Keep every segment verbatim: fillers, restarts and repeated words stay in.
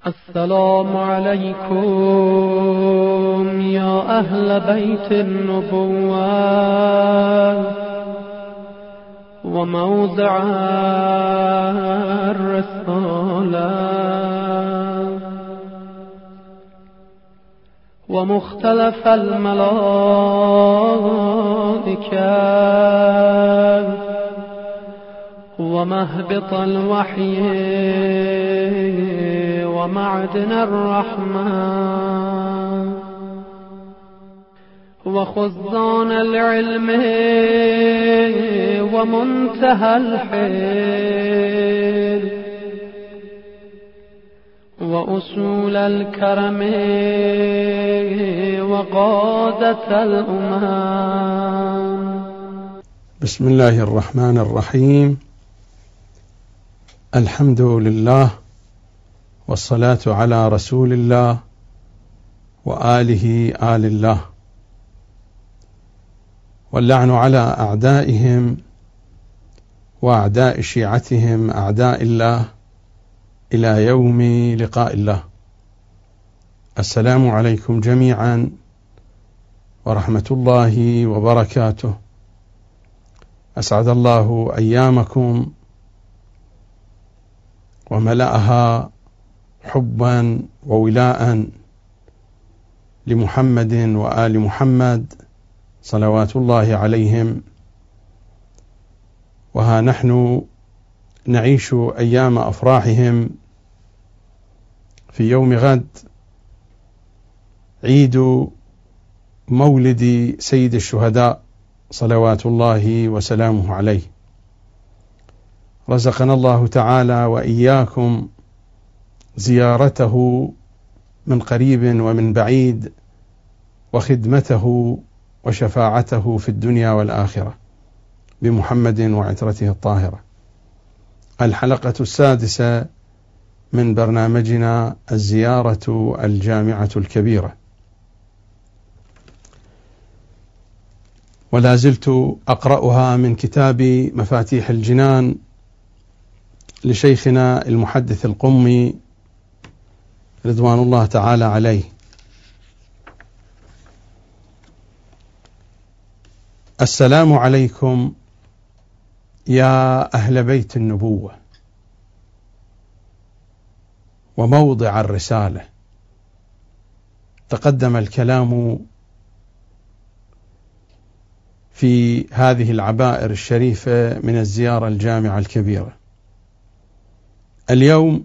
السلام عليكم يا أهل بيت النبوة وموضع الرسالة ومختلف الملائكة ومهبط الوحي ومعدن الرحمة وخزان العلم ومنتهى الحيل وأصول الكرم وقادة الأمم. بسم الله الرحمن الرحيم. الحمد لله والصلاة على رسول الله وآله آل الله، واللعن على أعدائهم وأعداء شيعتهم أعداء الله إلى يوم لقاء الله. السلام عليكم جميعا ورحمة الله وبركاته. أسعد الله أيامكم وملأها حبا وولاء لمحمد وآل محمد صلوات الله عليهم. وها نحن نعيش أيام أفراحهم في يوم غد، عيد مولد سيد الشهداء صلوات الله وسلامه عليه. رزقنا الله تعالى وإياكم زيارته من قريب ومن بعيد، وخدمته وشفاعته في الدنيا والآخرة بمحمد وعترته الطاهرة. الحلقة السادسة من برنامجنا الزيارة الجامعة الكبيرة، ولا زلت أقرأها من كتاب مفاتيح الجنان لشيخنا المحدث القمي رضوان الله تعالى عليه. السلام عليكم يا أهل بيت النبوة وموضع الرسالة. تقدم الكلام في هذه العبائر الشريفة من الزيارة الجامعة الكبيرة. اليوم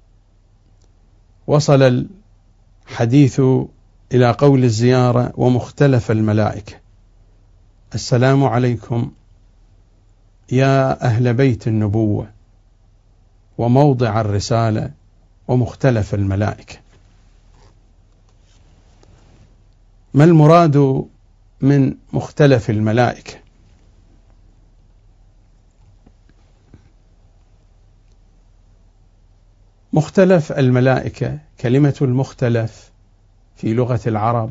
وصل الحديث إلى قول الزيارة ومختلف الملائكة. السلام عليكم يا أهل بيت النبوة وموضع الرسالة ومختلف الملائكة. ما المراد من مختلف الملائكة؟ مختلف الملائكة، كلمة المختلف في لغة العرب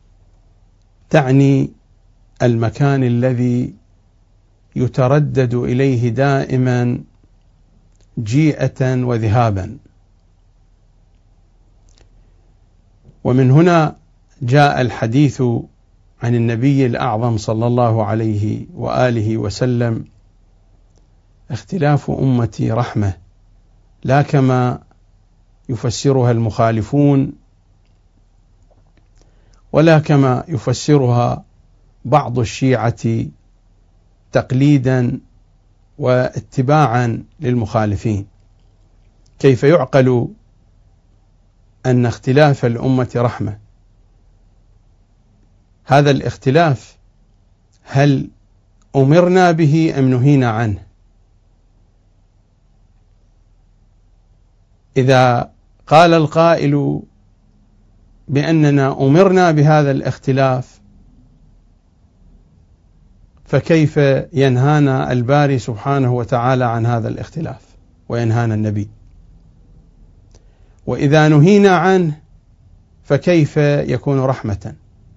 تعني المكان الذي يتردد إليه دائما جيئة وذهابا. ومن هنا جاء الحديث عن النبي الأعظم صلى الله عليه وآله وسلم: اختلاف أمتي رحمة، لا كما يفسرها المخالفون ولا كما يفسرها بعض الشيعة تقليدا واتباعا للمخالفين. كيف يعقل أن اختلاف الأمة رحمة؟ هذا الاختلاف هل أمرنا به أم نهينا عنه؟ إذا قال القائل بأننا أمرنا بهذا الاختلاف، فكيف ينهانا الباري سبحانه وتعالى عن هذا الاختلاف وينهانا النبي؟ وإذا نهينا عنه فكيف يكون رحمة؟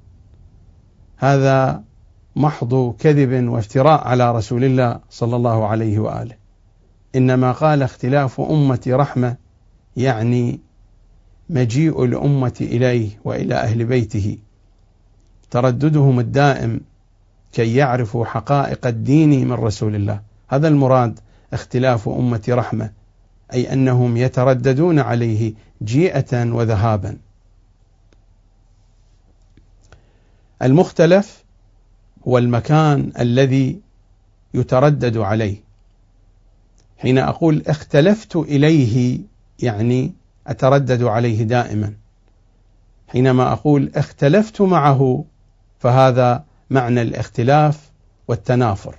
هذا محض كذب وافتراء على رسول الله صلى الله عليه وآله. إنما قال اختلاف أمتي رحمة، يعني مجيء الأمة إليه وإلى أهل بيته، ترددهم الدائم كي يعرفوا حقائق الدين من رسول الله. هذا المراد، اختلاف أمة رحمة، أي أنهم يترددون عليه جيئة وذهابا. المختلف هو المكان الذي يتردد عليه. حين أقول اختلفت إليه يعني أتردد عليه دائما. حينما أقول اختلفت معه فهذا معنى الاختلاف والتنافر.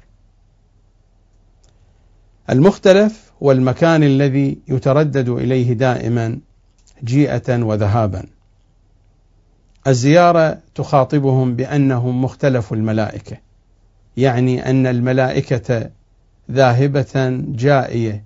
المختلف هو المكان الذي يتردد إليه دائما جيئة وذهابا. الزيارة تخاطبهم بأنهم مختلف الملائكة، يعني أن الملائكة ذاهبة جائية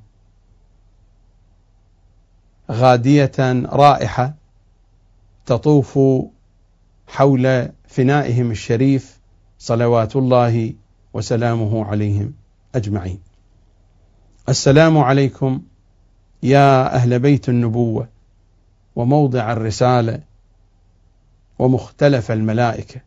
غادية رائحة تطوف حول فنائهم الشريف صلوات الله وسلامه عليهم أجمعين. السلام عليكم يا أهل بيت النبوة وموضع الرسالة ومختلف الملائكة.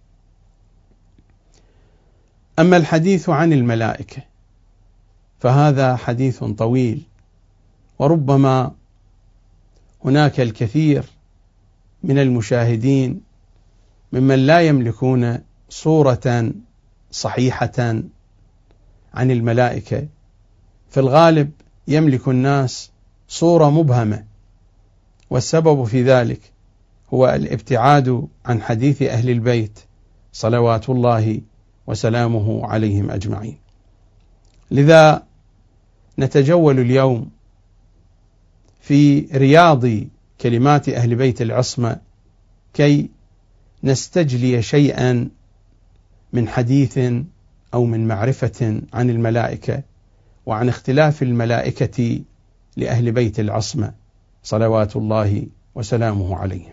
أما الحديث عن الملائكة فهذا حديث طويل، وربما هناك الكثير من المشاهدين ممن لا يملكون صورة صحيحة عن الملائكة. في الغالب يملك الناس صورة مبهمة، والسبب في ذلك هو الابتعاد عن حديث أهل البيت صلوات الله وسلامه عليهم أجمعين. لذا نتجول اليوم في رياض كلمات أهل بيت العصمة كي نستجلي شيئا من حديث أو من معرفة عن الملائكة وعن اختلاف الملائكة لأهل بيت العصمة صلوات الله وسلامه عليهم.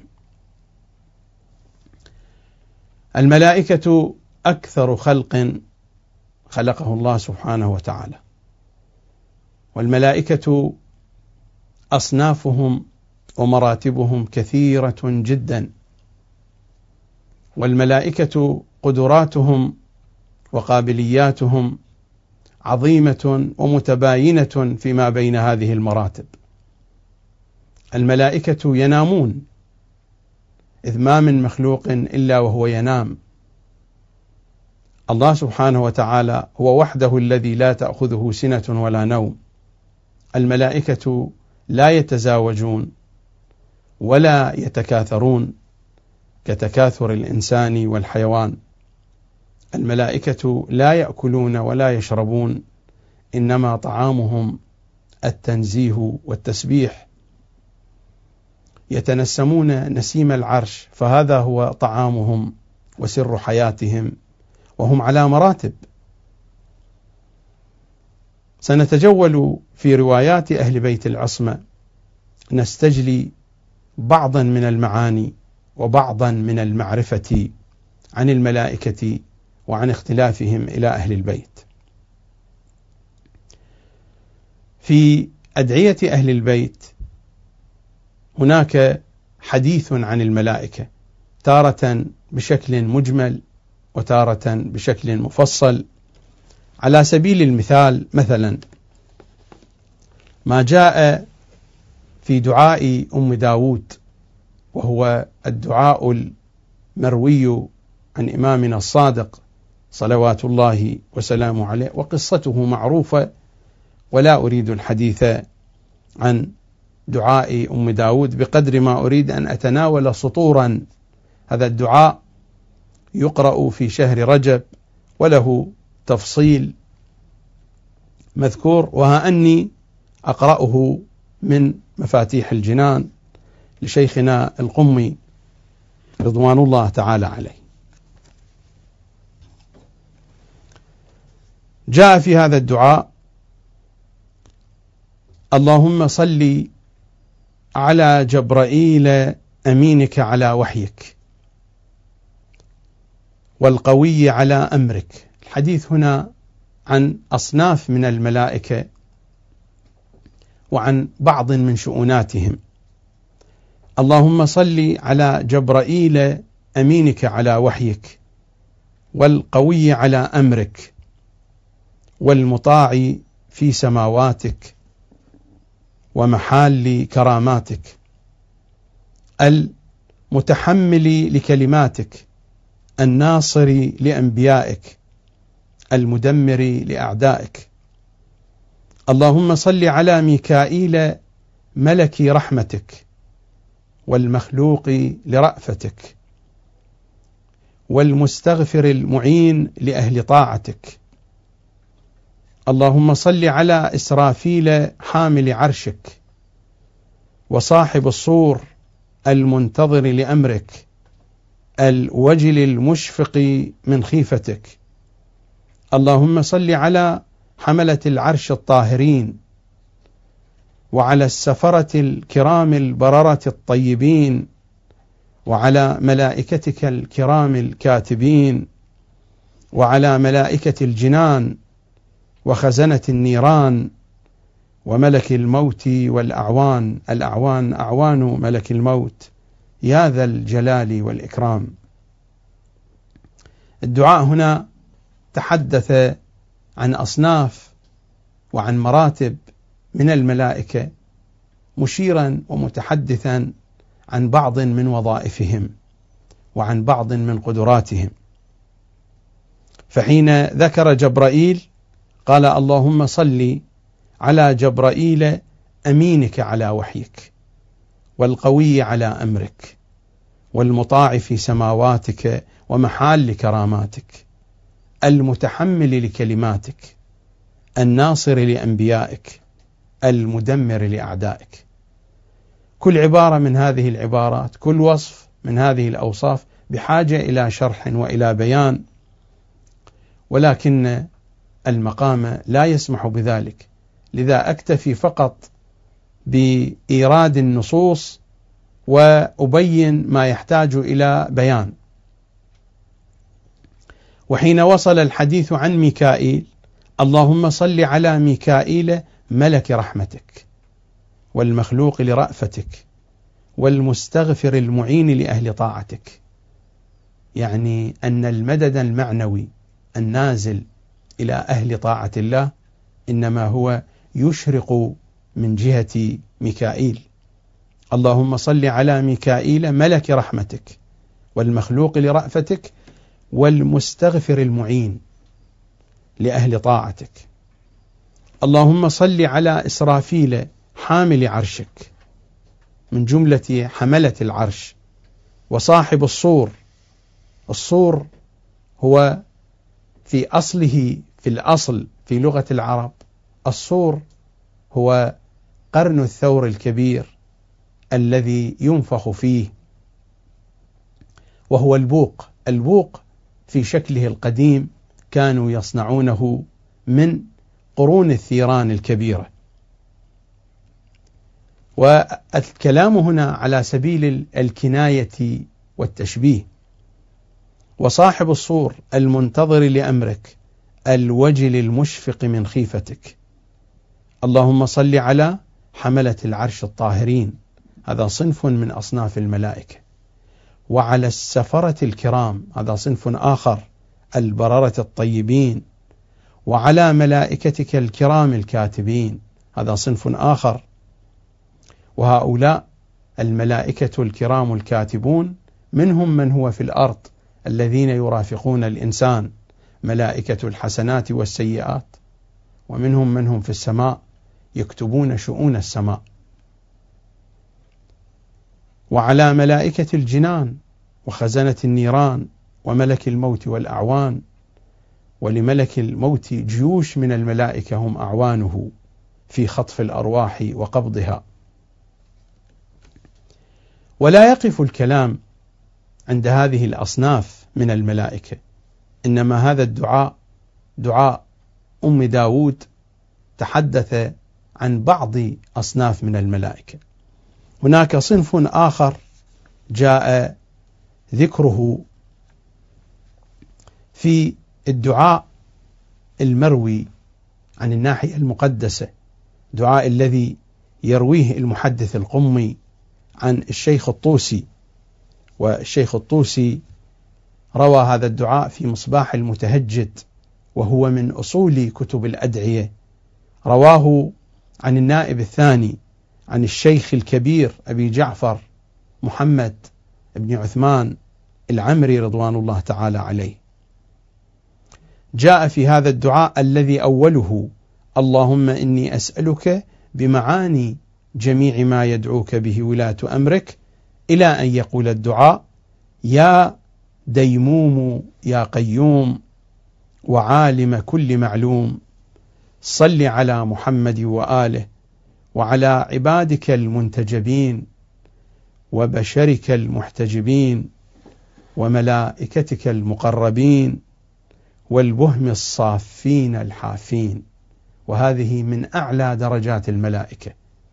الملائكة أكثر خلق خلقه الله سبحانه وتعالى، والملائكة أصنافهم ومراتبهم كثيرة جدا، والملائكة قدراتهم وقابلياتهم عظيمة ومتباينة فيما بين هذه المراتب. الملائكة ينامون، إذ ما من مخلوق إلا وهو ينام. الله سبحانه وتعالى هو وحده الذي لا تأخذه سنة ولا نوم. الملائكة لا يتزاوجون ولا يتكاثرون كتكاثر الإنسان والحيوان. الملائكة لا يأكلون ولا يشربون، إنما طعامهم التنزيه والتسبيح. يتنسمون نسيم العرش، فهذا هو طعامهم وسر حياتهم، وهم على مراتب. سنتجول في روايات أهل بيت العصمة نستجلي بعضا من المعاني وبعضا من المعرفة عن الملائكة وعن اختلافهم إلى أهل البيت. في أدعية أهل البيت هناك حديث عن الملائكة، تارة بشكل مجمل وتارة بشكل مفصل. على سبيل المثال، مثلا ما جاء في دعاء أم داود، وهو الدعاء المروي عن إمامنا الصادق صلوات الله وسلامه عليه، وقصته معروفة ولا أريد الحديث عن دعاء أم داود بقدر ما أريد أن أتناول سطورا. هذا الدعاء يقرأ في شهر رجب وله تفصيل مذكور، وها أني أقرأه من مفاتيح الجنان لشيخنا القمي رضوان الله تعالى عليه. جاء في هذا الدعاء: اللهم صل على جبرائيل أمينك على وحيك والقوي على أمرك. الحديث هنا عن أصناف من الملائكة وعن بعض من شؤوناتهم. اللهم صل على جبرائيل أمينك على وحيك، والقوي على أمرك، والمطاع في سماواتك ومحال كراماتك، المتحمل لكلماتك، الناصر لأنبيائك، المدمر لأعدائك. اللهم صل على ميكائيل ملك رحمتك، والمخلوق لرأفتك، والمستغفر المعين لأهل طاعتك. اللهم صل على إسرافيل حامل عرشك، وصاحب الصور المنتظر لأمرك، الوجل المشفق من خيفتك. اللهم صل على حملة العرش الطاهرين، وعلى السفرة الكرام البررة الطيبين، وعلى ملائكتك الكرام الكاتبين، وعلى ملائكة الجنان وخزنة النيران، وملك الموت والأعوان. الأعوان أعوان ملك الموت يا ذا الجلال والإكرام. الدعاء هنا تحدث عن أصناف وعن مراتب من الملائكة، مشيرا ومتحدثا عن بعض من وظائفهم وعن بعض من قدراتهم. فحين ذكر جبرائيل قال اللهم صل على جبرائيل أمينك على وحيك، والقوي على أمرك، والمطاع في سماواتك ومحال كراماتك، المتحمل لكلماتك، الناصر لأنبيائك، المدمر لأعدائك. كل عبارة من هذه العبارات، كل وصف من هذه الأوصاف بحاجة إلى شرح وإلى بيان، ولكن المقام لا يسمح بذلك، لذا أكتفي فقط بإيراد النصوص وأبين ما يحتاج إلى بيان. وحين وصل الحديث عن ميكائيل، اللهم صل على ميكائيل ملك رحمتك، والمخلوق لرأفتك، والمستغفر المعين لأهل طاعتك. يعني أن المدد المعنوي النازل إلى أهل طاعة الله إنما هو يشرق من جهة ميكائيل. اللهم صل على ميكائيل ملك رحمتك، والمخلوق لرأفتك، والمستغفر المعين لأهل طاعتك. اللهم صل على إسرافيل حامل عرشك، من جملة حملة العرش، وصاحب الصور. الصور هو في أصله، في الأصل في لغة العرب، الصور هو قرن الثور الكبير الذي ينفخ فيه، وهو البوق. البوق في شكله القديم كانوا يصنعونه من قرون الثيران الكبيرة. والكلام هنا على سبيل الكناية والتشبيه. وصاحب الصور المنتظر لأمرك، الوجل المشفق من خيفتك. اللهم صل على حملة العرش الطاهرين، هذا صنف من أصناف الملائكة. وعلى السفرة الكرام، هذا صنف آخر، البررة الطيبين. وعلى ملائكتك الكرام الكاتبين، هذا صنف آخر. وهؤلاء الملائكة الكرام الكاتبون منهم من هو في الأرض الذين يرافقون الإنسان، ملائكة الحسنات والسيئات، ومنهم من هم في السماء يكتبون شؤون السماء. وعلى ملائكة الجنان وخزنة النيران وملك الموت والأعوان. ولملك الموت جيوش من الملائكة هم أعوانه في خطف الأرواح وقبضها. ولا يقف الكلام عند هذه الأصناف من الملائكة، إنما هذا الدعاء دعاء أم داود تحدث عن بعض أصناف من الملائكة. هناك صنف آخر جاء ذكره في الدعاء المروي عن الناحية المقدسة، دعاء الذي يرويه المحدث القمي عن الشيخ الطوسي، والشيخ الطوسي روى هذا الدعاء في مصباح المتهجد، وهو من أصول كتب الأدعية. رواه عن النائب الثاني عن الشيخ الكبير أبي جعفر محمد بن عثمان العمري رضوان الله تعالى عليه. جاء في هذا الدعاء الذي أوله اللهم إني أسألك بمعاني جميع ما يدعوك به ولاة أمرك، إلى أن يقول الدعاء يا ديموم يا قيوم وعالم كل معلوم، صل على محمد وآله وعلى عبادك المنتجبين وبشرك المحتجبين وملائكتك المقربين والبهم الصافين الحافين. وهذه من أعلى درجات الملائكة.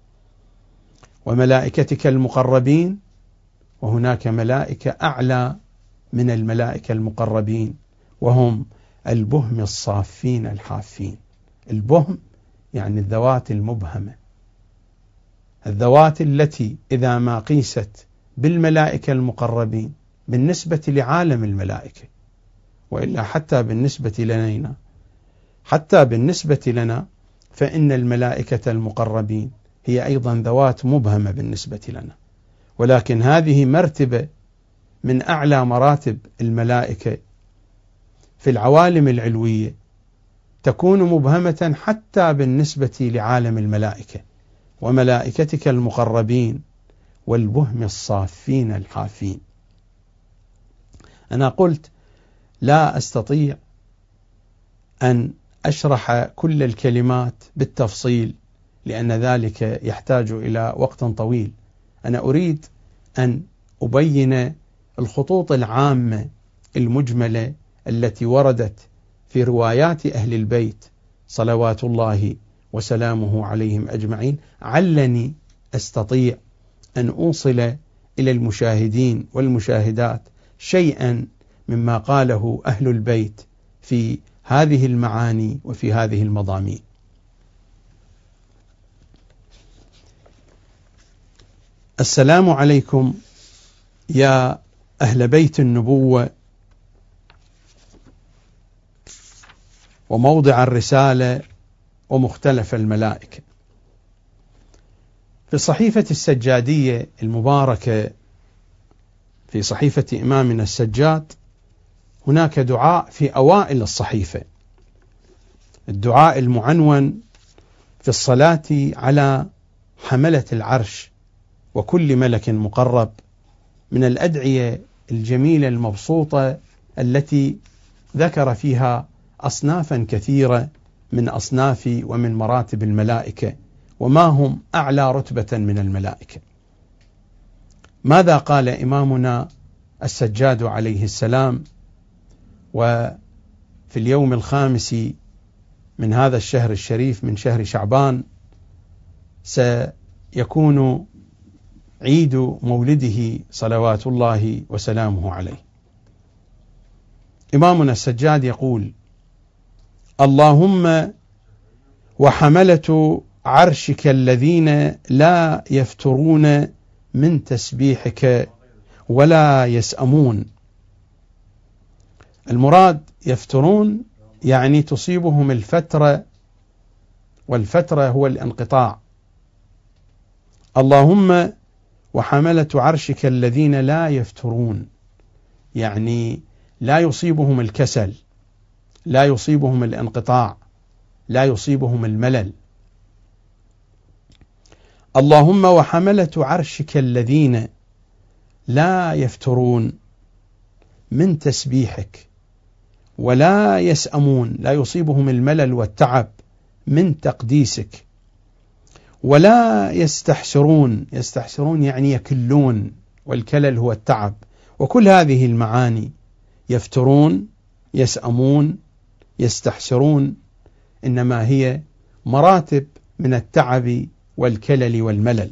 وملائكتك المقربين، وهناك ملائكة أعلى من الملائكة المقربين، وهم البهم الصافين الحافين. البهم يعني الذوات المبهمة، الذوات التي إذا ما قيست بالملائكة المقربين بالنسبة لعالم الملائكة، وإلا حتى بالنسبة لنا حتى بالنسبة لنا فإن الملائكة المقربين هي أيضا ذوات مبهمة بالنسبة لنا، ولكن هذه مرتبة من أعلى مراتب الملائكة في العوالم العلوية، تكون مبهمة حتى بالنسبة لعالم الملائكة. وملائكتك المقربين والبهم الصافين الحافين. أنا قلت لا أستطيع أن أشرح كل الكلمات بالتفصيل، لأن ذلك يحتاج إلى وقت طويل. أنا أريد أن أبين الخطوط العامة المجملة التي وردت في روايات أهل البيت صلوات الله وسلامه عليهم أجمعين، علني أستطيع أن أوصل إلى المشاهدين والمشاهدات شيئا مما قاله أهل البيت في هذه المعاني وفي هذه المضامين. السلام عليكم يا أهل بيت النبوة وموضع الرسالة ومختلف الملائكة. في صحيفة السجادية المباركة، في صحيفة إمامنا السجاد، هناك دعاء في أوائل الصحيفة، الدعاء المعنون في الصلاة على حملة العرش وكل ملك مقرب، من الأدعية الجميلة المبسوطة التي ذكر فيها أصنافا كثيرة من أصناف ومن مراتب الملائكة، وما هم أعلى رتبة من الملائكة. ماذا قال إمامنا السجاد عليه السلام وفي اليوم الخامس من هذا الشهر الشريف من شهر شعبان سيكون عيد مولده صلوات الله وسلامه عليه؟ إمامنا السجاد يقول: اللهم وحملة عرشك الذين لا يفترون من تسبيحك ولا يسأمون. المراد يفترون يعني تصيبهم الفترة، والفترة هو الانقطاع. اللهم وحملة عرشك الذين لا يفترون يعني لا يصيبهم الكسل، لا يصيبهم الانقطاع، لا يصيبهم الملل. اللهم وحملة عرشك الذين لا يفترون من تسبيحك ولا يسأمون، لا يصيبهم الملل والتعب من تقديسك، ولا يستحسرون، يستحسرون يعني يكلون، والكلل هو التعب. وكل هذه المعاني، يفترون، يسأمون، يستحسرون، إنما هي مراتب من التعب والكلل والملل.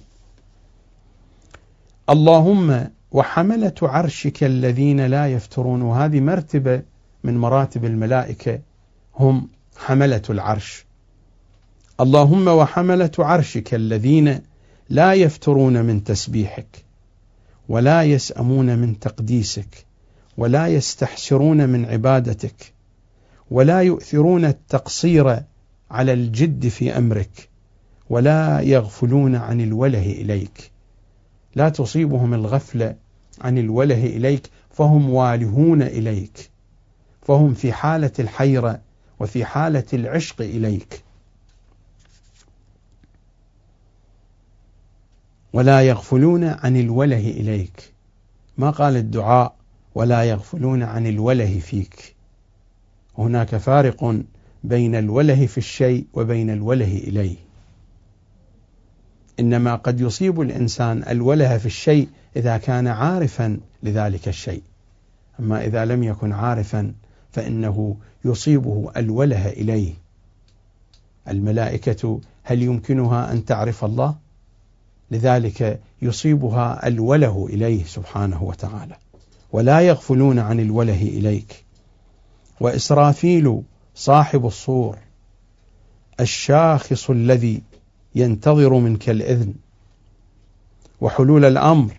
اللهم وحملة عرشك الذين لا يفترون، وهذه مرتبة من مراتب الملائكة، هم حملة العرش. اللهم وحملة عرشك الذين لا يفترون من تسبيحك، ولا يسأمون من تقديسك، ولا يستحسرون من عبادتك، ولا يؤثرون التقصير على الجد في أمرك، ولا يغفلون عن الوله إليك. لا تصيبهم الغفلة عن الوله إليك، فهم والهون إليك، فهم في حالة الحيرة وفي حالة العشق إليك. ولا يغفلون عن الوله إليك، ما قال الدعاء ولا يغفلون عن الوله فيك. هناك فارق بين الوله في الشيء وبين الوله إليه. إنما قد يصيب الإنسان الوله في الشيء إذا كان عارفا لذلك الشيء، أما إذا لم يكن عارفا فإنه يصيبه الوله إليه. الملائكة هل يمكنها أن تعرف الله؟ لذلك يصيبها الوله إليه سبحانه وتعالى. ولا يغفلون عن الوله إليك. وإسرافيل صاحب الصور الشاخص الذي ينتظر منك الإذن وحلول الأمر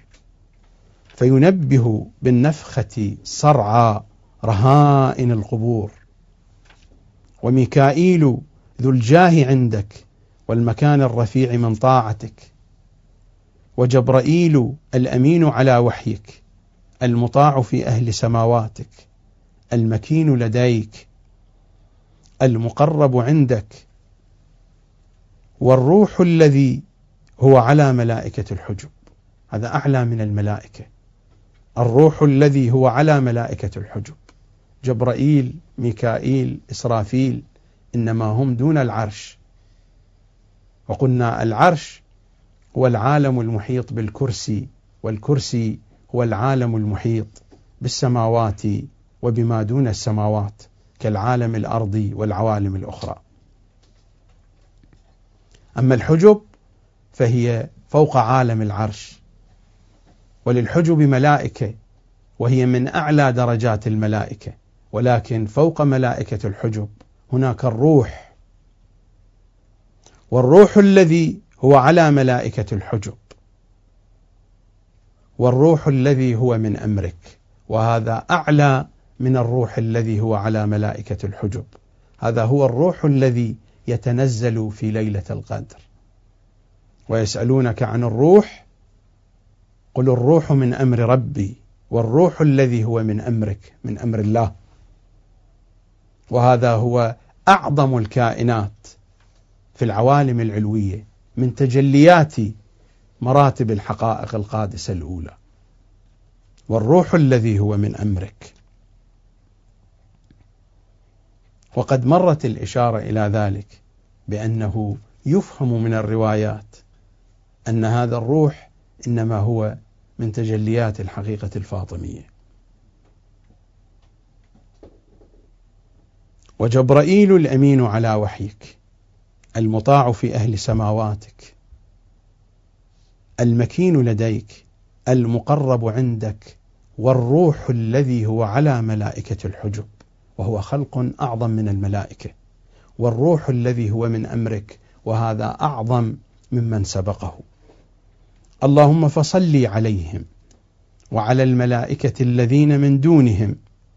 فينبه بالنفخة صرعى رهائن القبور. وميكائيل ذو الجاه عندك والمكان الرفيع من طاعتك. وجبرائيل الأمين على وحيك المطاع في أهل سماواتك المكين لديك المقرب عندك. والروح الذي هو على ملائكة الحجب، هذا أعلى من الملائكة. الروح الذي هو على ملائكة الحجب، جبرائيل، ميكائيل، إسرافيل، إنما هم دون العرش. وقلنا العرش هو العالم المحيط بالكرسي، والكرسي هو العالم المحيط بالسماوات وبما دون السماوات كالعالم الأرضي والعوالم الأخرى. أما الحجب فهي فوق عالم العرش. وللحجب ملائكة وهي من أعلى درجات الملائكة، ولكن فوق ملائكة الحجب هناك الروح. والروح الذي هو على ملائكة الحجب، والروح الذي هو من أمرك، وهذا أعلى من الروح الذي هو على ملائكة الحجب. هذا هو الروح الذي يتنزل في ليلة القدر. ويسألونك عن الروح قل الروح من أمر ربي، والروح الذي هو من أمرك من أمر الله. وهذا هو أعظم الكائنات في العوالم العلوية من تجليات مراتب الحقائق القادسة الأولى. والروح الذي هو من أمرك. وقد مرت الإشارة إلى ذلك بأنه يفهم من الروايات أن هذا الروح إنما هو من تجليات الحقيقة الفاطمية. وجبرائيل الأمين على وحيك المطاع في أهل سماواتك المكين لديك المقرب عندك. والروح الذي هو على ملائكة الحجب، وهو خلق أعظم من الملائكة. والروح الذي هو من أمرك، وهذا أعظم ممن سبقه. اللهم فصل عليهم وعلى الملائكة الذين من دونهم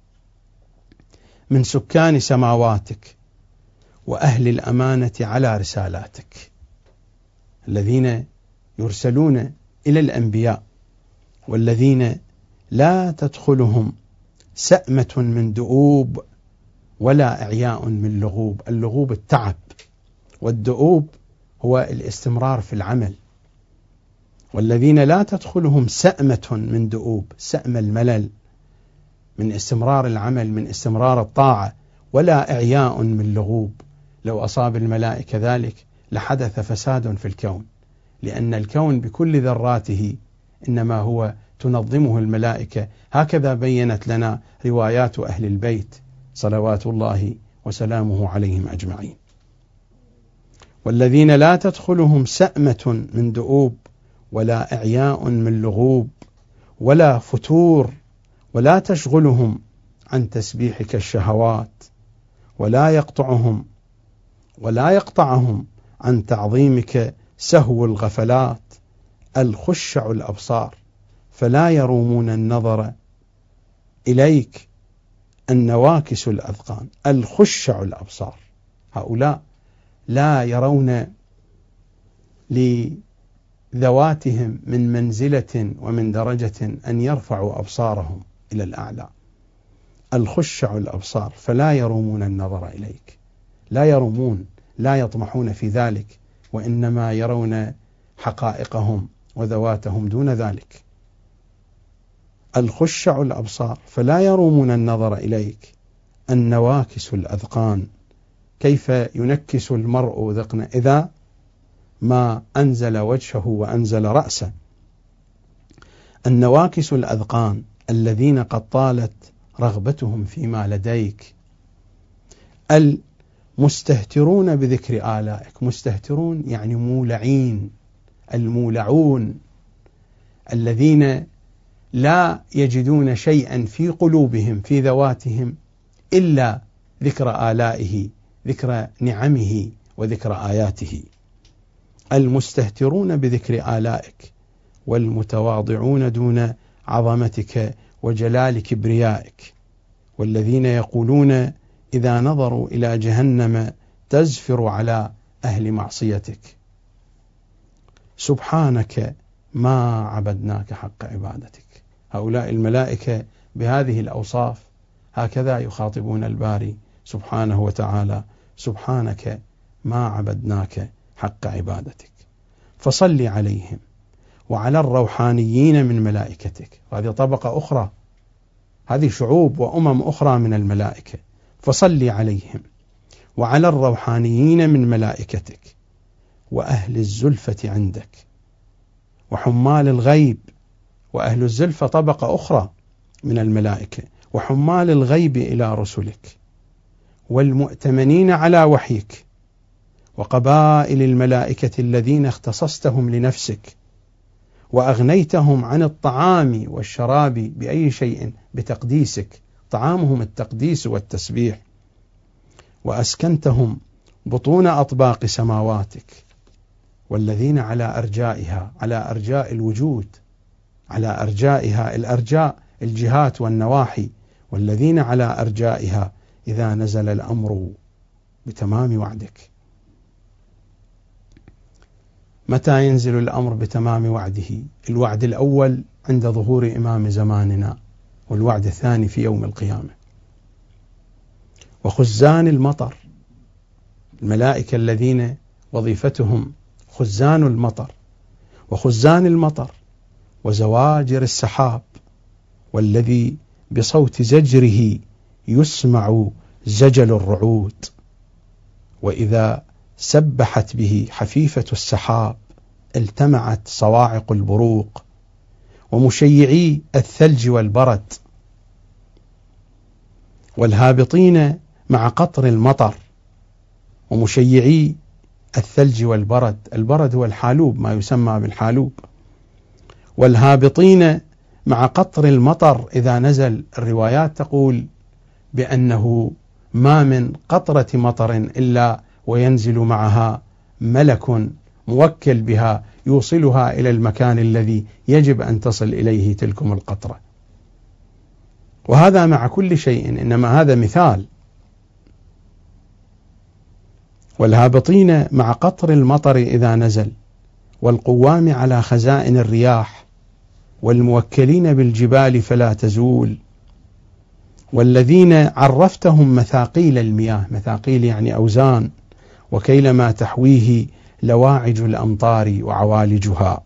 من سكان سماواتك وأهل الأمانة على رسالاتك، الذين يرسلون إلى الأنبياء، والذين لا تدخلهم سأمة من دؤوب ولا إعياء من لغوب. اللغوب التعب، والدؤوب هو الاستمرار في العمل. والذين لا تدخلهم سأمة من دؤوب، سأم الملل من استمرار العمل، من استمرار الطاعة، ولا إعياء من لغوب. لو أصاب الملائكة ذلك لحدث فساد في الكون، لأن الكون بكل ذراته إنما هو تنظمه الملائكة. هكذا بينت لنا روايات أهل البيت صلوات الله وسلامه عليهم أجمعين. والذين لا تدخلهم سأمة من دؤوب ولا إعياء من لغوب ولا فتور، ولا تشغلهم عن تسبيحك الشهوات، ولا يقطعهم ولا يقطعهم عن تعظيمك سهو الغفلات الخشع الأبصار فلا يرومون النظر إليك النواكس الأذقان. الخشع الأبصار، هؤلاء لا يرون لذواتهم من منزلة ومن درجة أن يرفعوا أبصارهم إلى الأعلى. الخشع الأبصار فلا يرومون النظر إليك، لا يرومون، لا يطمحون في ذلك، وإنما يرون حقائقهم وذواتهم دون ذلك. الخشع الأبصار فلا يرومون النظر إليك النواكس الأذقان. كيف ينكس المرء ذقنا إذا ما أنزل وجهه وأنزل رأسه؟ النواكس الأذقان الذين قد طالت رغبتهم فيما لديك. المستهترون بذكر آلائك، مستهترون يعني مولعين، المولعون الذين لا يجدون شيئا في قلوبهم في ذواتهم إلا ذكر آلائه، ذكر نعمه وذكر آياته. المستهترون بذكر آلائك والمتواضعون دون عظمتك وجلال كبريائك، والذين يقولون إذا نظروا إلى جهنم تزفر على أهل معصيتك سبحانك ما عبدناك حق عبادتك. هؤلاء الملائكة بهذه الأوصاف هكذا يخاطبون الباري سبحانه وتعالى: سبحانك ما عبدناك حق عبادتك. فصل عليهم وعلى الروحانيين من ملائكتك. هذه طبقة أخرى، هذه شعوب وأمم أخرى من الملائكة. فصل عليهم وعلى الروحانيين من ملائكتك وأهل الزلفة عندك وحمال الغيب. وأهل الزلفة طبقة أخرى من الملائكة، وحمال الغيب إلى رسلك، والمؤتمنين على وحيك، وقبائل الملائكة الذين اختصصتهم لنفسك وأغنيتهم عن الطعام والشراب بأي شيء بتقديسك، طعامهم التقديس والتسبيح، وأسكنتهم بطون أطباق سماواتك، والذين على أرجائها، على أرجاء الوجود، على أرجائها، الأرجاء الجهات والنواحي، والذين على أرجائها إذا نزل الأمر بتمام وعدك. متى ينزل الأمر بتمام وعده؟ الوعد الأول عند ظهور إمام زماننا، والوعد الثاني في يوم القيامة. وخزان المطر، الملائكة الذين وظيفتهم خزان المطر، وخزان المطر وزواجر السحاب، والذي بصوت زجره يسمع زجل الرعود، وإذا سبحت به حفيفة السحاب التمعت صواعق البروق، ومشيعي الثلج والبرد، والهابطين مع قطر المطر، ومشيعي الثلج والبرد. البرد هو الحالوب، ما يسمى بالحالوب. والهابطين مع قطر المطر إذا نزل. الروايات تقول بأنه ما من قطرة مطر إلا وينزل معها ملك موكل بها يوصلها إلى المكان الذي يجب أن تصل إليه تلكم القطرة. وهذا مع كل شيء، إنما هذا مثال. والهابطين مع قطر المطر إذا نزل، والقوام على خزائن الرياح، والموكلين بالجبال فلا تزول، والذين عرفتهم مثاقيل المياه، مثاقيل يعني أوزان، وكيل ما تحويه لواعج الأمطار وعوالجها.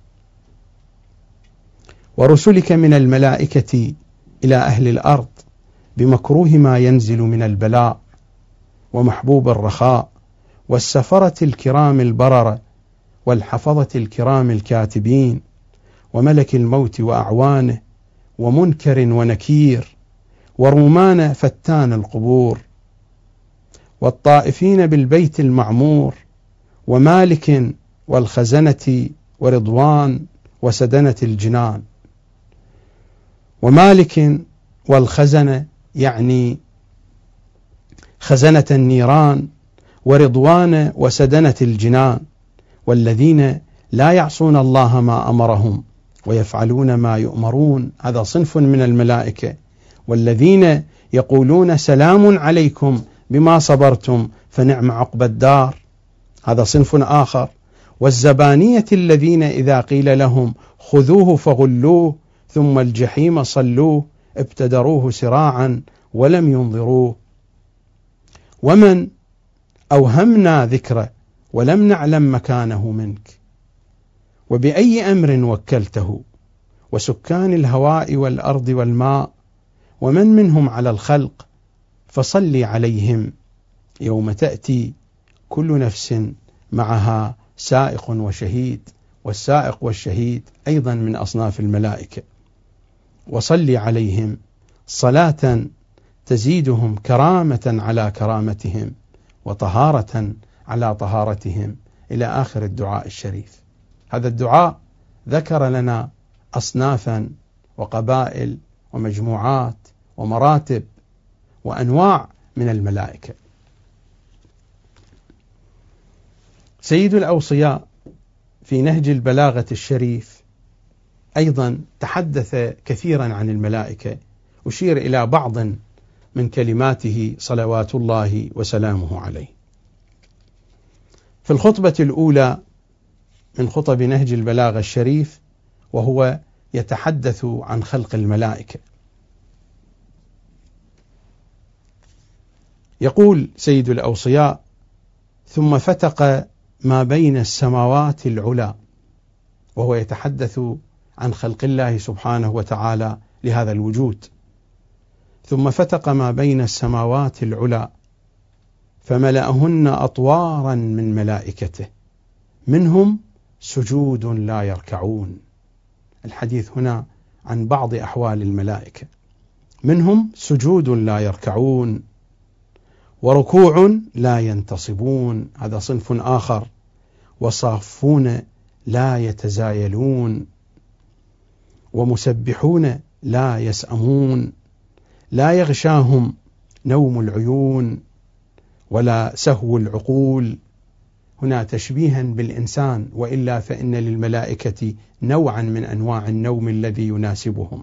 ورسلك من الملائكة إلى أهل الأرض بمكروه ما ينزل من البلاء، ومحبوب الرخاء، والسفرة الكرام البررة، والحفظة الكرام الكاتبين، وملك الموت وأعوانه، ومنكر ونكير، ورومان فتان القبور، والطائفين بالبيت المعمور، ومالك والخزنة ورضوان وسدنة الجنان. ومالك والخزنة يعني خزنة النيران، ورضوان وسدنة الجنان، والذين لا يعصون الله ما أمرهم ويفعلون ما يؤمرون، هذا صنف من الملائكة. والذين يقولون سلام عليكم بما صبرتم فنعم عقبى الدار، هذا صنف آخر. والزبانية الذين إذا قيل لهم خذوه فغلوه ثم الجحيم صلوه ابتدروه سراعا ولم ينظروه. ومن أوهمنا ذكره ولم نعلم مكانه منك وبأي أمر وكلته وسكان الهواء والأرض والماء ومن منهم على الخلق فصل عليهم يوم تأتي كل نفس معها سائق وشهيد. والسائق والشهيد أيضا من أصناف الملائكة. وصل عليهم صلاة تزيدهم كرامة على كرامتهم وطهارة على طهارتهم إلى آخر الدعاء الشريف. هذا الدعاء ذكر لنا أصنافا وقبائل ومجموعات ومراتب وأنواع من الملائكة. سيد الأوصياء في نهج البلاغة الشريف أيضا تحدث كثيرا عن الملائكة، أشير إلى بعض من كلماته صلوات الله وسلامه عليه. في الخطبة الأولى من خطب نهج البلاغة الشريف وهو يتحدث عن خلق الملائكة، يقول سيد الأوصياء: ثم فتق ما بين السماوات العلى، وهو يتحدث عن خلق الله سبحانه وتعالى لهذا الوجود. ثم فتق ما بين السماوات العلى فملأهن أطوارا من ملائكته منهم سجود لا يركعون. الحديث هنا عن بعض أحوال الملائكة. منهم سجود لا يركعون وركوع لا ينتصبون، هذا صنف آخر. وصافون لا يتزايلون ومسبحون لا يسأمون لا يغشاهم نوم العيون ولا سهو العقول. هنا تشبيها بالإنسان، وإلا فإن للملائكة نوعا من أنواع النوم الذي يناسبهم.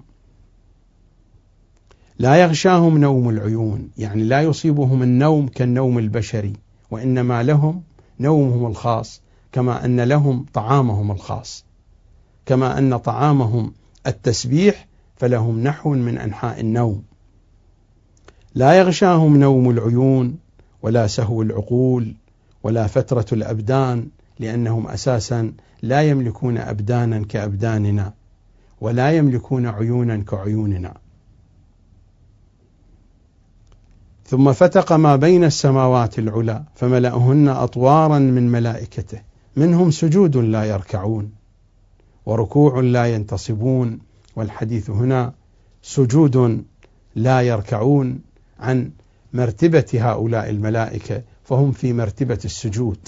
لا يغشاهم نوم العيون، يعني لا يصيبهم النوم كالنوم البشري، وإنما لهم نومهم الخاص، كما أن لهم طعامهم الخاص. كما أن طعامهم التسبيح فلهم نحو من أنحاء النوم. لا يغشاهم نوم العيون ولا سهو العقول ولا فترة الأبدان، لأنهم أساسا لا يملكون أبدانا كأبداننا ولا يملكون عيونا كعيوننا. ثم فتق ما بين السماوات العلى فملأهن أطوارا من ملائكته منهم سجود لا يركعون وركوع لا ينتصبون. والحديث هنا سجود لا يركعون عن مرتبة هؤلاء الملائكة، فهم في مرتبة السجود.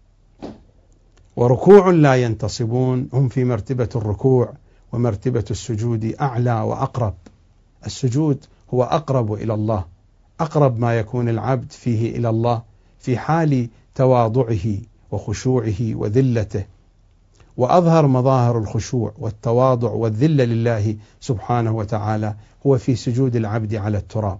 وركوع لا ينتصبون، هم في مرتبة الركوع، ومرتبة السجود أعلى وأقرب. السجود هو أقرب إلى الله، أقرب ما يكون العبد فيه إلى الله في حال تواضعه وخشوعه وذلته. وأظهر مظاهر الخشوع والتواضع والذلة لله سبحانه وتعالى هو في سجود العبد على التراب.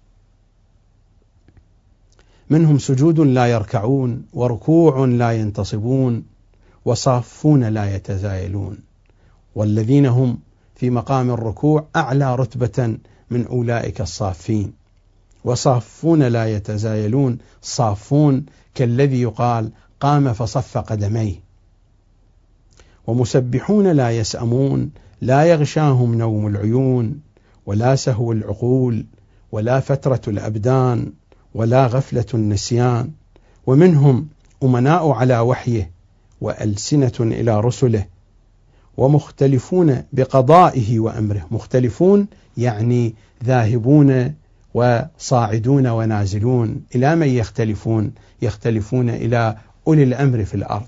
منهم سجود لا يركعون وركوع لا ينتصبون وصافون لا يتزايلون. والذين هم في مقام الركوع أعلى رتبة من أولئك الصافين. وصافون لا يتزايلون، صافون كالذي يقال قام فصف قدميه. ومسبحون لا يسأمون، لا يغشاهم نوم العيون ولا سهو العقول ولا فترة الأبدان ولا غفلة النسيان. ومنهم أمناء على وحيه وألسنة إلى رسله ومختلفون بقضائه وأمره. مختلفون يعني ذاهبون وصاعدون ونازلون. إلى من يختلفون؟ يختلفون إلى أولي الأمر في الأرض.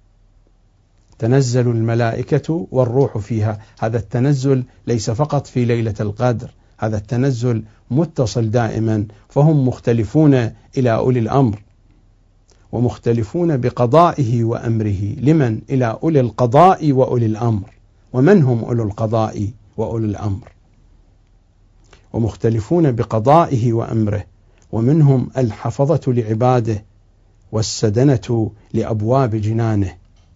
تنزل الملائكة والروح فيها، هذا التنزل ليس فقط في ليلة القدر، هذا التنزل متصل دائما، فهم مختلفون إلى أولي الأمر. ومختلفون بقضائه وأمره. لمن؟ إلى أولي القضاء وأولي الأمر. ومن هم أولي القضاء وأولي الأمر؟ ومختلفون بقضائه وأمره، ومنهم الحفظة لعباده والسدنة لأبواب جنانه،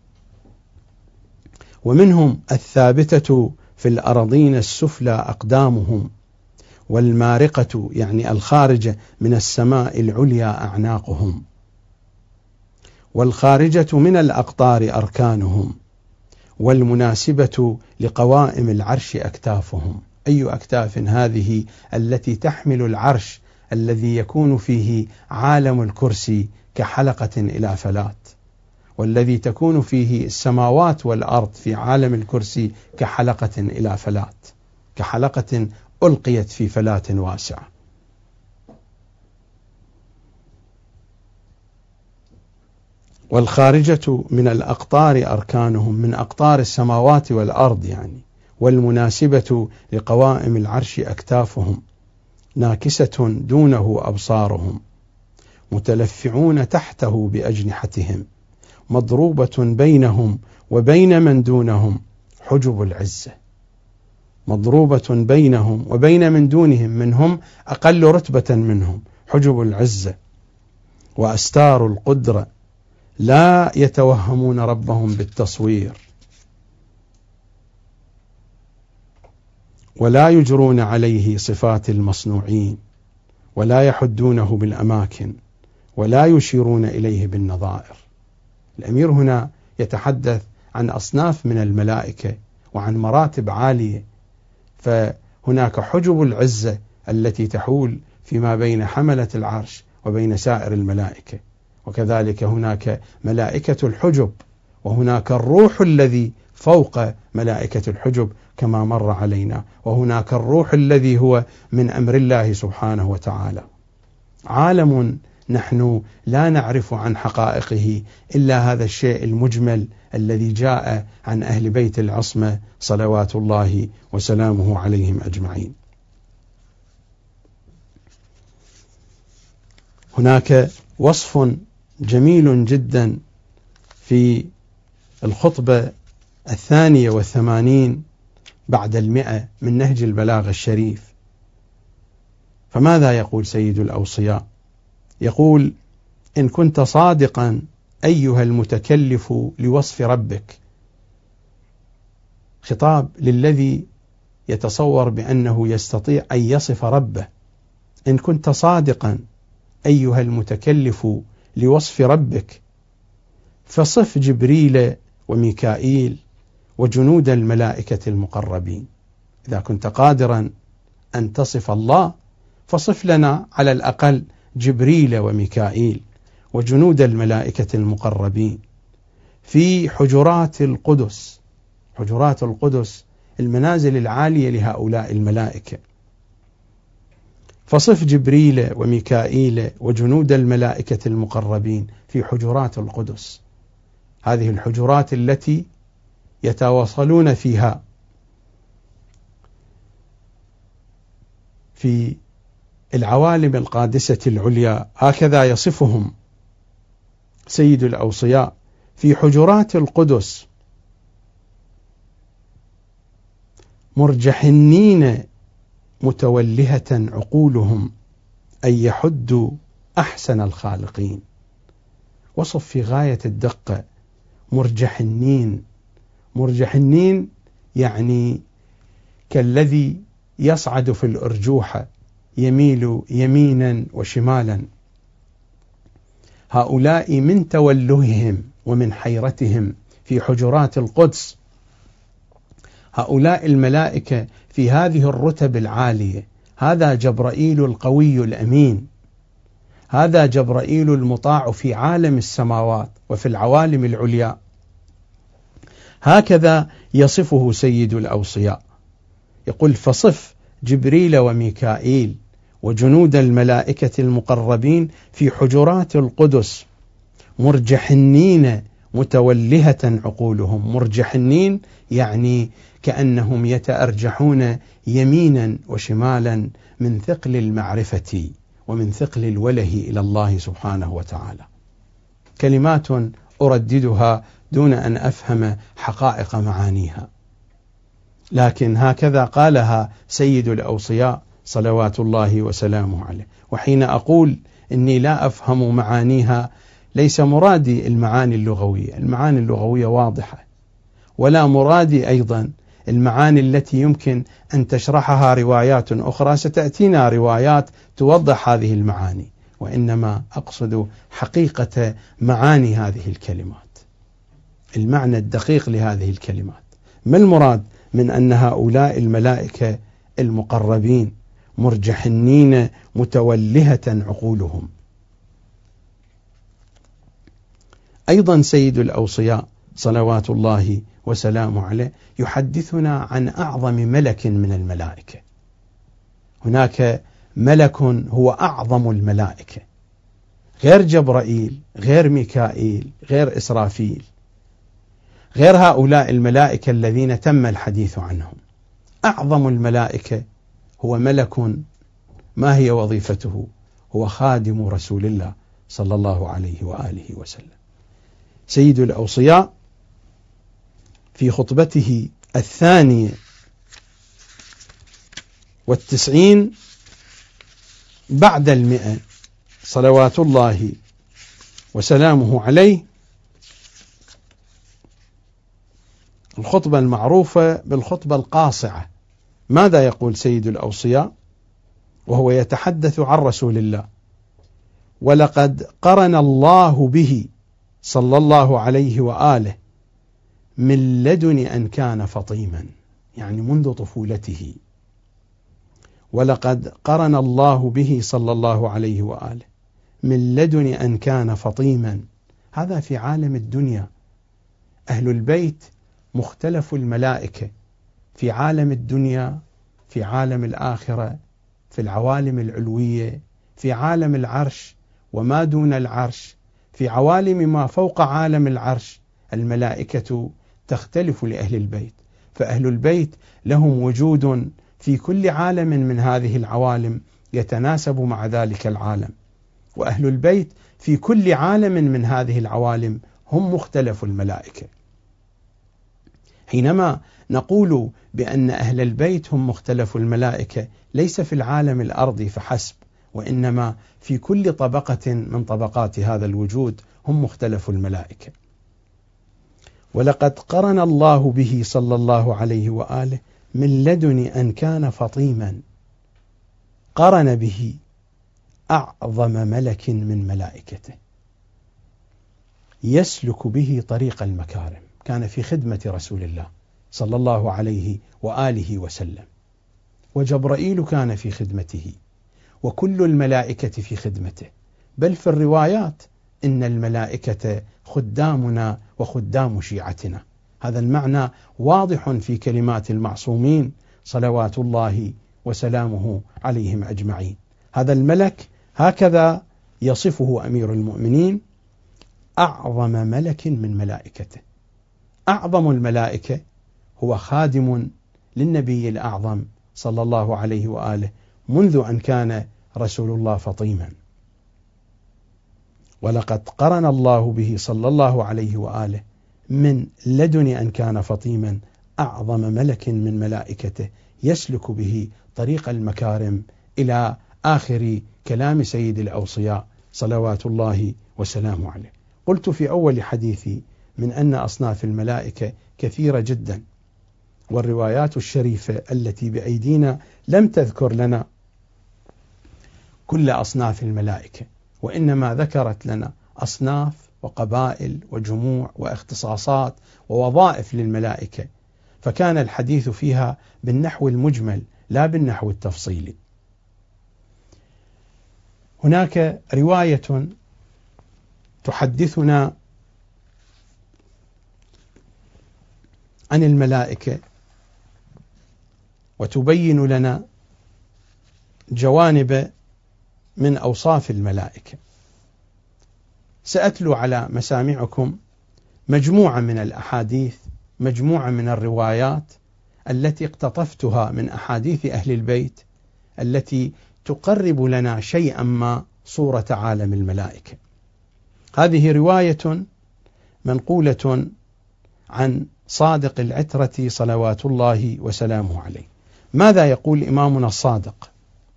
ومنهم الثابتة في الأراضين السفلى أقدامهم، والمارقة يعني الخارجة من السماء العليا أعناقهم، والخارجة من الأقطار أركانهم، والمناسبة لقوائم العرش أكتافهم. أي أكتاف هذه؟ التي تحمل العرش الذي يكون فيه عالم الكرسي كحلقة إلى فلات، والذي تكون فيه السماوات والأرض في عالم الكرسي كحلقة إلى فلات، كحلقة ألقيت في فلاة واسعة. والخارجة من الأقطار أركانهم، من أقطار السماوات والأرض يعني. والمناسبة لقوائم العرش أكتافهم، ناكسة دونه أبصارهم، متلفعون تحته بأجنحتهم، مضروبة بينهم وبين من دونهم حجب العزة. مضروبة بينهم وبين من دونهم، منهم أقل رتبة منهم، حجب العزة وأستار القدرة، لا يتوهمون ربهم بالتصوير، ولا يجرون عليه صفات المصنوعين، ولا يحدونه بالأماكن، ولا يشيرون إليه بالنظائر. الأمير هنا يتحدث عن أصناف من الملائكة وعن مراتب عالية، فهناك حجب العزة التي تحول فيما بين حملة العرش وبين سائر الملائكة، وكذلك هناك ملائكة الحجب، وهناك الروح الذي فوق ملائكة الحجب كما مر علينا، وهناك الروح الذي هو من أمر الله سبحانه وتعالى. عالم نحن لا نعرف عن حقائقه إلا هذا الشيء المجمل الذي جاء عن أهل بيت العصمة صلوات الله وسلامه عليهم أجمعين. هناك وصف جميل جدا في الخطبة الثانية والثمانين بعد المئة من نهج البلاغة الشريف. فماذا يقول سيد الأوصياء؟ يقول: إن كنت صادقا أيها المتكلف لوصف ربك، خطاب للذي يتصور بأنه يستطيع أن يصف ربه. إن كنت صادقا أيها المتكلف لوصف ربك، فصف جبريل وميكائيل وجنود الملائكة المقربين. إذا كنت قادرا أن تصف الله، فصف لنا على الأقل جبريل وميكائيل وجنود الملائكة المقربين في حجرات القدس. حجرات القدس المنازل العالية لهؤلاء الملائكة. فصف جبريل وميكائيل وجنود الملائكة المقربين في حجرات القدس، هذه الحجرات التي يتواصلون فيها في العوالم القادسة العليا. هكذا يصفهم سيد الأوصياء في حجرات القدس: مرجحنين متولهة عقولهم أن يحدوا أحسن الخالقين. وصف في غاية الدقة: مرجحنين. مرجحنين يعني كالذي يصعد في الأرجوحة، يميل يمينا وشمالا. هؤلاء من تولههم ومن حيرتهم في حجرات القدس، هؤلاء الملائكة في هذه الرتب العالية. هذا جبرائيل القوي الأمين، هذا جبرائيل المطاع في عالم السماوات وفي العوالم العليا. هكذا يصفه سيد الأوصياء، يقول: فصف جبريل وميكائيل وجنود الملائكة المقربين في حجرات القدس مرجحنين متولهة عقولهم. مرجحنين يعني كأنهم يتأرجحون يمينا وشمالا من ثقل المعرفة ومن ثقل الوله إلى الله سبحانه وتعالى. كلمات أرددها دون أن أفهم حقائق معانيها، لكن هكذا قالها سيد الأوصياء صلوات الله وسلامه عليه. وحين أقول إني لا أفهم معانيها ليس مرادي المعاني اللغوية، المعاني اللغوية واضحة، ولا مرادي أيضا المعاني التي يمكن أن تشرحها روايات أخرى، ستأتينا روايات توضح هذه المعاني، وإنما أقصد حقيقة معاني هذه الكلمات، المعنى الدقيق لهذه الكلمات. ما المراد من أن هؤلاء الملائكة المقربين مرجحنين متولهة عقولهم؟ أيضا سيد الأوصياء صلوات الله وسلامه عليه يحدثنا عن أعظم ملك من الملائكة. هناك ملك هو أعظم الملائكة، غير جبرائيل، غير ميكائيل، غير إسرافيل، غير هؤلاء الملائكة الذين تم الحديث عنهم. أعظم الملائكة هو ملك، ما هي وظيفته؟ هو خادم رسول الله صلى الله عليه وآله وسلم. سيد الأوصياء في خطبته الثانية والتسعين بعد المئة صلوات الله وسلامه عليه، الخطبة المعروفة بالخطبة القاصعة، ماذا يقول سيد الأوصياء وهو يتحدث عن رسول الله؟ ولقد قرن الله به صلى الله عليه وآله من لدن أن كان فطيما، يعني منذ طفولته. ولقد قرن الله به صلى الله عليه وآله من لدن أن كان فطيما، هذا في عالم الدنيا. أهل البيت مختلف الملائكة في عالم الدنيا، في عالم الآخرة، في العوالم العلوية، في عالم العرش وما دون العرش، في عوالم ما فوق عالم العرش. الملائكة تختلف لأهل البيت، فأهل البيت لهم وجود في كل عالم من هذه العوالم يتناسب مع ذلك العالم، وأهل البيت في كل عالم من هذه العوالم هم مختلف الملائكة. حينما نقول بأن أهل البيت هم مختلف الملائكة ليس في العالم الأرضي فحسب، وإنما في كل طبقة من طبقات هذا الوجود هم مختلف الملائكة. ولقد قرن الله به صلى الله عليه وآله من لدن أن كان فطيما، قرن به أعظم ملك من ملائكته يسلك به طريق المكارم، كان في خدمة رسول الله صلى الله عليه وآله وسلم، وجبرائيل كان في خدمته، وكل الملائكة في خدمته، بل في الروايات إن الملائكة خدامنا وخدام شيعتنا. هذا المعنى واضح في كلمات المعصومين صلوات الله وسلامه عليهم أجمعين. هذا الملك هكذا يصفه أمير المؤمنين: أعظم ملك من ملائكته. أعظم الملائكة هو خادم للنبي الأعظم صلى الله عليه وآله منذ أن كان رسول الله فطيما. ولقد قرن الله به صلى الله عليه وآله من لدن أن كان فطيما أعظم ملك من ملائكته يسلك به طريق المكارم، إلى آخر كلام سيد الأوصياء صلوات الله وسلامه عليه. قلت في أول حديثي من أن أصناف الملائكة كثيرة جدا، والروايات الشريفة التي بأيدينا لم تذكر لنا كل أصناف الملائكة، وإنما ذكرت لنا أصناف وقبائل وجموع واختصاصات ووظائف للملائكة، فكان الحديث فيها بالنحو المجمل لا بالنحو التفصيلي. هناك رواية تحدثنا عن الملائكة وتبين لنا جوانب من أوصاف الملائكة. سأتلو على مسامعكم مجموعة من الأحاديث، مجموعة من الروايات التي اقتطفتها من أحاديث أهل البيت التي تقرب لنا شيئا ما صورة عالم الملائكة. هذه رواية منقولة عن صادق العترة صلوات الله وسلامه عليه. ماذا يقول إمامنا الصادق؟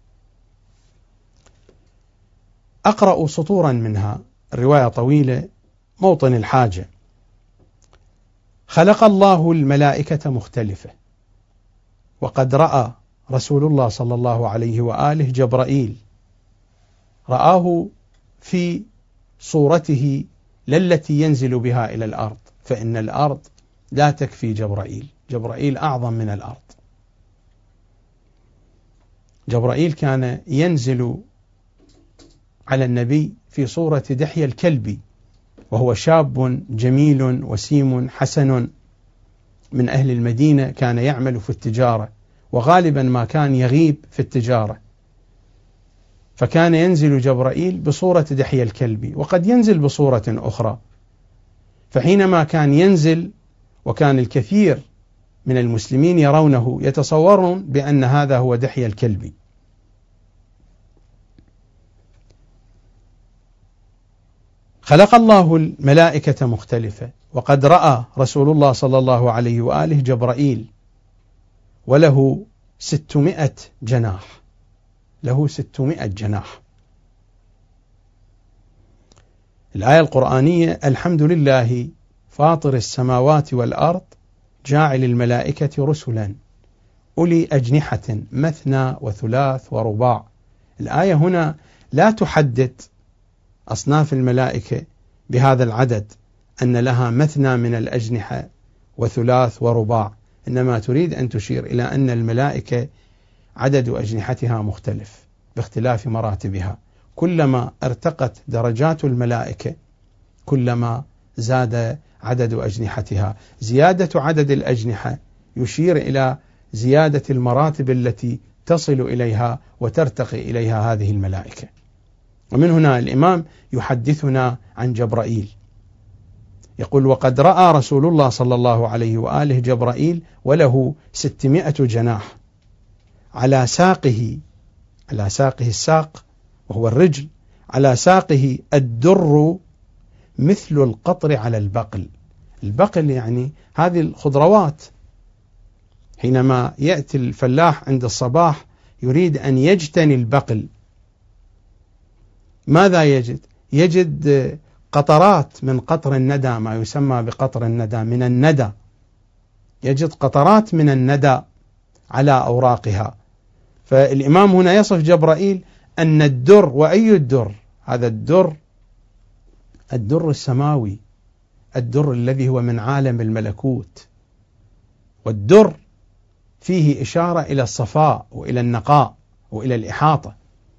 أقرأ سطورا منها، الرواية طويلة، موطن الحاجة. خلق الله الملائكة مختلفة، وقد رأى رسول الله صلى الله عليه وآله جبرائيل، رآه في صورته للتي ينزل بها إلى الأرض، فإن الأرض لا تكفي جبرائيل، جبرائيل أعظم من الأرض. جبرائيل كان ينزل على النبي في صورة دحية الكلبي، وهو شاب جميل وسيم حسن من أهل المدينة، كان يعمل في التجارة، وغالبا ما كان يغيب في التجارة، فكان ينزل جبرائيل بصورة دحية الكلبي، وقد ينزل بصورة أخرى. فحينما كان ينزل وكان الكثير من المسلمين يرونه يتصورون بأن هذا هو دحية الكلبي. خلق الله الملائكة مختلفة، وقد رأى رسول الله صلى الله عليه وآله جبرائيل وله ستمائة جناح، له ستمائة جناح. الآية القرآنية: الحمد لله فاطر السماوات والأرض جاعل الملائكة رسلا أولي أجنحة مثنى وثلاث ورباع. الآية هنا لا تحدد أصناف الملائكة بهذا العدد، أن لها مثنى من الأجنحة وثلاث ورباع، إنما تريد أن تشير إلى أن الملائكة عدد أجنحتها مختلف باختلاف مراتبها. كلما ارتقت درجات الملائكة كلما زاد عدد أجنحتها. زيادة عدد الأجنحة يشير إلى زيادة المراتب التي تصل إليها وترتقي إليها هذه الملائكة. ومن هنا الإمام يحدثنا عن جبرائيل، يقول: وقد رأى رسول الله صلى الله عليه وآله جبرائيل وله ستمائة جناح على ساقه، على ساقه الساق وهو الرجل، على ساقه الدر مثل القطر على البقل. البقل يعني هذه الخضروات. حينما يأتي الفلاح عند الصباح يريد أن يجتني البقل، ماذا يجد؟ يجد قطرات من قطر الندى، ما يسمى بقطر الندى من الندى، يجد قطرات من الندى على أوراقها. فالإمام هنا يصف جبرائيل أن الدر، وأي الدر؟ هذا الدر الدر السماوي، الدر الذي هو من عالم الملكوت، والدر فيه إشارة إلى الصفاء وإلى النقاء وإلى الإحاطة.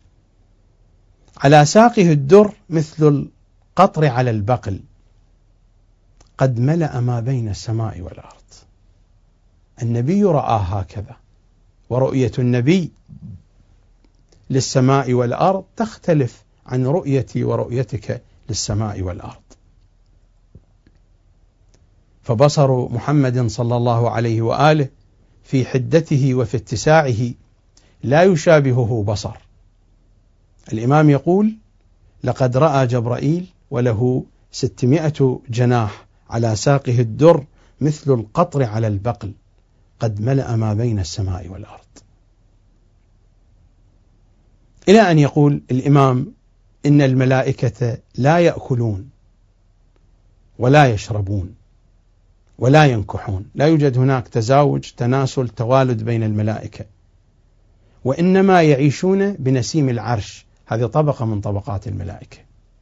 على ساقه الدر مثل القطر على البقل، قد ملأ ما بين السماء والأرض. النبي رآه هكذا، ورؤية النبي للسماء والأرض تختلف عن رؤيتي ورؤيتك للسماء والأرض. فبصر محمد صلى الله عليه وآله في حدته وفي اتساعه لا يشابهه بصر. الإمام يقول: لقد رأى جبرائيل وله ستمائة جناح على ساقه الدر مثل القطر على البقل قد ملأ ما بين السماء والأرض. إلى أن يقول الإمام: إن الملائكة لا يأكلون ولا يشربون ولا ينكحون، لا يوجد هناك تزاوج تناسل توالد بين الملائكة، وإنما يعيشون بنسيم العرش. هذه طبقة من طبقات الملائكة،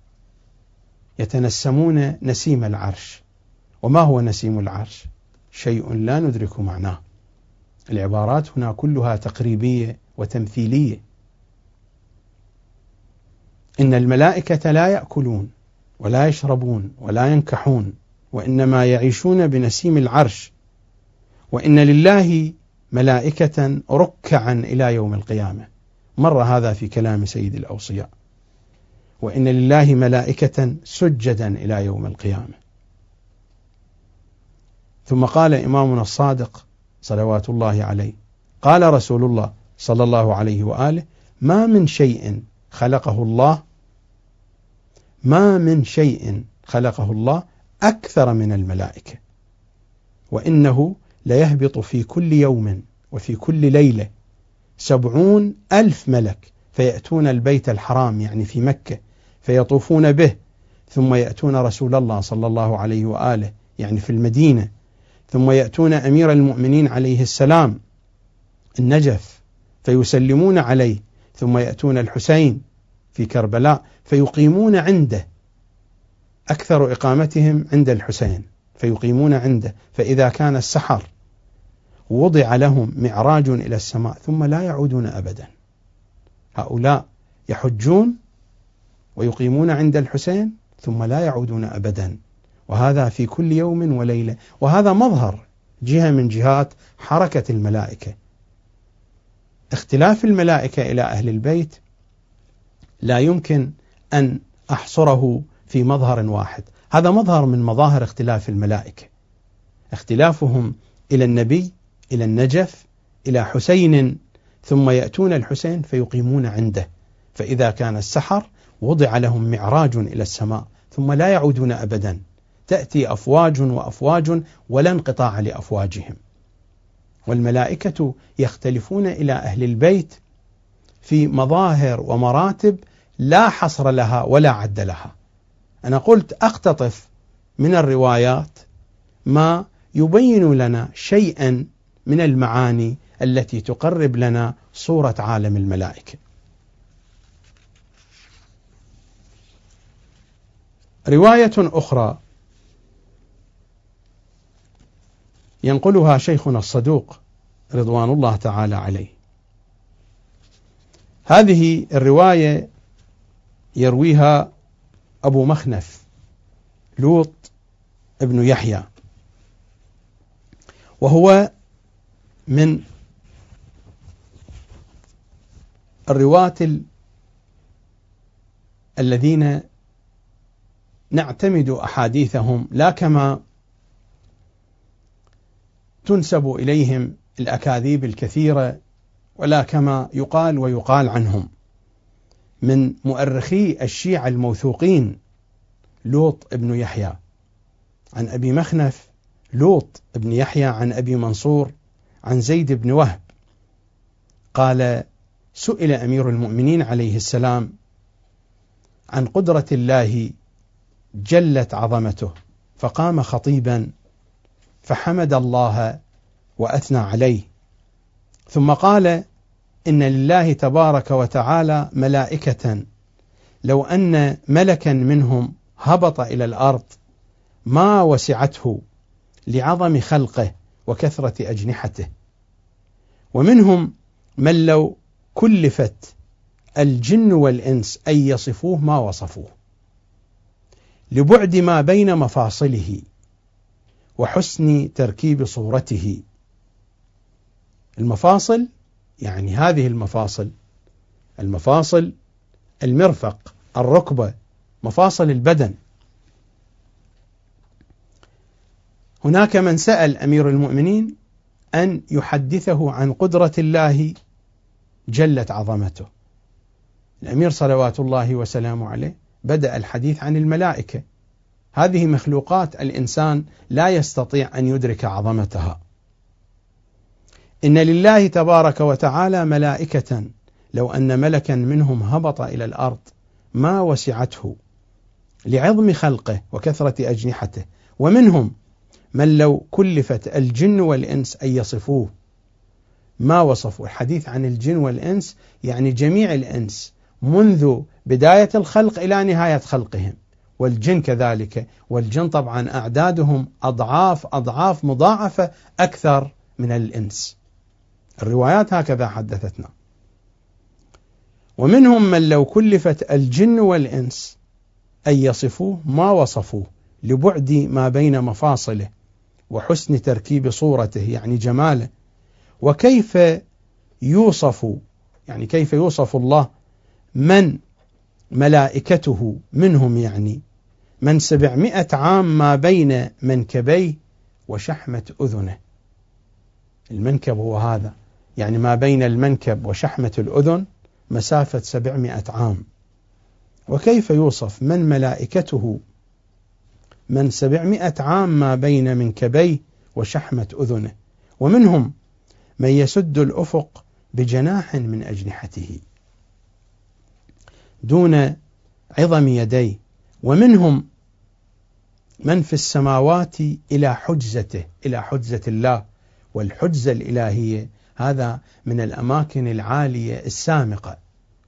يتنسمون نسيم العرش. وما هو نسيم العرش؟ شيء لا ندرك معناه. العبارات هنا كلها تقريبية وتمثيلية. إن الملائكة لا يأكلون ولا يشربون ولا ينكحون، وإنما يعيشون بنسيم العرش. وإن لله ملائكة ركعا إلى يوم القيامة، مر هذا في كلام سيد الأوصياء. وإن لله ملائكة سجدا إلى يوم القيامة. ثم قال إمامنا الصادق صلوات الله عليه: قال رسول الله صلى الله عليه وآله: ما من شيء خلقه الله ما من شيء خلقه الله أكثر من الملائكة، وإنه ليهبط في كل يوم وفي كل ليلة سبعون ألف ملك فيأتون البيت الحرام يعني في مكة فيطوفون به، ثم يأتون رسول الله صلى الله عليه وآله يعني في المدينة، ثم يأتون أمير المؤمنين عليه السلام النجف فيسلمون عليه، ثم يأتون الحسين في كربلاء فيقيمون عنده، أكثر إقامتهم عند الحسين فيقيمون عنده، فإذا كان السحر وضع لهم معراج إلى السماء ثم لا يعودون أبدا. هؤلاء يحجون ويقيمون عند الحسين ثم لا يعودون أبدا، وهذا في كل يوم وليلة، وهذا مظهر جهة من جهات حركة الملائكة. اختلاف الملائكة إلى أهل البيت لا يمكن أن أحصره في مظهر واحد، هذا مظهر من مظاهر اختلاف الملائكة، اختلافهم إلى النبي إلى النجف إلى حسين، ثم يأتون الحسين فيقيمون عنده، فإذا كان السحر وضع لهم معراج إلى السماء ثم لا يعودون أبدا، تأتي أفواج وأفواج ولا انقطاع لأفواجهم. والملائكة يختلفون إلى أهل البيت في مظاهر ومراتب لا حصر لها ولا عد لها. أنا قلت أقتطف من الروايات ما يبين لنا شيئا من المعاني التي تقرب لنا صورة عالم الملائكة. رواية أخرى ينقلها شيخنا الصدوق رضوان الله تعالى عليه، هذه الرواية يرويها أبو مخنف لوط ابن يحيى، وهو من الرواة الذين نعتمد أحاديثهم لا كما تنسب إليهم الأكاذيب الكثيرة، ولا كما يقال ويقال عنهم. من مؤرخي الشيعة الموثوقين لوط ابن يحيى عن أبي مخنف لوط ابن يحيى عن أبي منصور عن زيد بن وهب قال: سئل أمير المؤمنين عليه السلام عن قدرة الله جلت عظمته، فقام خطيبا فحمد الله وأثنى عليه، ثم قال: إن لله تبارك وتعالى ملائكة لو أن ملكا منهم هبط إلى الأرض ما وسعته لعظم خلقه وكثرة أجنحته، ومنهم من لو كلفت الجن والإنس أن يصفوه ما وصفوه لبعد ما بين مفاصله وحسن تركيب صورته. المفاصل يعني هذه المفاصل، المفاصل المرفق، الركبة، مفاصل البدن. هناك من سأل أمير المؤمنين أن يحدثه عن قدرة الله جلت عظمته. الأمير صلوات الله وسلامه عليه بدأ الحديث عن الملائكة، هذه مخلوقات الإنسان لا يستطيع أن يدرك عظمتها. إن لله تبارك وتعالى ملائكة لو أن ملكا منهم هبط إلى الأرض ما وسعته لعظم خلقه وكثرة أجنحته، ومنهم من لو كلفت الجن والإنس أن يصفوه ما وصفوا. الحديث عن الجن والإنس يعني جميع الإنس منذ بداية الخلق إلى نهاية خلقهم، والجن كذلك، والجن طبعا أعدادهم أضعاف أضعاف مضاعفة أكثر من الإنس، الروايات هكذا حدثتنا. ومنهم من لو كلفت الجن والإنس أن يصفوه ما وصفوه لبعد ما بين مفاصله وحسن تركيب صورته يعني جماله. وكيف يوصف يعني كيف يوصف الله من ملائكته منهم يعني من سبعمائة عام ما بين منكبيه وشحمة أذنه. المنكب هو هذا، يعني ما بين المنكب وشحمة الأذن مسافة سبعمائة عام، وكيف يوصف من ملائكته من سبعمائة عام ما بين منكبيه وشحمة أذنه، ومنهم من يسد الأفق بجناح من أجنحته دون عظم يديه، ومنهم من في السماوات إلى حجزته، إلى حجزة الله، والحجزة الإلهية هذا من الأماكن العالية السامقة.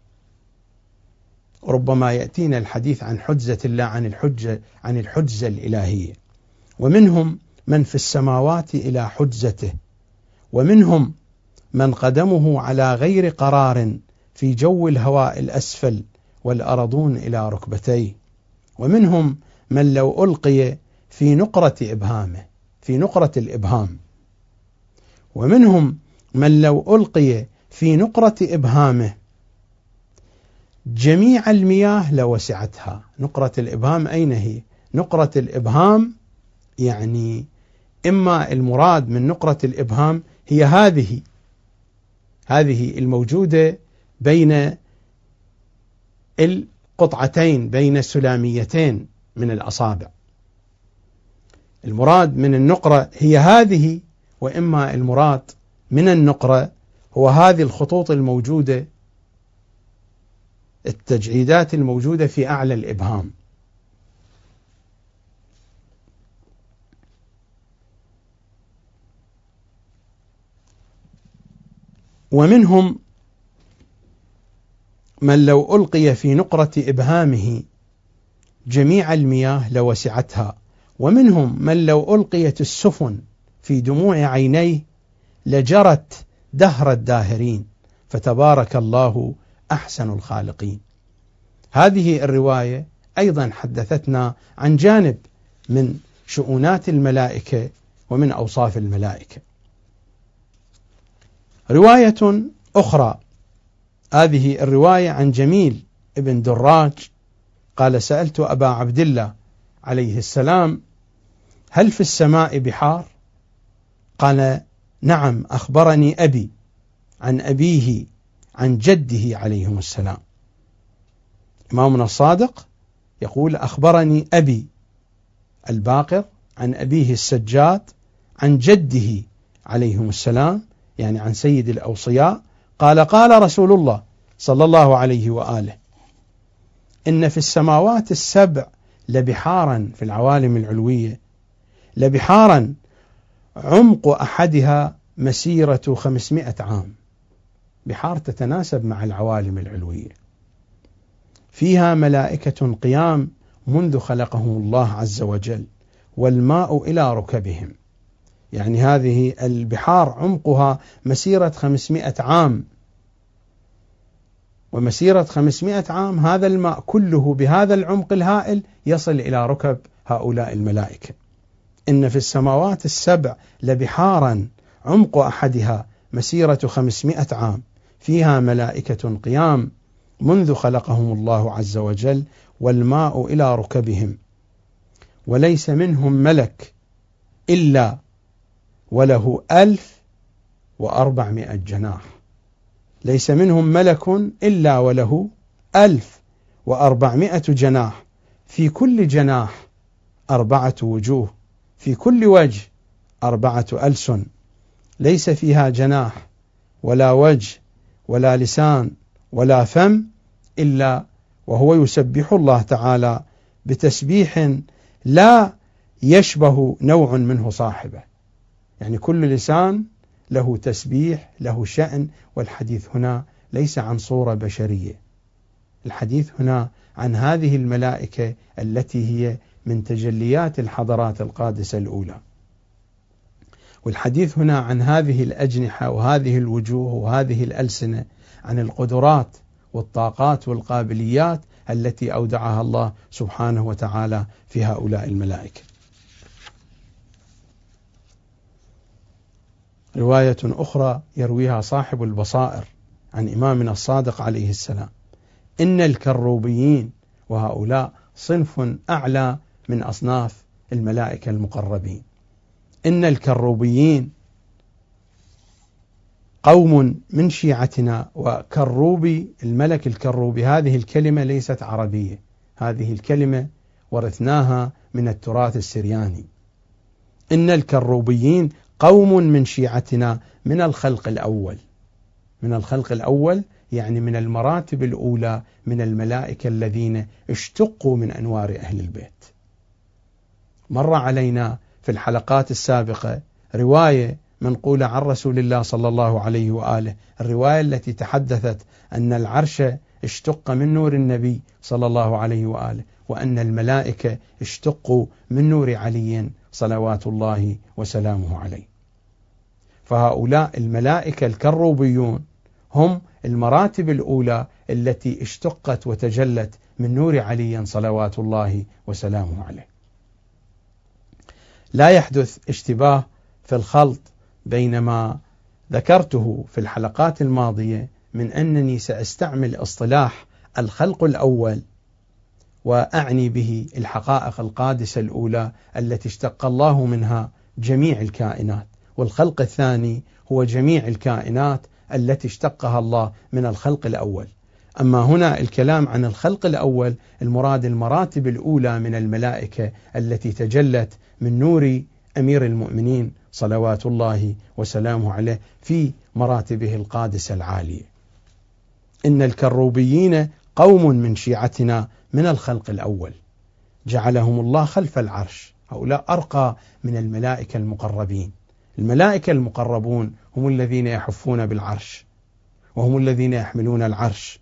ربما يأتينا الحديث عن حجزة الله عن الحجة عن الحجزة الإلهية. ومنهم من في السماوات إلى حجزته، ومنهم من قدمه على غير قرار في جو الهواء الأسفل والأرضون إلى ركبتيه، ومنهم من لو ألقي في نقرة إبهامه في نقرة الإبهام، ومنهم من لو ألقي في نقرة إبهامه جميع المياه لوسعتها. نقرة الإبهام أين هي؟ نقرة الإبهام يعني إما المراد من نقرة الإبهام هي هذه هذه الموجودة بين القطعتين، بين السلاميتين من الأصابع. المراد من النقرة هي هذه، وإما المراد من النقرة هو هذه الخطوط الموجودة، التجعيدات الموجودة في أعلى الإبهام. ومنهم من لو ألقي في نقرة إبهامه جميع المياه لوسعتها، ومنهم من لو ألقيت السفن في دموع عينيه لجرت دهر الداهرين، فتبارك الله أحسن الخالقين. هذه الرواية أيضا حدثتنا عن جانب من شؤونات الملائكة ومن أوصاف الملائكة. رواية أخرى، هذه الرواية عن جميل ابن دراج قال: سألت أبا عبد الله عليه السلام: هل في السماء بحار؟ قال: نعم، أخبرني أبي عن أبيه عن جده عليهم السلام. إمامنا الصادق يقول: أخبرني أبي الباقر عن أبيه السجاد عن جده عليهم السلام، يعني عن سيد الأوصياء، قال: قال رسول الله صلى الله عليه وآله: إن في السماوات السبع لبحارا، في العوالم العلوية لبحارا عمق أحدها مسيرة خمسمائة عام. بحار تتناسب مع العوالم العلوية، فيها ملائكة قيام منذ خلقهم الله عز وجل، والماء إلى ركبهم. يعني هذه البحار عمقها مسيرة خمسمائة عام، ومسيرة خمسمائة عام هذا الماء كله بهذا العمق الهائل يصل إلى ركب هؤلاء الملائكة. إن في السماوات السبع لبحارا عمق أحدها مسيرة خمسمائة عام، فيها ملائكة قيام منذ خلقهم الله عز وجل، والماء إلى ركبهم، وليس منهم ملك إلا وله ألف وأربعمائة جناح. ليس منهم ملك إلا وله ألف وأربعمائة جناح، في كل جناح أربعة وجوه، في كل وجه أربعة ألسن، ليس فيها جناح ولا وجه ولا لسان ولا فم إلا وهو يسبح الله تعالى بتسبيح لا يشبه نوع منه صاحبه. يعني كل لسان له تسبيح، له شأن. والحديث هنا ليس عن صورة بشرية، الحديث هنا عن هذه الملائكة التي هي من تجليات الحضرات القادسة الأولى. والحديث هنا عن هذه الأجنحة وهذه الوجوه وهذه الألسنة، عن القدرات والطاقات والقابليات التي أودعها الله سبحانه وتعالى في هؤلاء الملائكة. رواية أخرى يرويها صاحب البصائر عن إمامنا الصادق عليه السلام: إن الكروبيين، وهؤلاء صنف أعلى من أصناف الملائكة المقربين، إن الكروبيين قوم من شيعتنا. وكروبي الملك الكروبي هذه الكلمة ليست عربية، هذه الكلمة ورثناها من التراث السرياني. إن الكروبيين قوم من شيعتنا من الخلق الأول. من الخلق الأول يعني من المراتب الأولى من الملائكة الذين اشتقوا من أنوار أهل البيت. مر علينا في الحلقات السابقة رواية منقولة عن رسول الله صلى الله عليه وآله، الرواية التي تحدثت أن العرش اشتق من نور النبي صلى الله عليه وآله، وأن الملائكة اشتقوا من نور علي صلوات الله وسلامه عليه. فهؤلاء الملائكة الكروبيون هم المراتب الأولى التي اشتقت وتجلت من نور علي صلوات الله وسلامه عليه. لا يحدث اشتباه في الخلط بين ما ذكرته في الحلقات الماضية من أنني سأستعمل اصطلاح الخلق الأول وأعني به الحقائق القادسة الأولى التي اشتق الله منها جميع الكائنات، والخلق الثاني هو جميع الكائنات التي اشتقها الله من الخلق الأول. أما هنا الكلام عن الخلق الأول المراد المراتب الأولى من الملائكة التي تجلت من نور أمير المؤمنين صلوات الله وسلامه عليه في مراتبه القادسة العالية. إن الكروبيين قوم من شيعتنا من الخلق الأول جعلهم الله خلف العرش. هؤلاء أرقى من الملائكة المقربين. الملائكة المقربون هم الذين يحفون بالعرش وهم الذين يحملون العرش.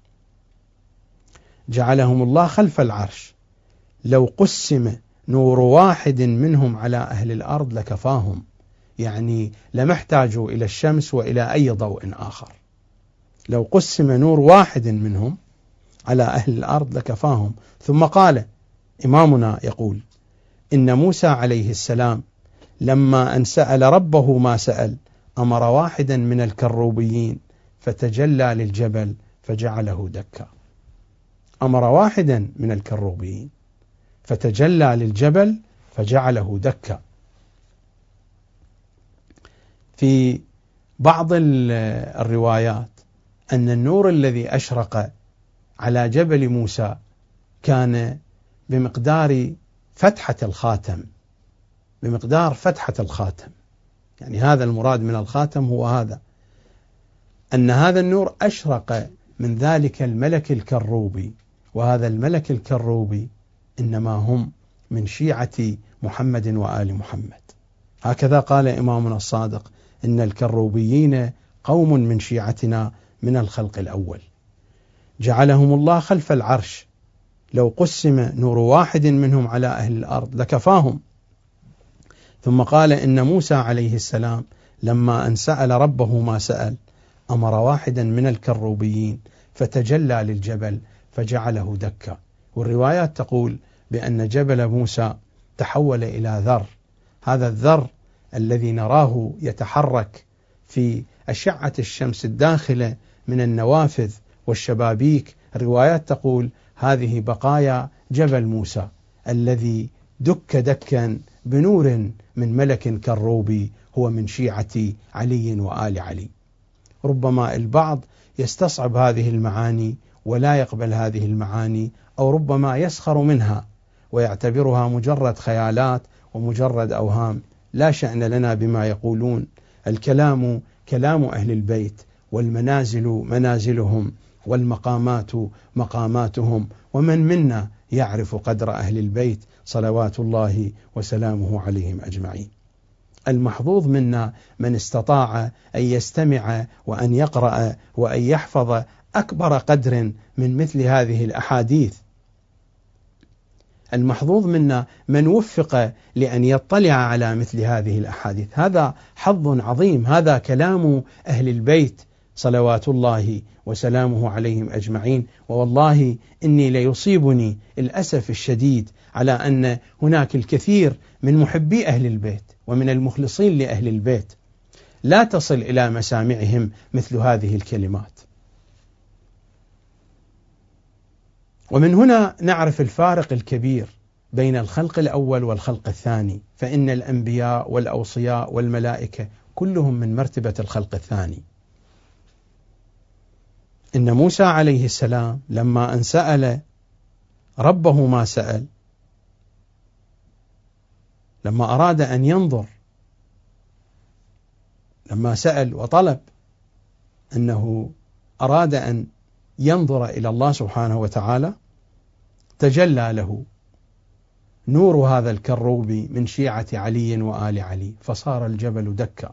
جعلهم الله خلف العرش. لو قسم نور واحد منهم على أهل الأرض لكفاهم، يعني لم يحتاجوا إلى الشمس وإلى أي ضوء آخر. لو قسم نور واحد منهم على أهل الأرض لكفاهم. ثم قال إمامنا يقول: إن موسى عليه السلام لما أن سأل ربه ما سأل أمر واحدا من الكروبيين فتجلى للجبل فجعله دكا. أمر واحدا من الكروبيين فتجلى للجبل فجعله دكا. في بعض الروايات أن النور الذي أشرق على جبل موسى كان بمقدار فتحة الخاتم، بمقدار فتحة الخاتم. يعني هذا المراد من الخاتم هو هذا، أن هذا النور أشرق من ذلك الملك الكروبي، وهذا الملك الكروبي إنما هم من شيعة محمد وآل محمد. هكذا قال إمامنا الصادق: إن الكروبيين قوم من شيعتنا من الخلق الأول جعلهم الله خلف العرش. لو قسم نور واحد منهم على أهل الأرض لكفاهم. ثم قال: إن موسى عليه السلام لما أن سأل ربه ما سأل أمر واحدا من الكروبيين فتجلى للجبل فجعله دكا. والروايات تقول بأن جبل موسى تحول إلى ذر. هذا الذر الذي نراه يتحرك في أشعة الشمس الداخلة من النوافذ والشبابيك، الروايات تقول هذه بقايا جبل موسى الذي دك دكا بنور من ملك كروبي هو من شيعة علي وآل علي. ربما البعض يستصعب هذه المعاني ولا يقبل هذه المعاني، أو ربما يسخر منها ويعتبرها مجرد خيالات ومجرد أوهام. لا شأن لنا بما يقولون. الكلام كلام أهل البيت، والمنازل منازلهم، والمقامات مقاماتهم، ومن منا يعرف قدر أهل البيت صلوات الله وسلامه عليهم أجمعين. المحظوظ منا من استطاع أن يستمع وأن يقرأ وأن يحفظ أكبر قدر من مثل هذه الأحاديث. المحظوظ منا من وفق لأن يطلع على مثل هذه الأحاديث. هذا حظ عظيم، هذا كلام أهل البيت صلوات الله وسلامه عليهم أجمعين. ووالله إني ليصيبني الأسف الشديد على أن هناك الكثير من محبي أهل البيت ومن المخلصين لأهل البيت لا تصل إلى مسامعهم مثل هذه الكلمات. ومن هنا نعرف الفارق الكبير بين الخلق الأول والخلق الثاني، فإن الأنبياء والأوصياء والملائكة كلهم من مرتبة الخلق الثاني. إن موسى عليه السلام لما أن سأل ربه ما سأل، لما أراد أن ينظر، لما سأل وطلب أنه أراد أن ينظر إلى الله سبحانه وتعالى، تجلى له نور هذا الكروب من شيعة علي وآل علي فصار الجبل دكا.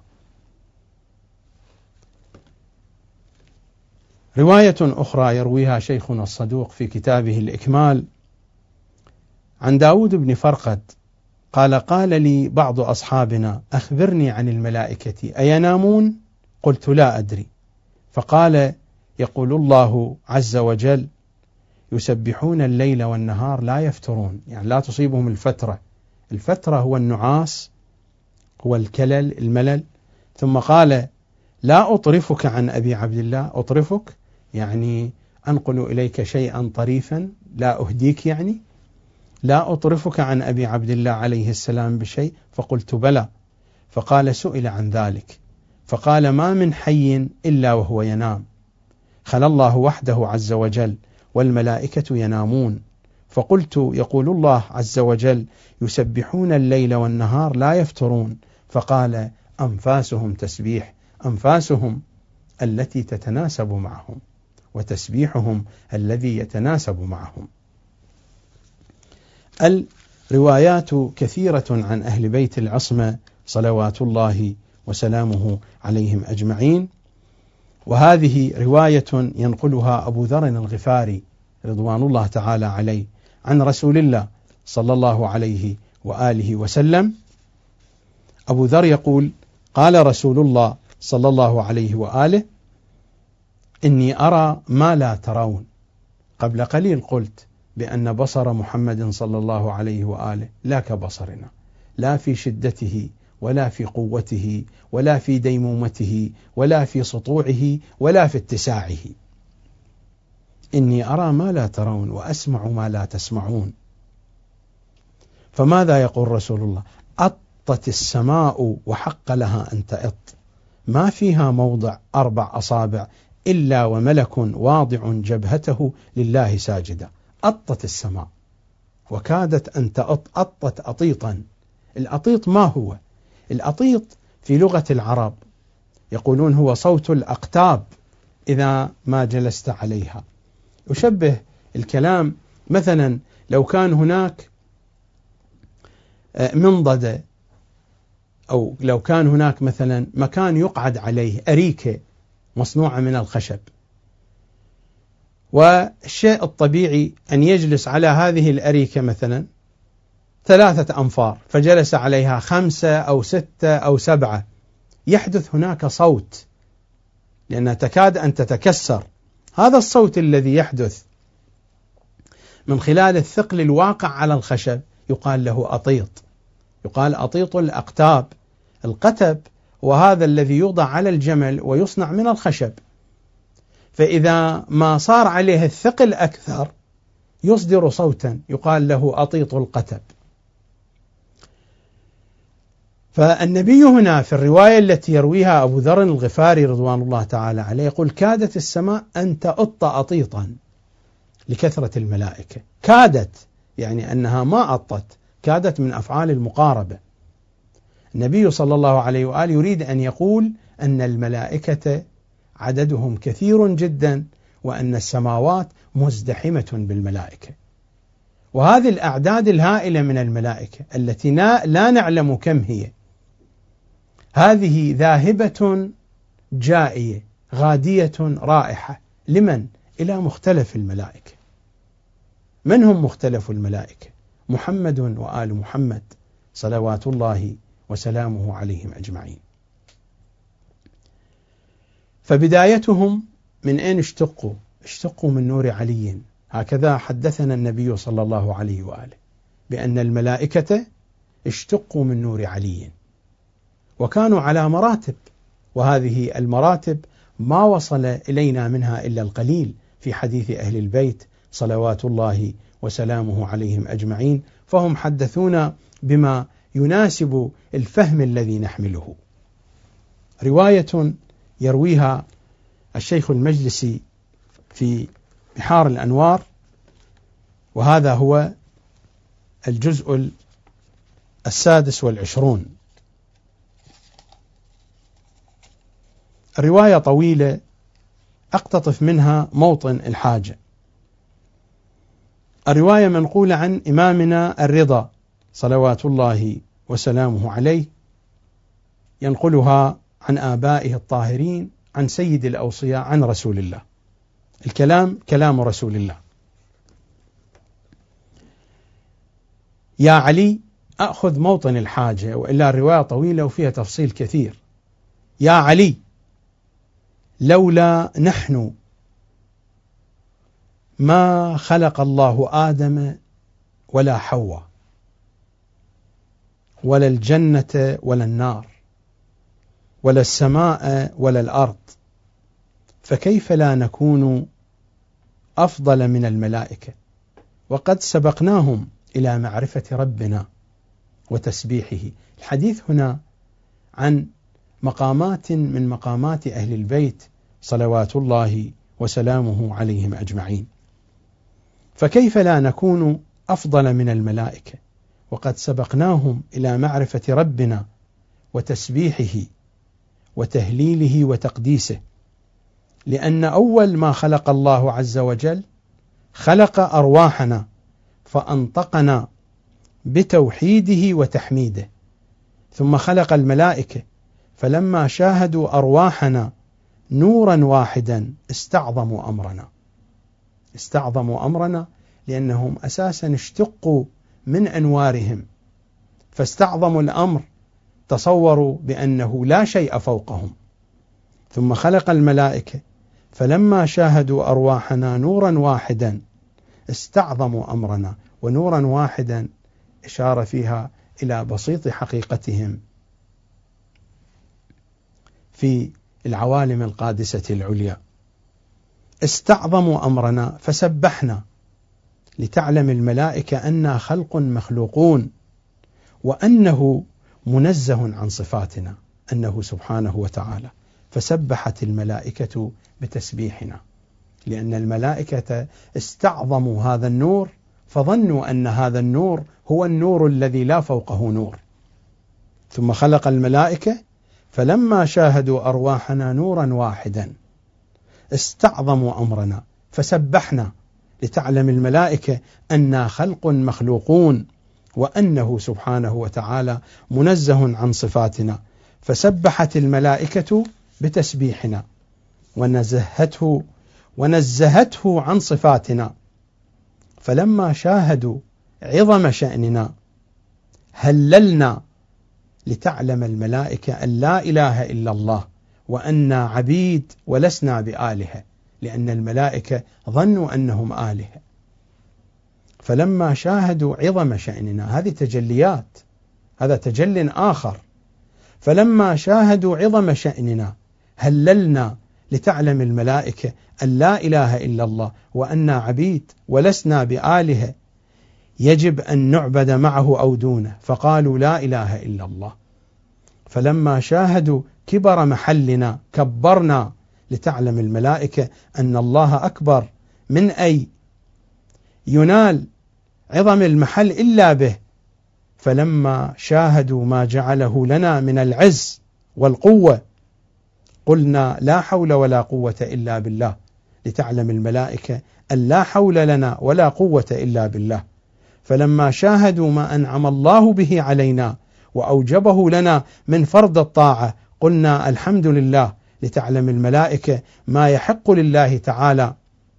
رواية أخرى يرويها شيخنا الصدوق في كتابه الإكمال عن داود بن فرقد قال: قال لي بعض أصحابنا: أخبرني عن الملائكة أينامون؟ قلت: لا أدري. فقال: يقول الله عز وجل: يسبحون الليل والنهار لا يفترون، يعني لا تصيبهم الفترة. الفترة هو النعاس، هو الكلل، الملل. ثم قال: لا أطرفك عن أبي عبد الله. أطرفك يعني أنقل إليك شيئا طريفا، لا أهديك، يعني لا أطرفك عن أبي عبد الله عليه السلام بشيء. فقلت: بلى. فقال: سئل عن ذلك فقال: ما من حي إلا وهو ينام، خلا الله وحده عز وجل والملائكة ينامون. فقلت: يقول الله عز وجل: يسبحون الليل والنهار لا يفترون. فقال: أنفاسهم تسبيح، أنفاسهم التي تتناسب معهم، وتسبيحهم الذي يتناسب معهم. الروايات كثيرة عن أهل بيت العصمة صلوات الله وسلامه عليهم أجمعين، وهذه رواية ينقلها أبو ذر الغفاري رضوان الله تعالى عليه عن رسول الله صلى الله عليه وآله وسلم. أبو ذر يقول: قال رسول الله صلى الله عليه وآله: إني أرى ما لا ترون. قبل قليل قلت بأن بصر محمد صلى الله عليه وآله لا كبصرنا، لا في شدته ولا في قوته ولا في ديمومته ولا في سطوعه ولا في اتساعه. إني أرى ما لا ترون وأسمع ما لا تسمعون. فماذا يقول رسول الله؟ أطت السماء وحق لها أن تأط، ما فيها موضع أربع أصابع إلا وملك واضع جبهته لله ساجدا. أطت السماء وكادت أن تأط، أطت أطيطا. الأطيط ما هو؟ الأطيط في لغة العرب يقولون هو صوت الأقتاب إذا ما جلست عليها. يشبه الكلام مثلا لو كان هناك منضدة، أو لو كان هناك مثلا مكان يقعد عليه، أريكة مصنوعة من الخشب، والشيء الطبيعي أن يجلس على هذه الأريكة مثلا ثلاثة أنفار، فجلس عليها خمسة أو ستة أو سبعة، يحدث هناك صوت لأنها تكاد أن تتكسر. هذا الصوت الذي يحدث من خلال الثقل الواقع على الخشب يقال له أطيط، يقال أطيط الأقتاب. القتب وهذا الذي يوضع على الجمل ويصنع من الخشب، فإذا ما صار عليه الثقل أكثر يصدر صوتا يقال له أطيط القتب. فالنبي هنا في الرواية التي يرويها أبو ذر الغفاري رضوان الله تعالى عليه يقول: كادت السماء أن تأط أطيطا لكثرة الملائكة. كادت يعني أنها ما أطت، كادت من أفعال المقاربة. النبي صلى الله عليه وآله يريد أن يقول أن الملائكة عددهم كثير جدا، وأن السماوات مزدحمة بالملائكة. وهذه الأعداد الهائلة من الملائكة التي لا نعلم كم هي، هذه ذاهبة جائية غادية رائحة. لمن؟ إلى مختلف الملائكة. من هم مختلف الملائكة؟ محمد وآل محمد صلوات الله وسلامه عليهم أجمعين. فبدايتهم من أين اشتقوا؟ اشتقوا من نور علي. هكذا حدثنا النبي صلى الله عليه وآله بأن الملائكة اشتقوا من نور علي، وكانوا على مراتب، وهذه المراتب ما وصل إلينا منها إلا القليل في حديث أهل البيت صلوات الله وسلامه عليهم أجمعين، فهم حدثونا بما يناسب الفهم الذي نحمله. رواية يرويها الشيخ المجلسي في بحار الأنوار، وهذا هو الجزء السادس والعشرون. الرواية طويلة أقتطف منها موطن الحاجة. الرواية منقولة عن إمامنا الرضا صلوات الله وسلامه عليه، ينقلها عن آبائه الطاهرين عن سيد الأوصياء عن رسول الله. الكلام كلام رسول الله. يا علي، أخذ موطن الحاجة وإلا الرواية طويلة وفيها تفصيل كثير. يا علي، لولا نحن ما خلق الله آدم ولا حواء ولا الجنة ولا النار ولا السماء ولا الأرض، فكيف لا نكون أفضل من الملائكة وقد سبقناهم إلى معرفة ربنا وتسبيحه. الحديث هنا عن مقامات من مقامات أهل البيت صلوات الله وسلامه عليهم أجمعين. فكيف لا نكون أفضل من الملائكة وقد سبقناهم إلى معرفة ربنا وتسبيحه وتهليله وتقديسه، لأن أول ما خلق الله عز وجل خلق أرواحنا فأنطقنا بتوحيده وتحميده، ثم خلق الملائكة فلما شاهدوا أرواحنا نورا واحدا استعظموا أمرنا. استعظموا أمرنا لأنهم أساسا اشتقوا من أنوارهم فاستعظموا الأمر، تصوروا بأنه لا شيء فوقهم. ثم خلق الملائكة فلما شاهدوا أرواحنا نورا واحدا استعظموا أمرنا، ونورا واحدا إشارة فيها إلى بسيط حقيقتهم في العوالم القادسة العليا. استعظموا أمرنا فسبحنا لتعلم الملائكة أننا خلق مخلوقون وأنه منزه عن صفاتنا، أنه سبحانه وتعالى، فسبحت الملائكة بتسبيحنا، لأن الملائكة استعظموا هذا النور فظنوا أن هذا النور هو النور الذي لا فوقه نور. ثم خلق الملائكة فلما شاهدوا أرواحنا نورا واحدا استعظموا أمرنا فسبحنا لتعلم الملائكة أننا خلق مخلوقون وأنه سبحانه وتعالى منزه عن صفاتنا، فسبحت الملائكة بتسبيحنا ونزهته ونزهته عن صفاتنا. فلما شاهدوا عظم شأننا هللنا لتعلم الملائكة أن لا إله إلا الله وأننا عبيد ولسنا بآلهة، لأن الملائكة ظنوا أنهم آلهة. فلما شاهدوا عظم شأننا، هذه تجليات، هذا تجل آخر. فلما شاهدوا عظم شأننا هللنا لتعلم الملائكة أن لا إله إلا الله وأننا عبيد ولسنا بآلهة يجب أن نعبد معه أو دونه، فقالوا لا إله إلا الله. فلما شاهدوا كبر محلنا كبرنا لتعلم الملائكة أن الله أكبر من أي ينال عظم المحل إلا به. فلما شاهدوا ما جعله لنا من العز والقوة قلنا لا حول ولا قوة إلا بالله لتعلم الملائكة أن لا حول لنا ولا قوة إلا بالله. فلما شاهدوا ما أنعم الله به علينا وأوجبه لنا من فرض الطاعة قلنا الحمد لله لتعلم الملائكة ما يحق لله تعالى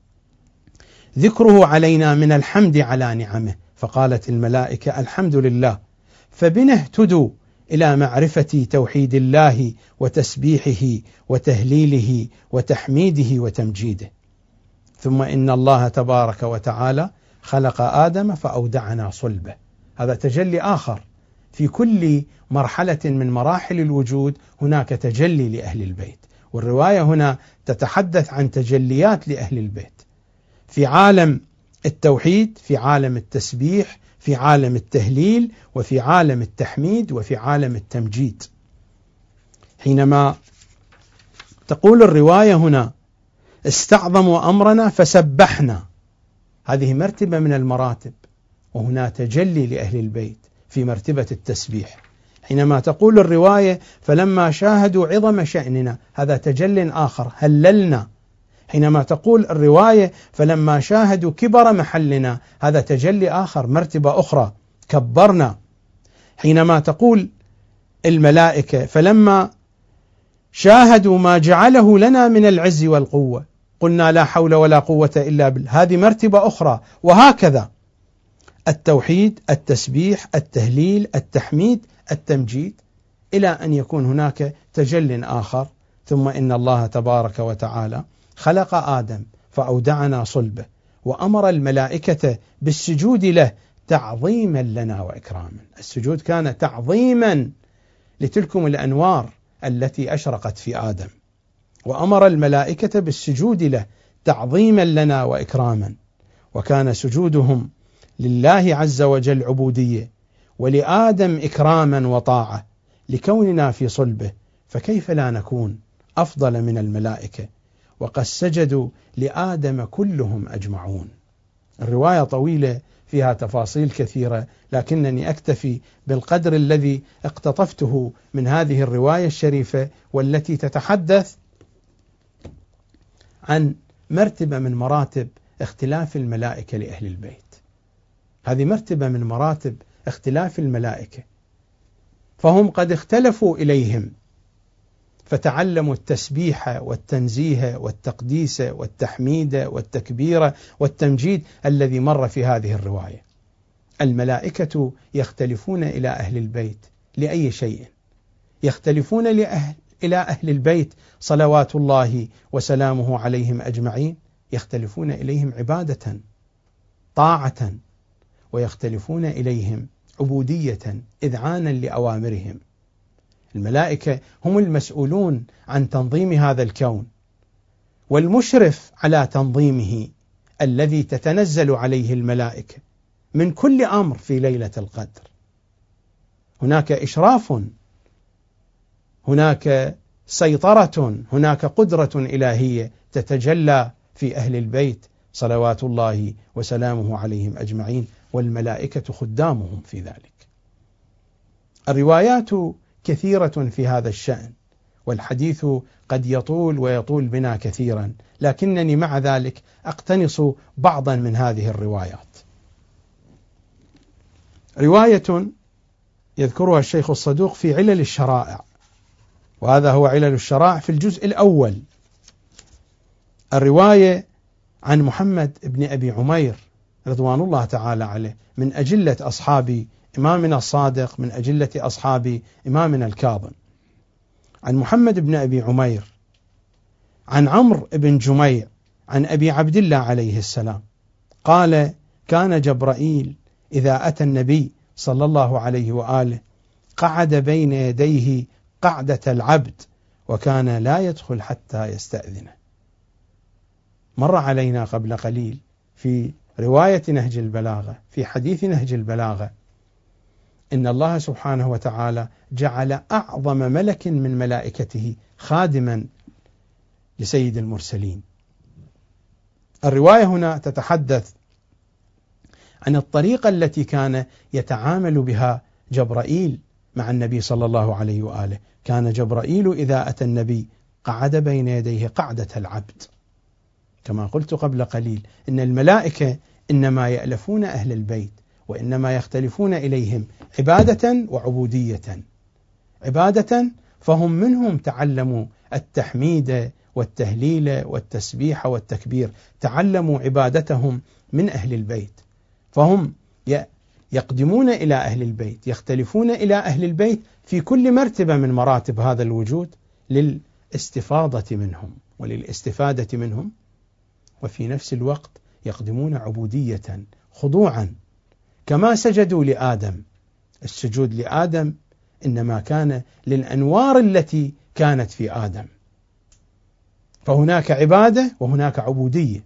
ذكره علينا من الحمد على نعمه. فقالت الملائكة الحمد لله. فبنا اهتدوا إلى معرفة توحيد الله وتسبيحه وتهليله وتحميده وتمجيده. ثم إن الله تبارك وتعالى خلق آدم فأودعنا صلبه. هذا تجلي آخر، في كل مرحلة من مراحل الوجود هناك تجلي لأهل البيت، والرواية هنا تتحدث عن تجليات لأهل البيت في عالم التوحيد، في عالم التسبيح، في عالم التهليل، وفي عالم التحميد، وفي عالم التمجيد. حينما تقول الرواية هنا استعظموا أمرنا فسبحنا، هذه مرتبة من المراتب. وهنا تجلي لأهل البيت في مرتبة التسبيح. حينما تقول الرواية فلما شاهدوا عظم شأننا، هذا تجل آخر، هللنا. حينما تقول الرواية فلما شاهدوا كبر محلنا، هذا تجلي آخر، مرتبة أخرى، كبرنا. حينما تقول الملائكة فلما شاهدوا ما جعله لنا من العز والقوة قلنا لا حول ولا قوة إلا بالله، هذه مرتبة أخرى. وهكذا التوحيد، التسبيح، التهليل، التحميد، التمجيد، إلى أن يكون هناك تجل آخر. ثم إن الله تبارك وتعالى خلق آدم فأودعنا صلبه وأمر الملائكة بالسجود له تعظيما لنا وإكراما. السجود كان تعظيما لتلكم الأنوار التي أشرقت في آدم، وأمر الملائكة بالسجود له تعظيما لنا وإكراما. وكان سجودهم لله عز وجل عبودية، ولآدم إكراما وطاعة لكوننا في صلبه، فكيف لا نكون أفضل من الملائكة وقد سجدوا لآدم كلهم أجمعون. الرواية طويلة فيها تفاصيل كثيرة، لكنني أكتفي بالقدر الذي اقتطفته من هذه الرواية الشريفة، والتي تتحدث عن مرتبة من مراتب اختلاف الملائكة لأهل البيت. هذه مرتبة من مراتب اختلاف الملائكة، فهم قد اختلفوا إليهم فتعلموا التسبيح والتنزيه والتقديس والتحميد والتكبير والتمجيد الذي مر في هذه الرواية. الملائكة يختلفون إلى أهل البيت لأي شيء؟ يختلفون لأهل إلى أهل البيت صلوات الله وسلامه عليهم أجمعين، يختلفون إليهم عبادة طاعة، ويختلفون إليهم عبودية إذعانا لأوامرهم. الملائكة هم المسؤولون عن تنظيم هذا الكون، والمشرف على تنظيمه الذي تتنزل عليه الملائكة من كل أمر في ليلة القدر. هناك إشراف، هناك سيطرة، هناك قدرة إلهية تتجلى في أهل البيت صلوات الله وسلامه عليهم أجمعين، والملائكة خدامهم في ذلك. الروايات كثيرة في هذا الشأن، والحديث قد يطول ويطول بنا كثيرا، لكنني مع ذلك أقتنص بعضا من هذه الروايات. رواية يذكرها الشيخ الصدوق في علل الشرائع، وهذا هو علل الشرائع في الجزء الأول. الرواية عن محمد بن أبي عمير رضوان الله تعالى عليه، من أجلة أصحاب إمامنا الصادق، من أجلة أصحاب إمامنا الكاظم. عن محمد بن أبي عمير عن عمرو بن جميع عن أبي عبد الله عليه السلام قال: كان جبرائيل إذا أتى النبي صلى الله عليه وآله قعد بين يديه قعدة العبد، وكان لا يدخل حتى يستأذنه. مر علينا قبل قليل في رواية نهج البلاغة، في حديث نهج البلاغة، إن الله سبحانه وتعالى جعل أعظم ملك من ملائكته خادما لسيد المرسلين. الرواية هنا تتحدث عن الطريقة التي كان يتعامل بها جبرائيل مع النبي صلى الله عليه وآله. كان جبرائيل إذا أتى النبي قعد بين يديه قعدة العبد، كما قلت قبل قليل إن الملائكة إنما يألفون أهل البيت، وإنما يختلفون إليهم عبادة وعبودية. عبادة فهم منهم تعلموا التحميد والتهليل والتسبيح والتكبير، تعلموا عبادتهم من أهل البيت، فهم يقدمون إلى أهل البيت، يختلفون إلى أهل البيت في كل مرتبة من مراتب هذا الوجود للاستفاضة منهم وللاستفادة منهم، وفي نفس الوقت يقدمون عبودية خضوعا. كما سجدوا لآدم، السجود لآدم إنما كان للأنوار التي كانت في آدم، فهناك عبادة وهناك عبودية،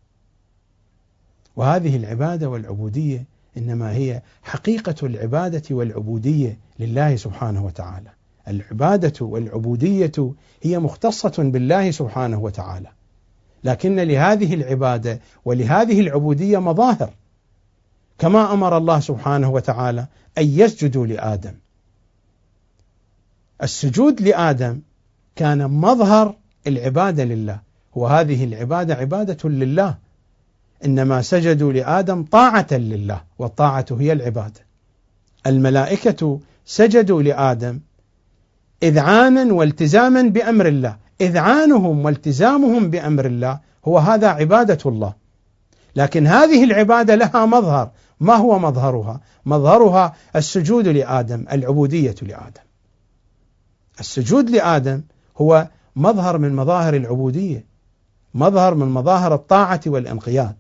وهذه العبادة والعبودية إنما هي حقيقة العبادة والعبودية لله سبحانه وتعالى. العبادة والعبودية هي مختصة بالله سبحانه وتعالى، لكن لهذه العبادة ولهذه العبودية مظاهر، كما أمر الله سبحانه وتعالى أن يسجدوا لآدم. السجود لآدم كان مظهر العبادة لله، وهذه العبادة عبادة لله، إنما سجدوا لآدم طاعة لله، والطاعة هي العبادة. الملائكة سجدوا لآدم إذعانا والتزاما بأمر الله، إذعانهم والتزامهم بأمر الله هو هذا عبادة الله. لكن هذه العبادة لها مظهر، ما هو مظهرها؟ مظهرها السجود لآدم، العبودية لآدم. السجود لآدم هو مظهر من مظاهر العبودية، مظهر من مظاهر الطاعة والانقياد.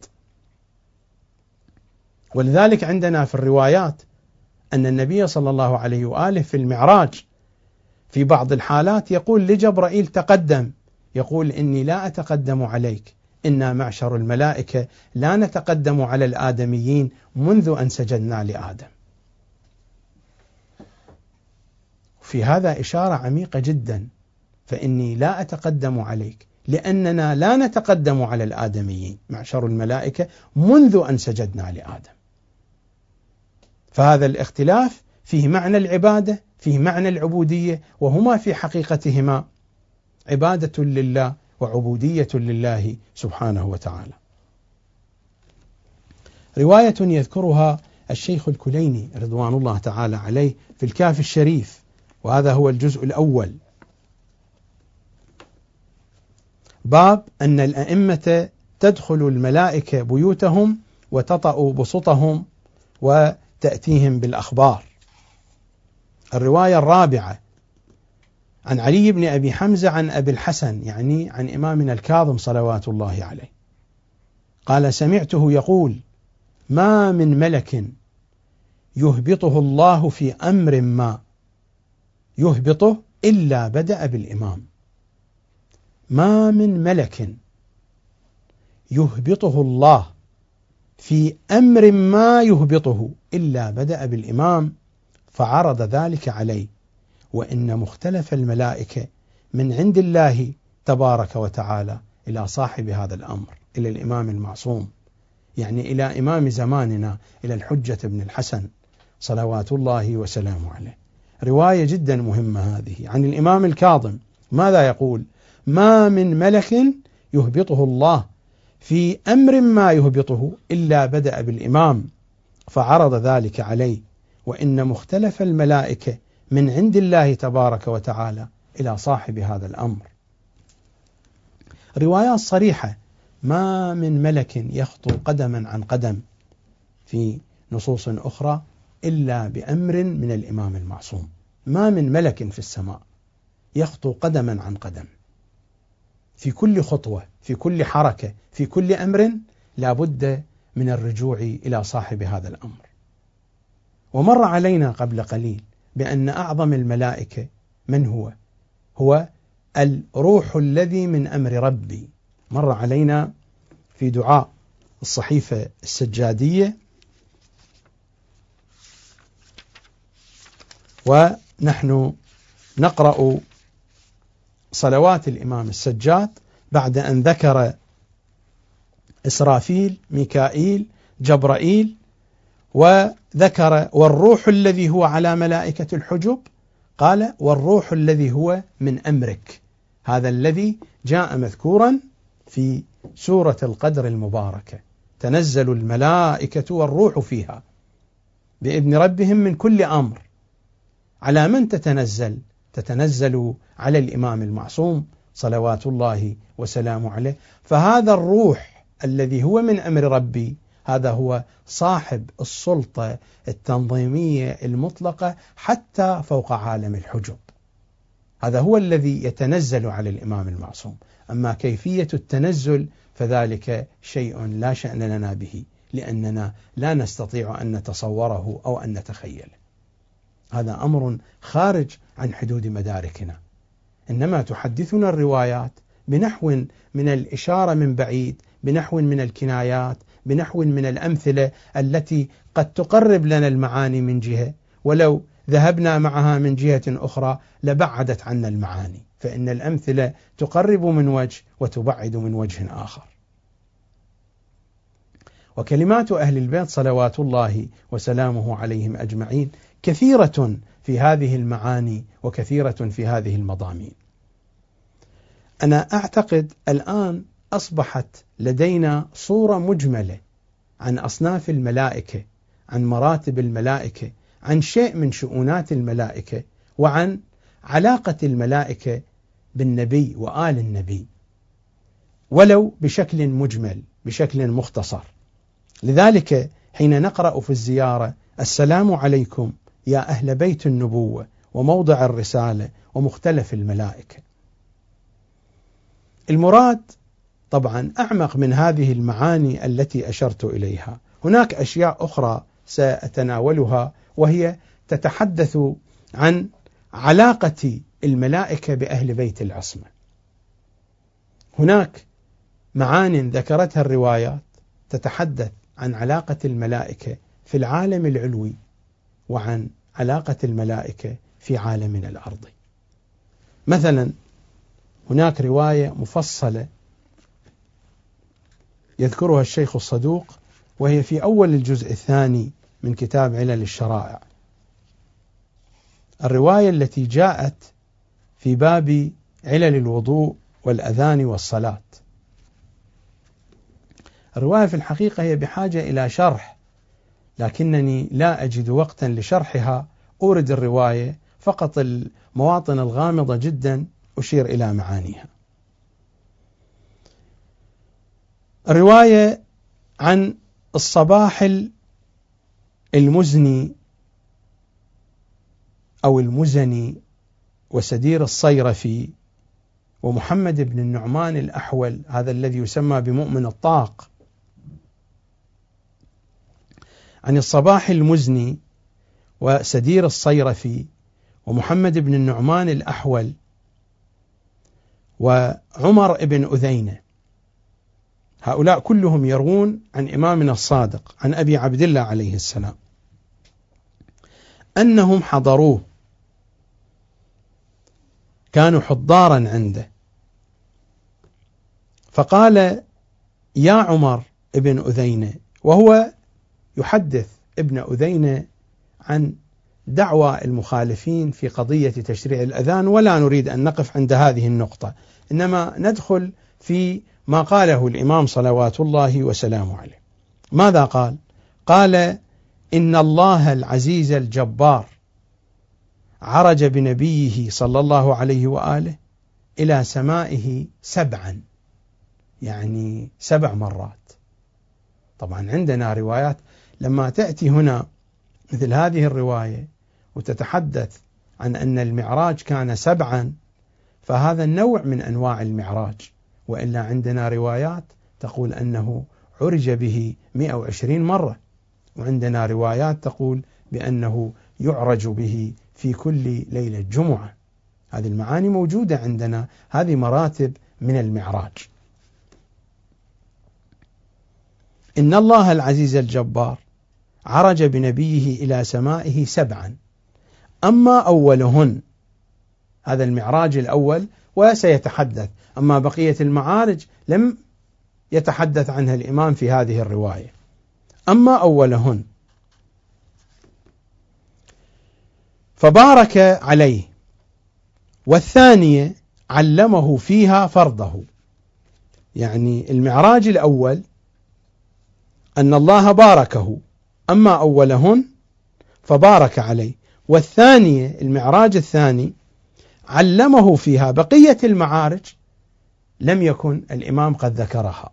ولذلك عندنا في الروايات أن النبي صلى الله عليه وآله في المعراج في بعض الحالات يقول لجبرائيل تقدم، يقول إني لا أتقدم عليك، إنا معشر الملائكة لا نتقدم على الآدميين منذ أن سجدنا لآدم. في هذا إشارة عميقة جدا، فإني لا أتقدم عليك لأننا لا نتقدم على الآدميين معشر الملائكة منذ أن سجدنا لآدم. فهذا الاختلاف فيه معنى العبادة، فيه معنى العبودية، وهما في حقيقتهما عبادة لله وعبودية لله سبحانه وتعالى. رواية يذكرها الشيخ الكليني رضوان الله تعالى عليه في الكافي الشريف، وهذا هو الجزء الأول، باب أن الأئمة تدخل الملائكة بيوتهم وتطأ بسطهم وتأتيهم بالأخبار. الرواية الرابعة عن علي بن أبي حمزة عن أبي الحسن، يعني عن إمامنا الكاظم صلوات الله عليه، قال سمعته يقول ما من ملك يهبطه الله في أمر ما يهبطه إلا بدأ بالإمام. ما من ملك يهبطه الله في أمر ما يهبطه إلا بدأ بالإمام فعرض ذلك عليه، وإن مختلف الملائكة من عند الله تبارك وتعالى إلى صاحب هذا الأمر، إلى الإمام المعصوم، يعني إلى إمام زماننا، إلى الحجة بن الحسن صلوات الله وسلامه عليه. رواية جدا مهمة هذه عن الإمام الكاظم، ماذا يقول؟ ما من ملك يهبطه الله في أمر ما يهبطه إلا بدأ بالإمام فعرض ذلك عليه، وإن مختلف الملائكة من عند الله تبارك وتعالى إلى صاحب هذا الأمر. روايات صريحة، ما من ملك يخطو قدما عن قدم في نصوص أخرى إلا بأمر من الإمام المعصوم. ما من ملك في السماء يخطو قدما عن قدم، في كل خطوة، في كل حركة، في كل أمر لا بد من الرجوع إلى صاحب هذا الأمر. ومر علينا قبل قليل بأن أعظم الملائكة من هو؟ هو الروح الذي من أمر ربي. مر علينا في دعاء الصحيفة السجادية، ونحن نقرأ صلوات الإمام السجاد بعد أن ذكر إسرافيل، ميكائيل، جبرائيل، وذكر والروح الذي هو على ملائكة الحجب، قال والروح الذي هو من أمرك، هذا الذي جاء مذكورا في سورة القدر المباركة، تنزل الملائكة والروح فيها بإذن ربهم من كل أمر. على من تتنزل؟ تتنزل على الإمام المعصوم صلوات الله وسلامه عليه. فهذا الروح الذي هو من أمر ربي هذا هو صاحب السلطة التنظيمية المطلقة حتى فوق عالم الحجب، هذا هو الذي يتنزل على الإمام المعصوم. أما كيفية التنزل فذلك شيء لا شأن لنا به، لأننا لا نستطيع أن نتصوره أو أن نتخيله، هذا أمر خارج عن حدود مداركنا. إنما تحدثنا الروايات بنحو من الإشارة من بعيد، بنحو من الكنايات، بنحو من الأمثلة التي قد تقرب لنا المعاني من جهة، ولو ذهبنا معها من جهة أخرى لبعدت عنا المعاني. فإن الأمثلة تقرب من وجه وتبعد من وجه آخر. وكلمات أهل البيت صلوات الله وسلامه عليهم أجمعين كثيرة في هذه المعاني وكثيرة في هذه المضامين. أنا أعتقد الآن أصبحت لدينا صورة مجملة عن أصناف الملائكة، عن مراتب الملائكة، عن شيء من شؤونات الملائكة، وعن علاقة الملائكة بالنبي وآل النبي، ولو بشكل مجمل بشكل مختصر. لذلك حين نقرأ في الزيارة السلام عليكم يا أهل بيت النبوة وموضع الرسالة ومختلف الملائكة، المراد طبعا أعمق من هذه المعاني التي أشرت إليها. هناك أشياء أخرى سأتناولها وهي تتحدث عن علاقة الملائكة بأهل بيت العصمة. هناك معان ذكرتها الروايات تتحدث عن علاقة الملائكة في العالم العلوي وعن علاقة الملائكة في عالمنا الأرضي. مثلا هناك رواية مفصلة يذكرها الشيخ الصدوق وهي في أول الجزء الثاني من كتاب علل الشرائع، الرواية التي جاءت في باب علل الوضوء والأذان والصلاة. الرواية في الحقيقة هي بحاجة إلى شرح، لكنني لا أجد وقتا لشرحها، أورد الرواية فقط المواطن الغامضة جدا أشير إلى معانيها. الرواية عن الصباح المزني أو المزني وسدير الصيرفي ومحمد بن النعمان الأحول، هذا الذي يسمى بمؤمن الطاق. عن الصباح المزني وسدير الصيرفي ومحمد بن النعمان الأحول وعمر بن أذينة، هؤلاء كلهم يروون عن إمامنا الصادق عن أبي عبد الله عليه السلام أنهم حضروه، كانوا حضارا عنده، فقال يا عمر ابن أذينة، وهو يحدث ابن أذينة عن دعوى المخالفين في قضية تشريع الأذان، ولا نريد أن نقف عند هذه النقطة، إنما ندخل في ما قاله الإمام صلوات الله وسلامه عليه. ماذا قال؟ قال إن الله العزيز الجبار عرج بنبيه صلى الله عليه وآله إلى سمائه سبعا، يعني سبع مرات. طبعا عندنا روايات لما تأتي هنا مثل هذه الرواية وتتحدث عن أن المعراج كان سبعا، فهذا النوع من أنواع المعراج، وإلا عندنا روايات تقول أنه عرج به مئة وعشرين مرة، وعندنا روايات تقول بأنه يعرج به في كل ليلة جمعة. هذه المعاني موجودة عندنا، هذه مراتب من المعراج. إن الله العزيز الجبار عرج بنبيه إلى سمائه سبعا، أما أولهن، هذا المعراج الأول وسيتحدث، أما بقية المعارج لم يتحدث عنها الإمام في هذه الرواية. أما أولهن فبارك عليه، والثانية علمه فيها فرضه. يعني المعراج الأول أن الله باركه، أما أولهن فبارك عليه، والثانية المعراج الثاني علمه فيها، بقية المعارج لم يكن الإمام قد ذكرها.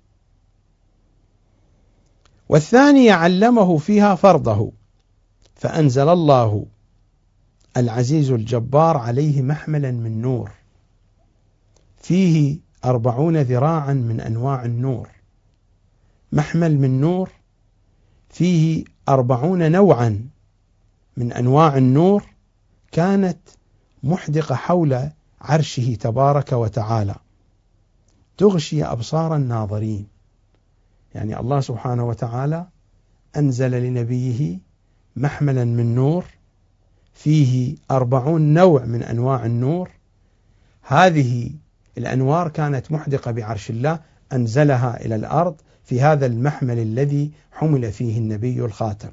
والثانية علمه فيها فرضه، فأنزل الله العزيز الجبار عليه محملا من نور فيه أربعون ذراعا من أنواع النور. محمل من نور فيه أربعون نوعا من أنواع النور كانت محدقة حول عرشه تبارك وتعالى، تغشي أبصار الناظرين. يعني الله سبحانه وتعالى أنزل لنبيه محملا من نور فيه أربعون نوع من أنواع النور، هذه الأنوار كانت محدقة بعرش الله، أنزلها إلى الأرض في هذا المحمل الذي حمل فيه النبي الخاتم.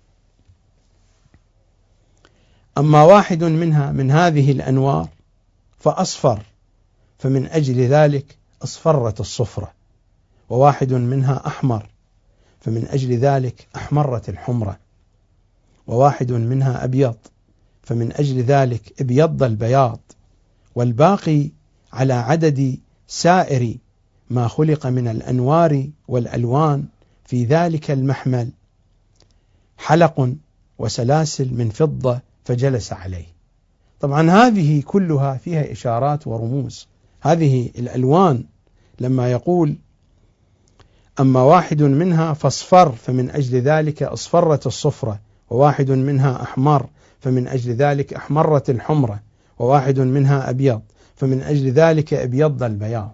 أما واحد منها من هذه الأنوار فأصفر، فمن أجل ذلك أصفرت الصفرة، وواحد منها أحمر، فمن أجل ذلك أحمرت الحمرة، وواحد منها أبيض، فمن أجل ذلك ابيض البياض، والباقي على عدد سائر ما خلق من الأنوار والألوان في ذلك المحمل، حلق وسلاسل من فضة فجلس عليه. طبعا هذه كلها فيها إشارات ورموز. هذه الألوان لما يقول أما واحد منها فاصفر، فمن أجل ذلك أصفرت الصفرة، وواحد منها أحمر، فمن أجل ذلك أحمرت الحمرة، وواحد منها أبيض، فمن أجل ذلك أبيض البياض.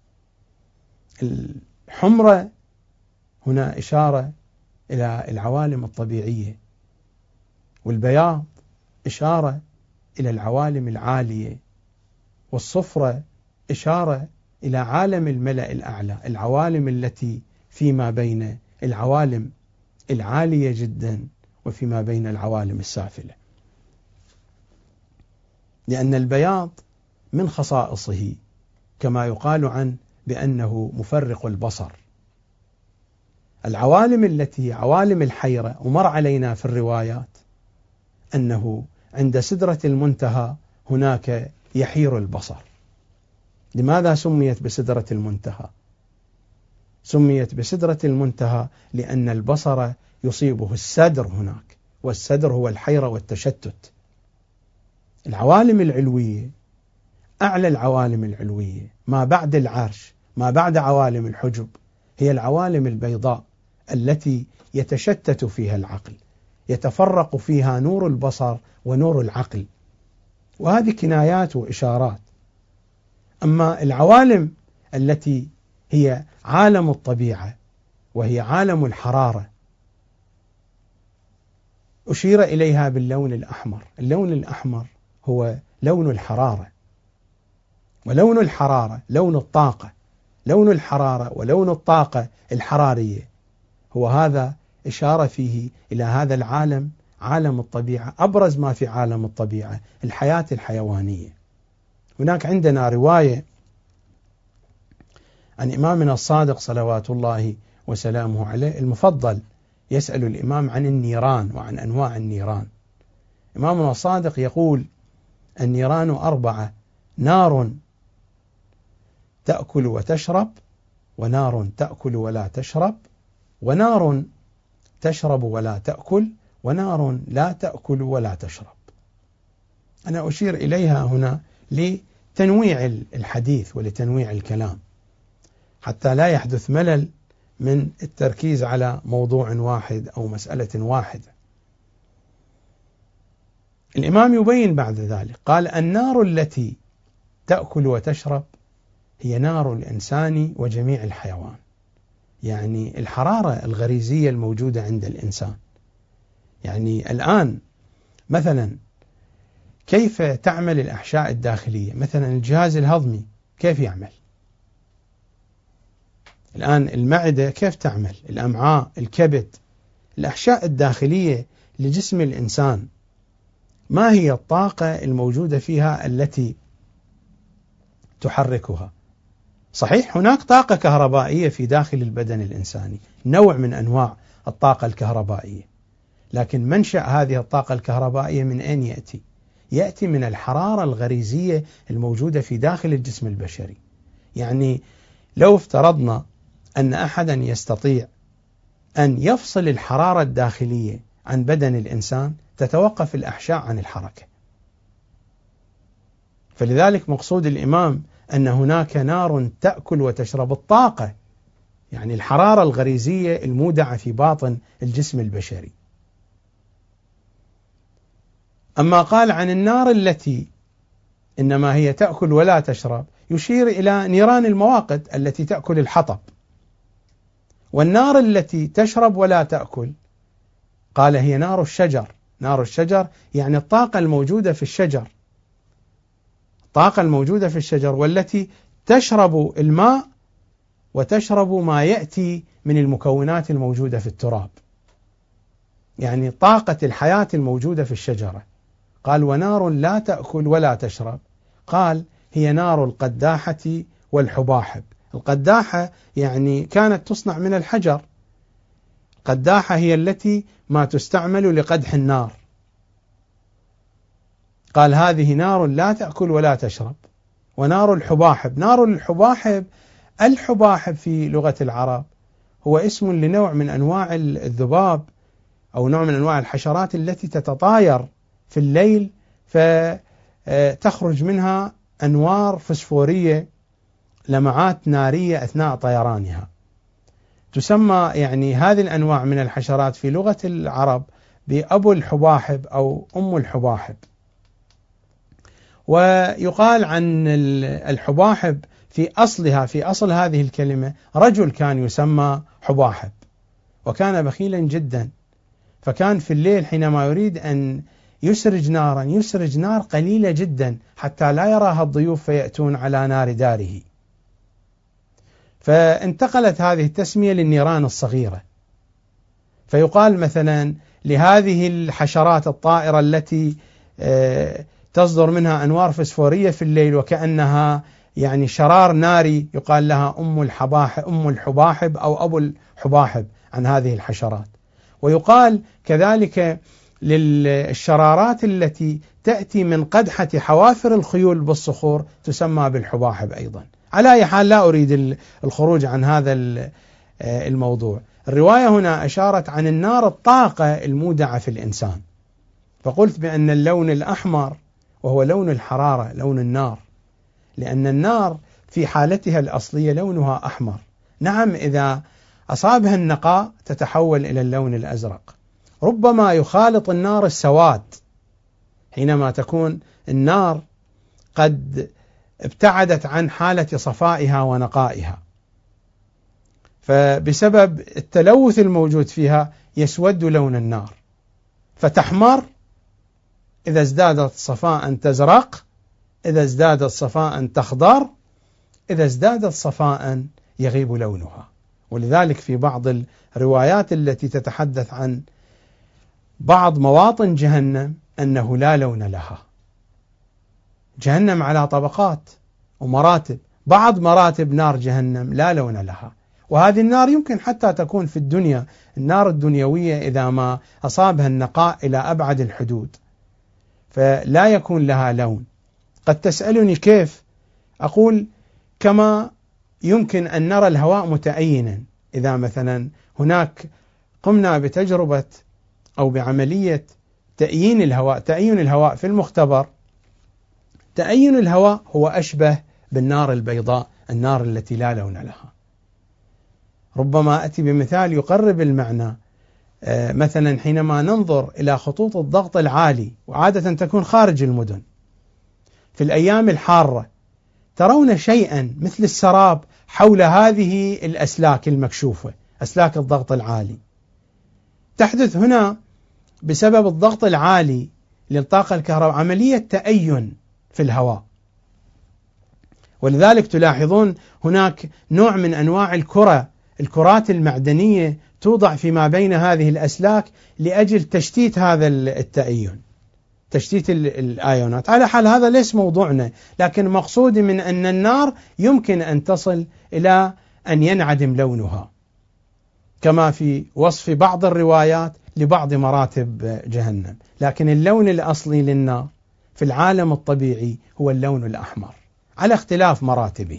الحمرة هنا إشارة إلى العوالم الطبيعية، والبياض إشارة إلى العوالم العالية، والصفرة إشارة إلى عالم الملأ الأعلى، العوالم التي فيما بين العوالم العالية جدا وفيما بين العوالم السافلة. لأن البياض من خصائصه كما يقال عنه بأنه مفرق البصر. العوالم التي عوالم الحيرة، ومر علينا في الروايات أنه عند سدرة المنتهى هناك يحير البصر. لماذا سميت بسدرة المنتهى؟ سميت بسدرة المنتهى لأن البصر يصيبه السدر هناك، والسدر هو الحيرة والتشتت. العوالم العلوية، أعلى العوالم العلوية ما بعد العرش، ما بعد عوالم الحجب، هي العوالم البيضاء التي يتشتت فيها العقل، يتفرق فيها نور البصر ونور العقل، وهذه كنايات وإشارات. أما العوالم التي هي عالم الطبيعة وهي عالم الحرارة أشير إليها باللون الأحمر. اللون الأحمر هو لون الحرارة، ولون الحرارة لون الطاقة، لون الحرارة ولون الطاقة الحرارية هو هذا إشارة فيه إلى هذا العالم، عالم الطبيعة. أبرز ما في عالم الطبيعة الحياة الحيوانية. هناك عندنا رواية عن إمامنا الصادق صلوات الله وسلامه عليه المفضل، يسأل الإمام عن النيران وعن أنواع النيران. إمامنا الصادق يقول: النيران أربعة: نار تأكل وتشرب، ونار تأكل ولا تشرب، ونار تشرب ولا تأكل، ونار لا تأكل ولا تشرب. أنا أشير إليها هنا لتنويع الحديث ولتنويع الكلام، حتى لا يحدث ملل من التركيز على موضوع واحد أو مسألة واحدة. الإمام يبين بعد ذلك قال: النار التي تأكل وتشرب هي نار الإنسان وجميع الحيوان، يعني الحرارة الغريزية الموجودة عند الإنسان. يعني الآن مثلا كيف تعمل الأحشاء الداخلية؟ مثلا الجهاز الهضمي كيف يعمل؟ الآن المعدة كيف تعمل؟ الأمعاء، الكبد، الأحشاء الداخلية لجسم الإنسان، ما هي الطاقة الموجودة فيها التي تحركها؟ صحيح هناك طاقة كهربائية في داخل البدن الإنساني، نوع من أنواع الطاقة الكهربائية، لكن منشأ هذه الطاقة الكهربائية من أين يأتي؟ يأتي من الحرارة الغريزية الموجودة في داخل الجسم البشري. يعني لو افترضنا أن أحدا يستطيع أن يفصل الحرارة الداخلية عن بدن الإنسان، تتوقف الأحشاء عن الحركة. فلذلك مقصود الإمام أن هناك نار تأكل وتشرب الطاقة، يعني الحرارة الغريزية المودعة في باطن الجسم البشري. أما قال عن النار التي إنما هي تأكل ولا تشرب، يشير إلى نيران المواقد التي تأكل الحطب. والنار التي تشرب ولا تأكل قال هي نار الشجر. نار الشجر يعني الطاقة الموجودة في الشجر، الطاقة الموجودة في الشجر والتي تشرب الماء وتشرب ما يأتي من المكونات الموجودة في التراب، يعني طاقة الحياة الموجودة في الشجرة. قال ونار لا تأكل ولا تشرب، قال هي نار القداحة والحباحب. القداحة يعني كانت تصنع من الحجر، القداحة هي التي ما تستعمل لقدح النار. قال هذه نار لا تأكل ولا تشرب. ونار الحباحب، نار الحباحب، الحباحب في لغة العرب هو اسم لنوع من أنواع الذباب أو نوع من أنواع الحشرات التي تتطاير في الليل فتخرج منها أنوار فسفورية، لمعات نارية أثناء طيرانها. تسمى يعني هذه الأنواع من الحشرات في لغة العرب بأبو الحباحب أو أم الحباحب. ويقال عن الحباحب في أصلها، في أصل هذه الكلمة، رجل كان يسمى حباحب وكان بخيلا جدا، فكان في الليل حينما يريد أن يسرج نارا يسرج نار قليلة جدا حتى لا يراها الضيوف فيأتون على نار داره. فانتقلت هذه التسمية للنيران الصغيرة، فيقال مثلا لهذه الحشرات الطائرة التي تصدر منها أنوار فسفورية في الليل وكأنها يعني شرار ناري، يقال لها أم الحباحب أم الحباحب أو أبو الحباحب عن هذه الحشرات. ويقال كذلك للشرارات التي تأتي من قدحة حوافر الخيول بالصخور تسمى بالحباحب أيضا. على أي حال لا أريد الخروج عن هذا الموضوع. الرواية هنا أشارت عن النار الطاقة المودعة في الإنسان، فقلت بأن اللون الأحمر وهو لون الحرارة، لون النار، لأن النار في حالتها الأصلية لونها أحمر. نعم إذا أصابها النقاء تتحول إلى اللون الأزرق، ربما يخالط النار السواد حينما تكون النار قد ابتعدت عن حالة صفائها ونقائها، فبسبب التلوث الموجود فيها يسود لون النار فتحمر، إذا ازدادت صفاء تزرق، إذا ازدادت صفاء تخضر، إذا ازدادت صفاء يغيب لونها. ولذلك في بعض الروايات التي تتحدث عن بعض مواطن جهنم أنه لا لون لها. جهنم على طبقات ومراتب، بعض مراتب نار جهنم لا لون لها، وهذه النار يمكن حتى تكون في الدنيا، النار الدنيوية إذا ما أصابها النقاء إلى أبعد الحدود فلا يكون لها لون. قد تسألني كيف؟ أقول كما يمكن أن نرى الهواء متأينا، إذا مثلا هناك قمنا بتجربة أو بعملية تأيين الهواء، تأيين الهواء في المختبر، تأيين الهواء هو أشبه بالنار البيضاء، النار التي لا لون لها. ربما أتي بمثال يقرب المعنى، مثلا حينما ننظر إلى خطوط الضغط العالي وعادة تكون خارج المدن في الأيام الحارة، ترون شيئا مثل السراب حول هذه الأسلاك المكشوفة، أسلاك الضغط العالي. تحدث هنا بسبب الضغط العالي للطاقة الكهربائية عملية تأين في الهواء، ولذلك تلاحظون هناك نوع من أنواع الكرة، الكرات المعدنية توضع فيما بين هذه الأسلاك لأجل تشتيت هذا التأين، تشتيت الآيونات. على حال هذا ليس موضوعنا، لكن مقصودي من أن النار يمكن أن تصل إلى أن ينعدم لونها، كما في وصف بعض الروايات لبعض مراتب جهنم. لكن اللون الأصلي للنار في العالم الطبيعي هو اللون الأحمر على اختلاف مراتبه.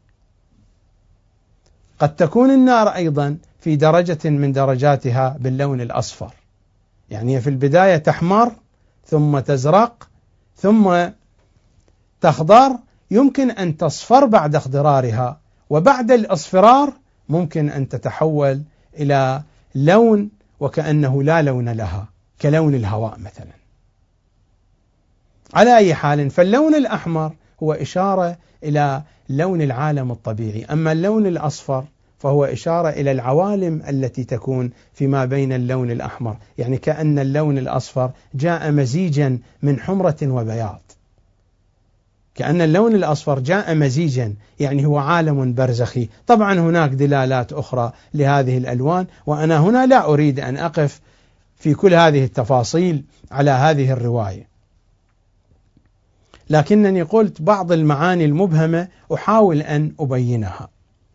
قد تكون النار أيضا في درجة من درجاتها باللون الأصفر، يعني في البداية تحمر ثم تزرق ثم تخضر، يمكن أن تصفر بعد اخضرارها، وبعد الأصفرار ممكن أن تتحول إلى لون وكأنه لا لون لها كلون الهواء مثلا. على أي حال، فاللون الأحمر هو إشارة إلى لون العالم الطبيعي، أما اللون الأصفر فهو إشارة إلى العوالم التي تكون فيما بين اللون الأحمر، يعني كأن اللون الأصفر جاء مزيجا من حمرة وبياض. كأن اللون الأصفر جاء مزيجا، يعني هو عالم برزخي. طبعا هناك دلالات أخرى لهذه الألوان، وأنا هنا لا أريد أن أقف في كل هذه التفاصيل على هذه الرواية، لكنني قلت بعض المعاني المبهمة أحاول أن أبينها.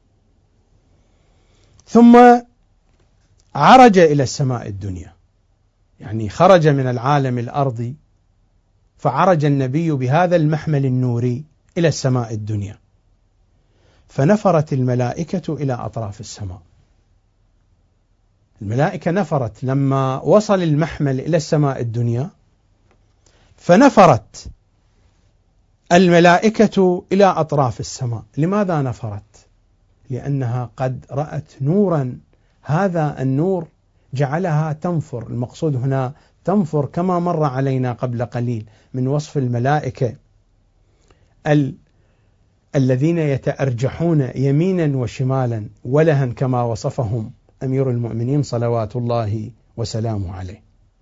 ثم عرج إلى السماء الدنيا، يعني خرج من العالم الأرضي، فعرج النبي بهذا المحمل النوري إلى السماء الدنيا، فنفرت الملائكة إلى أطراف السماء. الملائكة نفرت لما وصل المحمل إلى السماء الدنيا، فنفرت الملائكة إلى أطراف السماء. لماذا نفرت؟ لأنها قد رأت نورا، هذا النور جعلها تنفر. المقصود هنا تنفر كما مر علينا قبل قليل من وصف الملائكة ال... الذين يتأرجحون يمينا وشمالا ولها كما وصفهم أمير المؤمنين صلوات الله وسلامه عليه.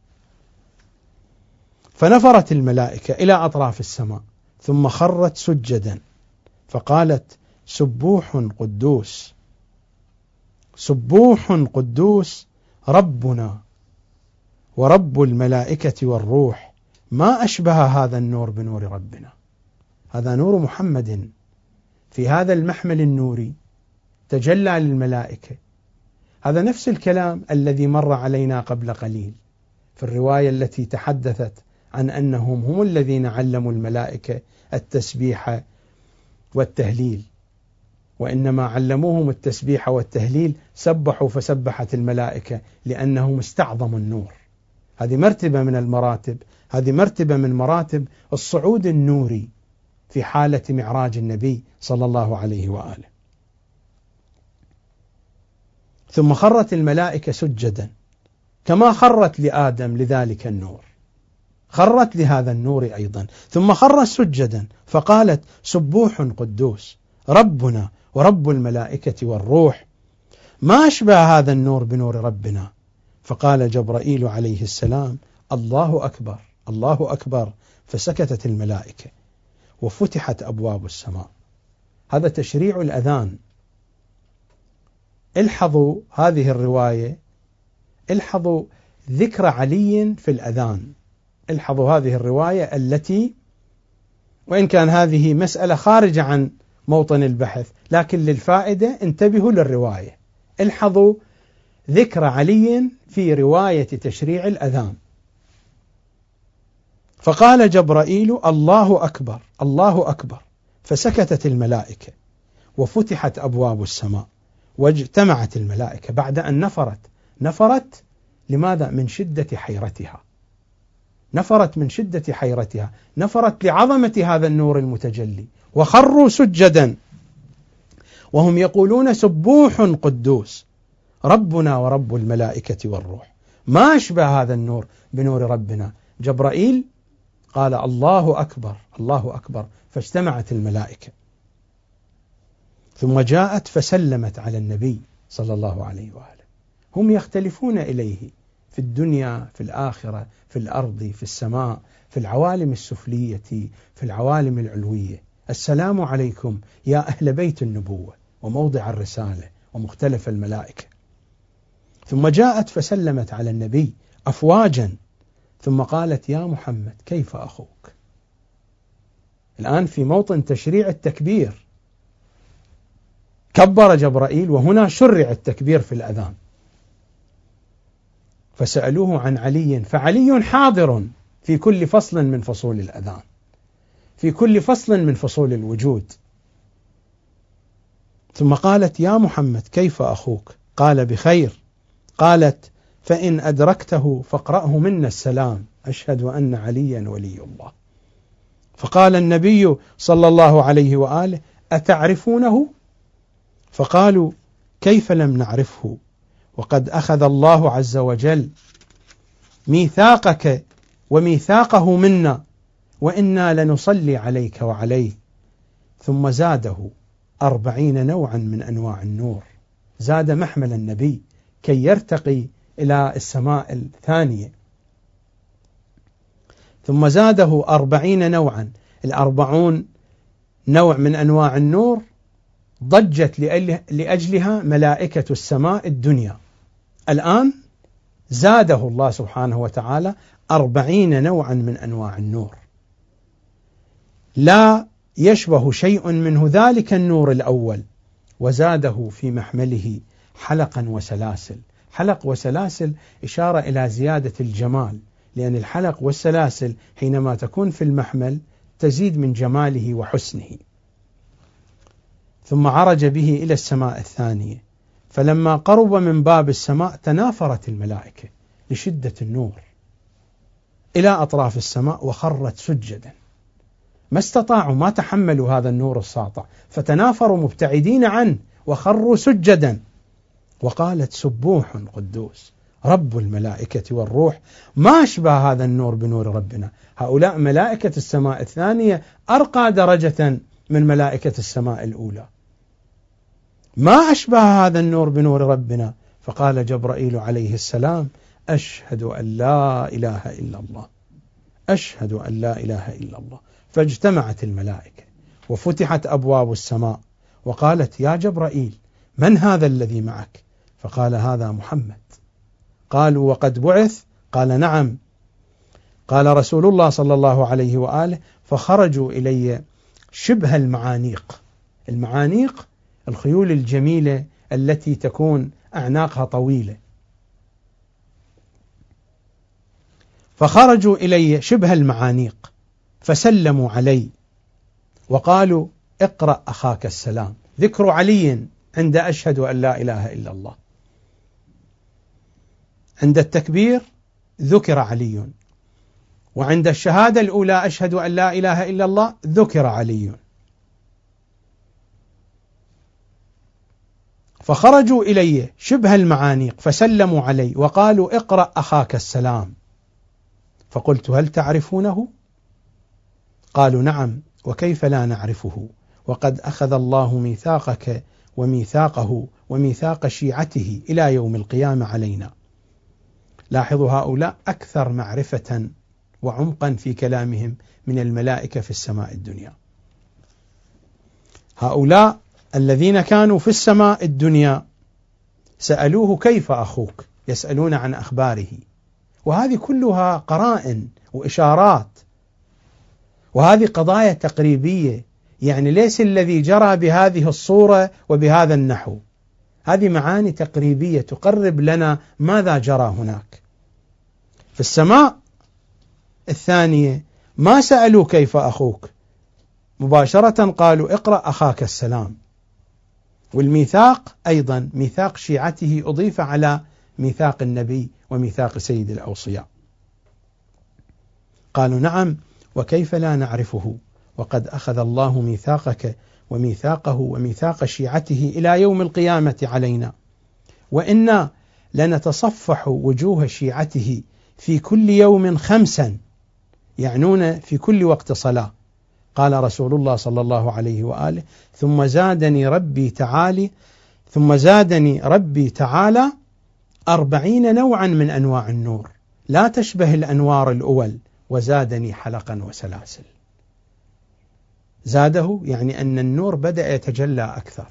فنفرت الملائكة إلى أطراف السماء ثم خرت سجدا فقالت: سبوح قدوس سبوح قدوس ربنا ورب الملائكة والروح، ما أشبه هذا النور بنور ربنا. هذا نور محمد في هذا المحمل النوري تجلى للملائكة. هذا نفس الكلام الذي مر علينا قبل قليل في الرواية التي تحدثت عن أنهم هم الذين علموا الملائكة التسبيح والتهليل، وإنما علموهم التسبيح والتهليل، سبحوا فسبحت الملائكة لأنهم استعظموا النور. هذه مرتبة من المراتب، هذه مرتبة من مراتب الصعود النوري في حالة معراج النبي صلى الله عليه وآله. ثم خرت الملائكة سجدا كما خرت لآدم لذلك النور، خرت لهذا النور أيضا، ثم خرت سجدا فقالت: سبوح قدوس ربنا ورب الملائكة والروح، ما أشبه هذا النور بنور ربنا. فقال جبرائيل عليه السلام: الله أكبر الله أكبر، فسكتت الملائكة وفتحت أبواب السماء. هذا تشريع الأذان. الحظوا هذه الرواية، الحظوا ذكر علي في الأذان، الحظوا هذه الرواية التي وإن كان هذه مسألة خارجة عن موطن البحث، لكن للفائدة انتبهوا للرواية. الحظوا ذكر علي في رواية تشريع الأذان. فقال جبرائيل: الله أكبر الله أكبر، فسكتت الملائكة وفتحت أبواب السماء واجتمعت الملائكة بعد أن نفرت. نفرت لماذا؟ من شدة حيرتها، نفرت من شدة حيرتها، نفرت لعظمة هذا النور المتجلي، وخروا سجدا وهم يقولون: سبوح قدوس ربنا ورب الملائكة والروح، ما أشبه هذا النور بنور ربنا. جبرائيل قال: الله أكبر الله أكبر، فاجتمعت الملائكة. ثم جاءت فسلمت على النبي صلى الله عليه وآله. هم يختلفون إليه في الدنيا، في الآخرة، في الأرض، في السماء، في العوالم السفلية، في العوالم العلوية. السلام عليكم يا أهل بيت النبوة وموضع الرسالة ومختلف الملائكة. ثم جاءت فسلمت على النبي أفواجا، ثم قالت: يا محمد كيف أخوك؟ الآن في موطن تشريع التكبير، كبر جبرائيل وهنا شرع التكبير في الأذان. فسألوه عن علي، فعلي حاضر في كل فصل من فصول الأذان، في كل فصل من فصول الوجود. ثم قالت: يا محمد كيف أخوك؟ قال: بخير. قالت: فإن أدركته فاقرأه منا السلام، أشهد أن عليا ولي الله. فقال النبي صلى الله عليه وآله: أتعرفونه؟ فقالوا: كيف لم نعرفه، وقد أخذ الله عز وجل ميثاقك وميثاقه منا، وإنا لنصلي عليك وعليه. ثم زاده أربعين نوعا من أنواع النور، زاد محمل النبي كي يرتقي إلى السماء الثانية. ثم زاده أربعين نوعا، الأربعون نوع من أنواع النور ضجت لأجلها ملائكة السماء الدنيا. الآن زاده الله سبحانه وتعالى أربعين نوعا من أنواع النور، لا يشبه شيء منه ذلك النور الأول، وزاده في محمله حلقا وسلاسل. حلق وسلاسل إشارة إلى زيادة الجمال، لأن الحلق والسلاسل حينما تكون في المحمل تزيد من جماله وحسنه. ثم عرج به إلى السماء الثانية، فلما قرب من باب السماء تنافرت الملائكة لشدة النور إلى أطراف السماء وخرت سجدا، ما استطاعوا ما تحملوا هذا النور الساطع، فتنافروا مبتعدين عنه وخروا سجدا. وقالت سبوح قدوس رب الملائكة والروح. ما أشبه هذا النور بنور ربنا. هؤلاء ملائكة السماء الثانية أرقى درجة من ملائكة السماء الأولى، ما أشبه هذا النور بنور ربنا. فقال جبرائيل عليه السلام أشهد أن لا إله إلا الله، أشهد أن لا إله إلا الله. فاجتمعت الملائكة وفتحت أبواب السماء وقالت يا جبرائيل من هذا الذي معك؟ فقال هذا محمد. قالوا وقد بعث؟ قال نعم. قال رسول الله صلى الله عليه وآله فخرجوا إلي شبه المعانيق. المعانيق الخيول الجميلة التي تكون أعناقها طويلة. فخرجوا إلي شبه المعانيق فسلموا علي وقالوا اقرأ أخاك السلام. ذكر علي عند أشهد أن لا إله إلا الله. عند التكبير ذكر علي، وعند الشهادة الأولى أشهد أن لا إله إلا الله ذكر علي. فخرجوا إلي شبه المعانيق فسلموا علي وقالوا اقرأ أخاك السلام. فقلت هل تعرفونه؟ قالوا نعم، وكيف لا نعرفه، وقد أخذ الله ميثاقك وميثاقه وميثاق شيعته إلى يوم القيامة علينا. لاحظوا هؤلاء أكثر معرفة وعمقا في كلامهم من الملائكة في السماء الدنيا. هؤلاء الذين كانوا في السماء الدنيا سألوه كيف أخوك، يسألون عن أخباره، وهذه كلها قرائن وإشارات، وهذه قضايا تقريبية، يعني ليس الذي جرى بهذه الصورة وبهذا النحو، هذه معاني تقريبية تقرب لنا ماذا جرى هناك. في السماء الثانية ما سألوا كيف أخوك، مباشرة قالوا اقرأ أخاك السلام. والميثاق أيضا ميثاق شيعته أضيف على ميثاق النبي وميثاق سيد الأوصياء. قالوا نعم، وكيف لا نعرفه، وقد أخذ الله ميثاقك وميثاقه وميثاق شيعته إلى يوم القيامة علينا، وإنا لنتصفح وجوه شيعته في كل يوم خمسا، يعنون في كل وقت صلاة. قال رسول الله صلى الله عليه وآله ثم زادني ربي تعالى ثم زادني ربي تعالى أربعين نوعا من أنواع النور لا تشبه الأنوار الأول، وزادني حلقا وسلاسل. زاده يعني أن النور بدأ يتجلى أكثر.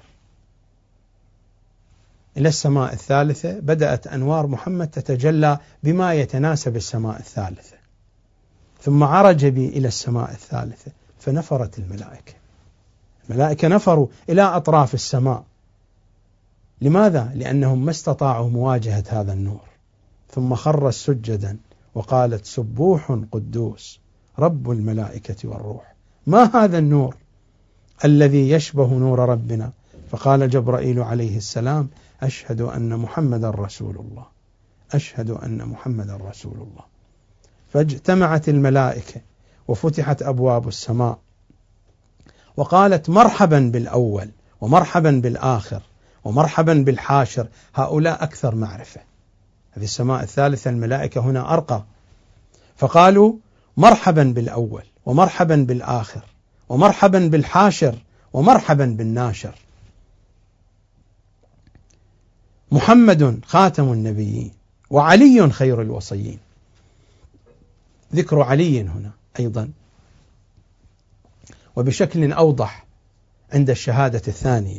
إلى السماء الثالثة بدأت أنوار محمد تتجلى بما يتناسب السماء الثالثة، ثم عرج بي إلى السماء الثالثة فنفرت الملائكة. الملائكة نفروا إلى أطراف السماء. لماذا؟ لأنهم ما استطاعوا مواجهة هذا النور. ثم خر سجدا وقالت سبوح قدوس رب الملائكة والروح. ما هذا النور الذي يشبه نور ربنا؟ فقال جبرائيل عليه السلام أشهد أن محمد رسول الله، أشهد أن محمد رسول الله. فاجتمعت الملائكة وفتحت أبواب السماء وقالت مرحبا بالأول ومرحبا بالآخر ومرحبا بالحاشر. هؤلاء أكثر معرفة. هذه السماء الثالثة الملائكة هنا أرقى، فقالوا مرحبا بالأول ومرحبا بالآخر ومرحبا بالحاشر ومرحبا بالناشر. محمد خاتم النبيين وعلي خير الوصيين. ذكر علي هنا أيضا وبشكل أوضح عند الشهادة الثانية.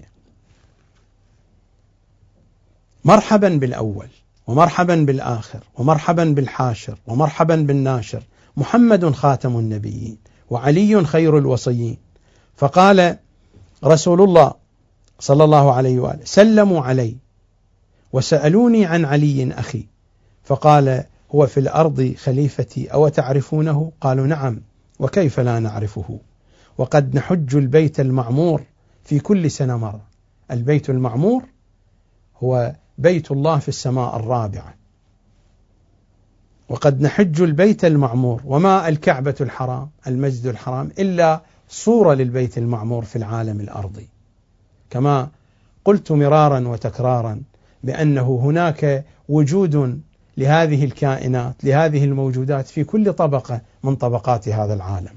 مرحبا بالأول، ومرحبا بالآخر، ومرحبا بالحاشر، ومرحبا بالناشر، محمد خاتم النبيين وعلي خير الوصيين. فقال رسول الله صلى الله عليه وآله: سلموا علي وسألوني عن علي أخي، فقال: هو في الأرض خليفتي أو تعرفونه؟ قالوا: نعم، وكيف لا نعرفه، وقد نحج البيت المعمور في كل سنة مرة. البيت المعمور هو بيت الله في السماء الرابعة، وقد نحج البيت المعمور. وما الكعبة الحرام المسجد الحرام إلا صورة للبيت المعمور في العالم الأرضي، كما قلت مرارا وتكرارا بأنه هناك وجود لهذه الكائنات، لهذه الموجودات في كل طبقة من طبقات هذا العالم.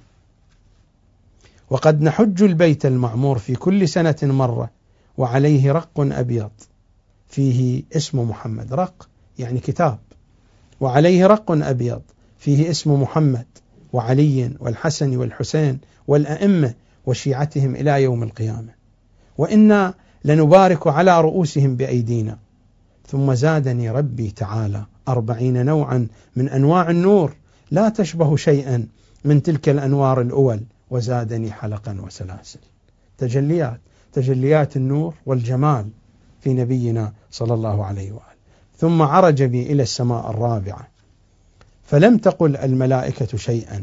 وقد نحج البيت المعمور في كل سنة مرة، وعليه رق أبيض فيه اسم محمد. رق يعني كتاب، وعليه رق أبيض فيه اسم محمد وعلي والحسن والحسين والأئمة وشيعتهم إلى يوم القيامة، وإنا لنبارك على رؤوسهم بأيدينا. ثم زادني ربي تعالى أربعين نوعا من أنواع النور لا تشبه شيئا من تلك الأنوار الأول، وزادني حلقا وسلاسل. تجليات تجليات النور والجمال في نبينا صلى الله عليه وآله. ثم عرج بي إلى السماء الرابعة، فلم تقل الملائكة شيئا،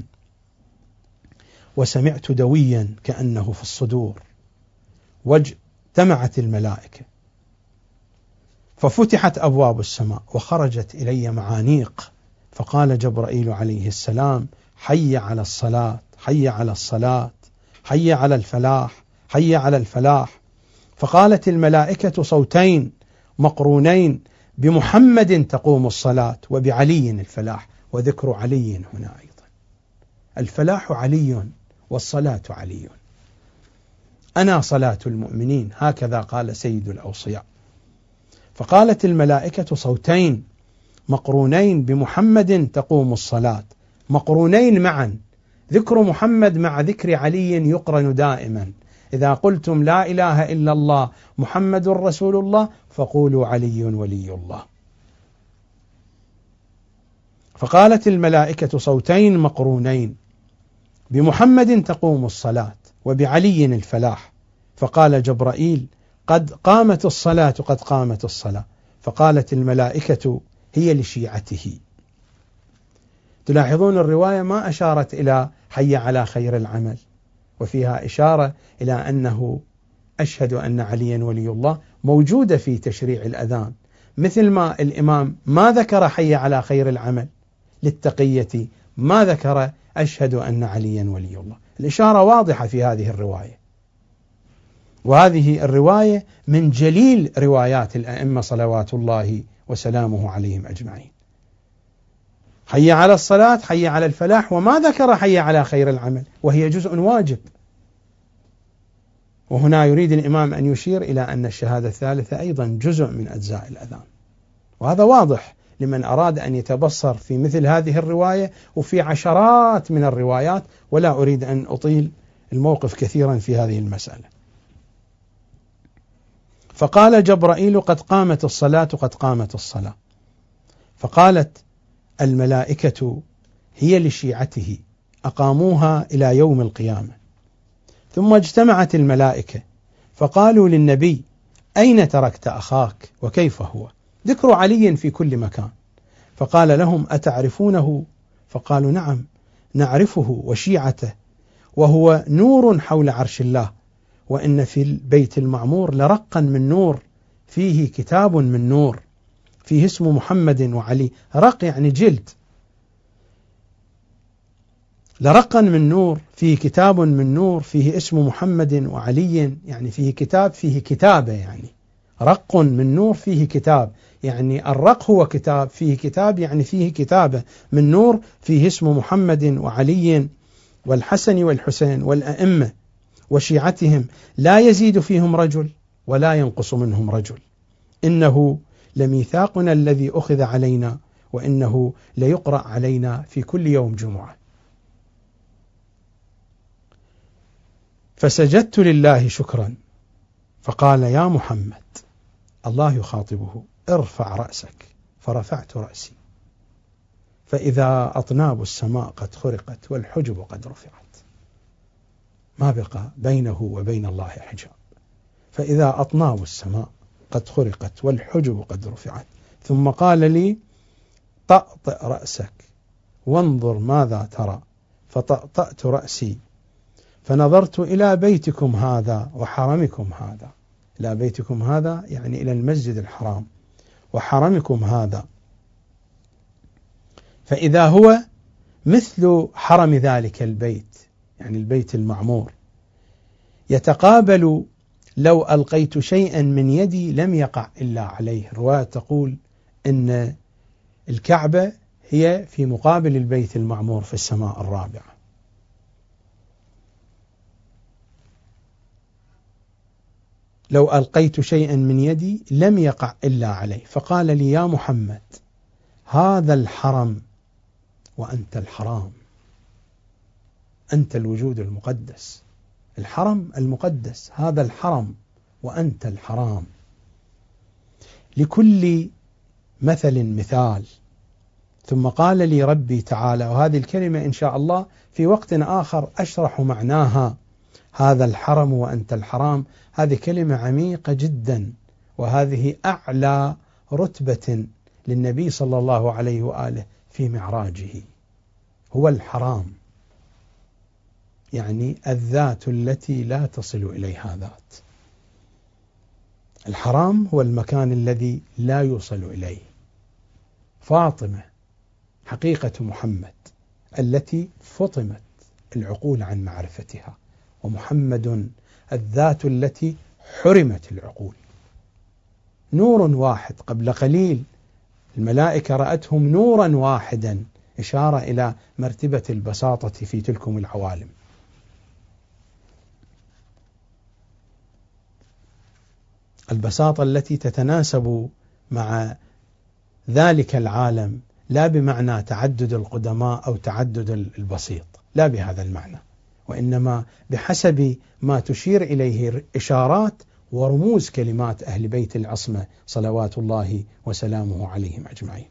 وسمعت دويا كأنه في الصدور، واجتمعت الملائكة، ففتحت أبواب السماء وخرجت إلي معانيق، فقال جبرائيل عليه السلام: حي على الصلاة، حي على الصلاة، حي على الفلاح، حي على الفلاح. فقالت الملائكة صوتين مقرونين: بمحمد تقوم الصلاة وبعلي الفلاح. وذكر علي هنا أيضا، الفلاح علي والصلاة علي. أنا صلاة المؤمنين، هكذا قال سيد الأوصياء. فقالت الملائكة صوتين مقرونين: بمحمد تقوم الصلاة. مقرونين معا، ذكر محمد مع ذكر علي يقرن دائما. إذا قلتم لا إله إلا الله محمد رسول الله فقولوا علي ولي الله. فقالت الملائكة صوتين مقرونين: بمحمد تقوم الصلاة وبعلي الفلاح. فقال جبرائيل: قد قامت الصلاة، قد قامت الصلاة. فقالت الملائكة: هي لشيعته. تلاحظون الرواية ما أشارت إلى حي على خير العمل، وفيها إشارة إلى أنه أشهد أن عليا ولي الله موجودة في تشريع الأذان، مثل ما الإمام ما ذكر حي على خير العمل للتقية، ما ذكر أشهد أن عليا ولي الله. الإشارة واضحة في هذه الرواية، وهذه الرواية من جليل روايات الأئمة صلوات الله وسلامه عليهم أجمعين. حي على الصلاة، حي على الفلاح، وما ذكر حي على خير العمل، وهي جزء واجب. وهنا يريد الإمام أن يشير إلى أن الشهادة الثالثة أيضا جزء من أجزاء الأذان، وهذا واضح لمن أراد أن يتبصر في مثل هذه الرواية وفي عشرات من الروايات، ولا أريد أن أطيل الموقف كثيرا في هذه المسألة. فقال جبرائيل: قد قامت الصلاة، قد قامت الصلاة. فقالت الملائكة: هي لشيعته، أقاموها إلى يوم القيامة. ثم اجتمعت الملائكة فقالوا للنبي: أين تركت أخاك وكيف هو؟ ذكر علي في كل مكان. فقال لهم: أتعرفونه؟ فقالوا: نعم نعرفه وشيعته، وهو نور حول عرش الله، وإن في البيت المعمور لرقا من نور، فيه كتاب من نور، فيه اسم محمد وعلي. رق يعني جلد، لرقا من نور، فيه كتاب من نور، فيه اسم محمد وعلي، يعني فيه كتاب، فيه كتابة، يعني رق من نور فيه كتاب، يعني الرق هو كتاب، فيه كتاب يعني فيه كتابة من نور، فيه اسم محمد وعلي والحسن والحسين والأئمة وشيعتهم، لا يزيد فيهم رجل ولا ينقص منهم رجل، إنه لميثاقنا الذي أخذ علينا، وإنه ليقرأ علينا في كل يوم جمعة. فسجدت لله شكرا، فقال يا محمد، الله يخاطبه، ارفع رأسك، فرفعت رأسي فإذا أطناب السماء قد خرقت والحجب قد رفعت، ما بقى بينه وبين الله حجاب، فإذا أطناب السماء قد خرقت والحجب قد رفعت. ثم قال لي طأطئ رأسك وانظر ماذا ترى، فطأطأت رأسي فنظرت إلى بيتكم هذا وحرمكم هذا، إلى بيتكم هذا يعني إلى المسجد الحرام، وحرمكم هذا، فإذا هو مثل حرم ذلك البيت، يعني البيت المعمور، يتقابل لو ألقيت شيئا من يدي لم يقع إلا عليه. رواية تقول إن الكعبة هي في مقابل البيت المعمور في السماء الرابعة. لو ألقيت شيئا من يدي لم يقع إلا عليه. فقال لي يا محمد، هذا الحرم وأنت الحرام، أنت الوجود المقدس، الحرم المقدس، هذا الحرم وأنت الحرام، لكل مثل مثال. ثم قال لي ربي تعالى، وهذه الكلمة إن شاء الله في وقت آخر أشرح معناها، هذا الحرم وأنت الحرام، هذه كلمة عميقة جدا، وهذه أعلى رتبة للنبي صلى الله عليه وآله في معراجه، هو الحرام، يعني الذات التي لا تصل إليها ذات. الحرام هو المكان الذي لا يوصل إليه. فاطمة حقيقة محمد التي فطمت العقول عن معرفتها، ومحمد الذات التي حرمت العقول. نور واحد، قبل قليل الملائكة رأتهم نورا واحدا، إشارة إلى مرتبة البساطة في تلكم العوالم. البساطة التي تتناسب مع ذلك العالم، لا بمعنى تعدد القدماء أو تعدد البسيط، لا بهذا المعنى، وإنما بحسب ما تشير إليه إشارات ورموز كلمات أهل بيت العصمة صلوات الله وسلامه عليهم أجمعين.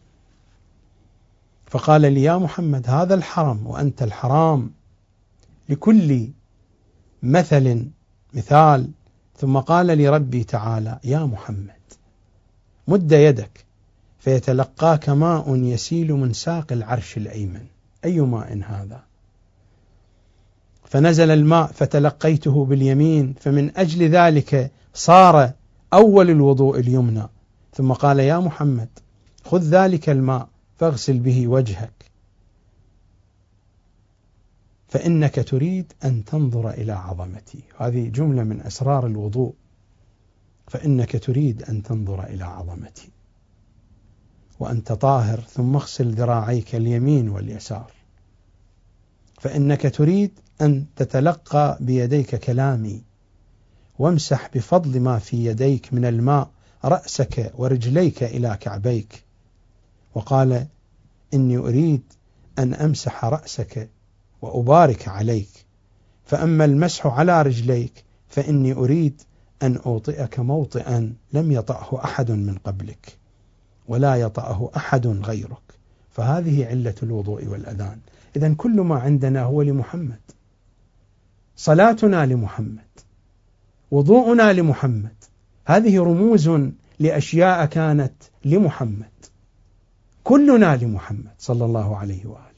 فقال لي يا محمد، هذا الحرم وأنت الحرام، لكل مثل مثال. ثم قال لي ربي تعالى يا محمد، مد يدك فيتلقاك ماء يسيل من ساق العرش الأيمن. أي ماء هذا؟ فنزل الماء فتلقيته باليمين، فمن أجل ذلك صار أول الوضوء اليمنى. ثم قال يا محمد، خذ ذلك الماء فاغسل به وجهك، فإنك تريد أن تنظر إلى عظمتي. هذه جملة من أسرار الوضوء، فإنك تريد أن تنظر إلى عظمتي وأنت طاهر. ثم اغسل ذراعيك اليمين واليسار، فإنك تريد أن تتلقى بيديك كلامي، وامسح بفضل ما في يديك من الماء رأسك ورجليك إلى كعبيك. وقال إني أريد أن أمسح رأسك وأبارك عليك، فأما المسح على رجليك فإني أريد أن أوطئك موطئا لم يطأه أحد من قبلك ولا يطأه أحد غيرك. فهذه علة الوضوء والأذان. إذن كل ما عندنا هو لمحمد، صلاتنا لمحمد، وضوءنا لمحمد، هذه رموز لأشياء كانت لمحمد، كلنا لمحمد صلى الله عليه وآله.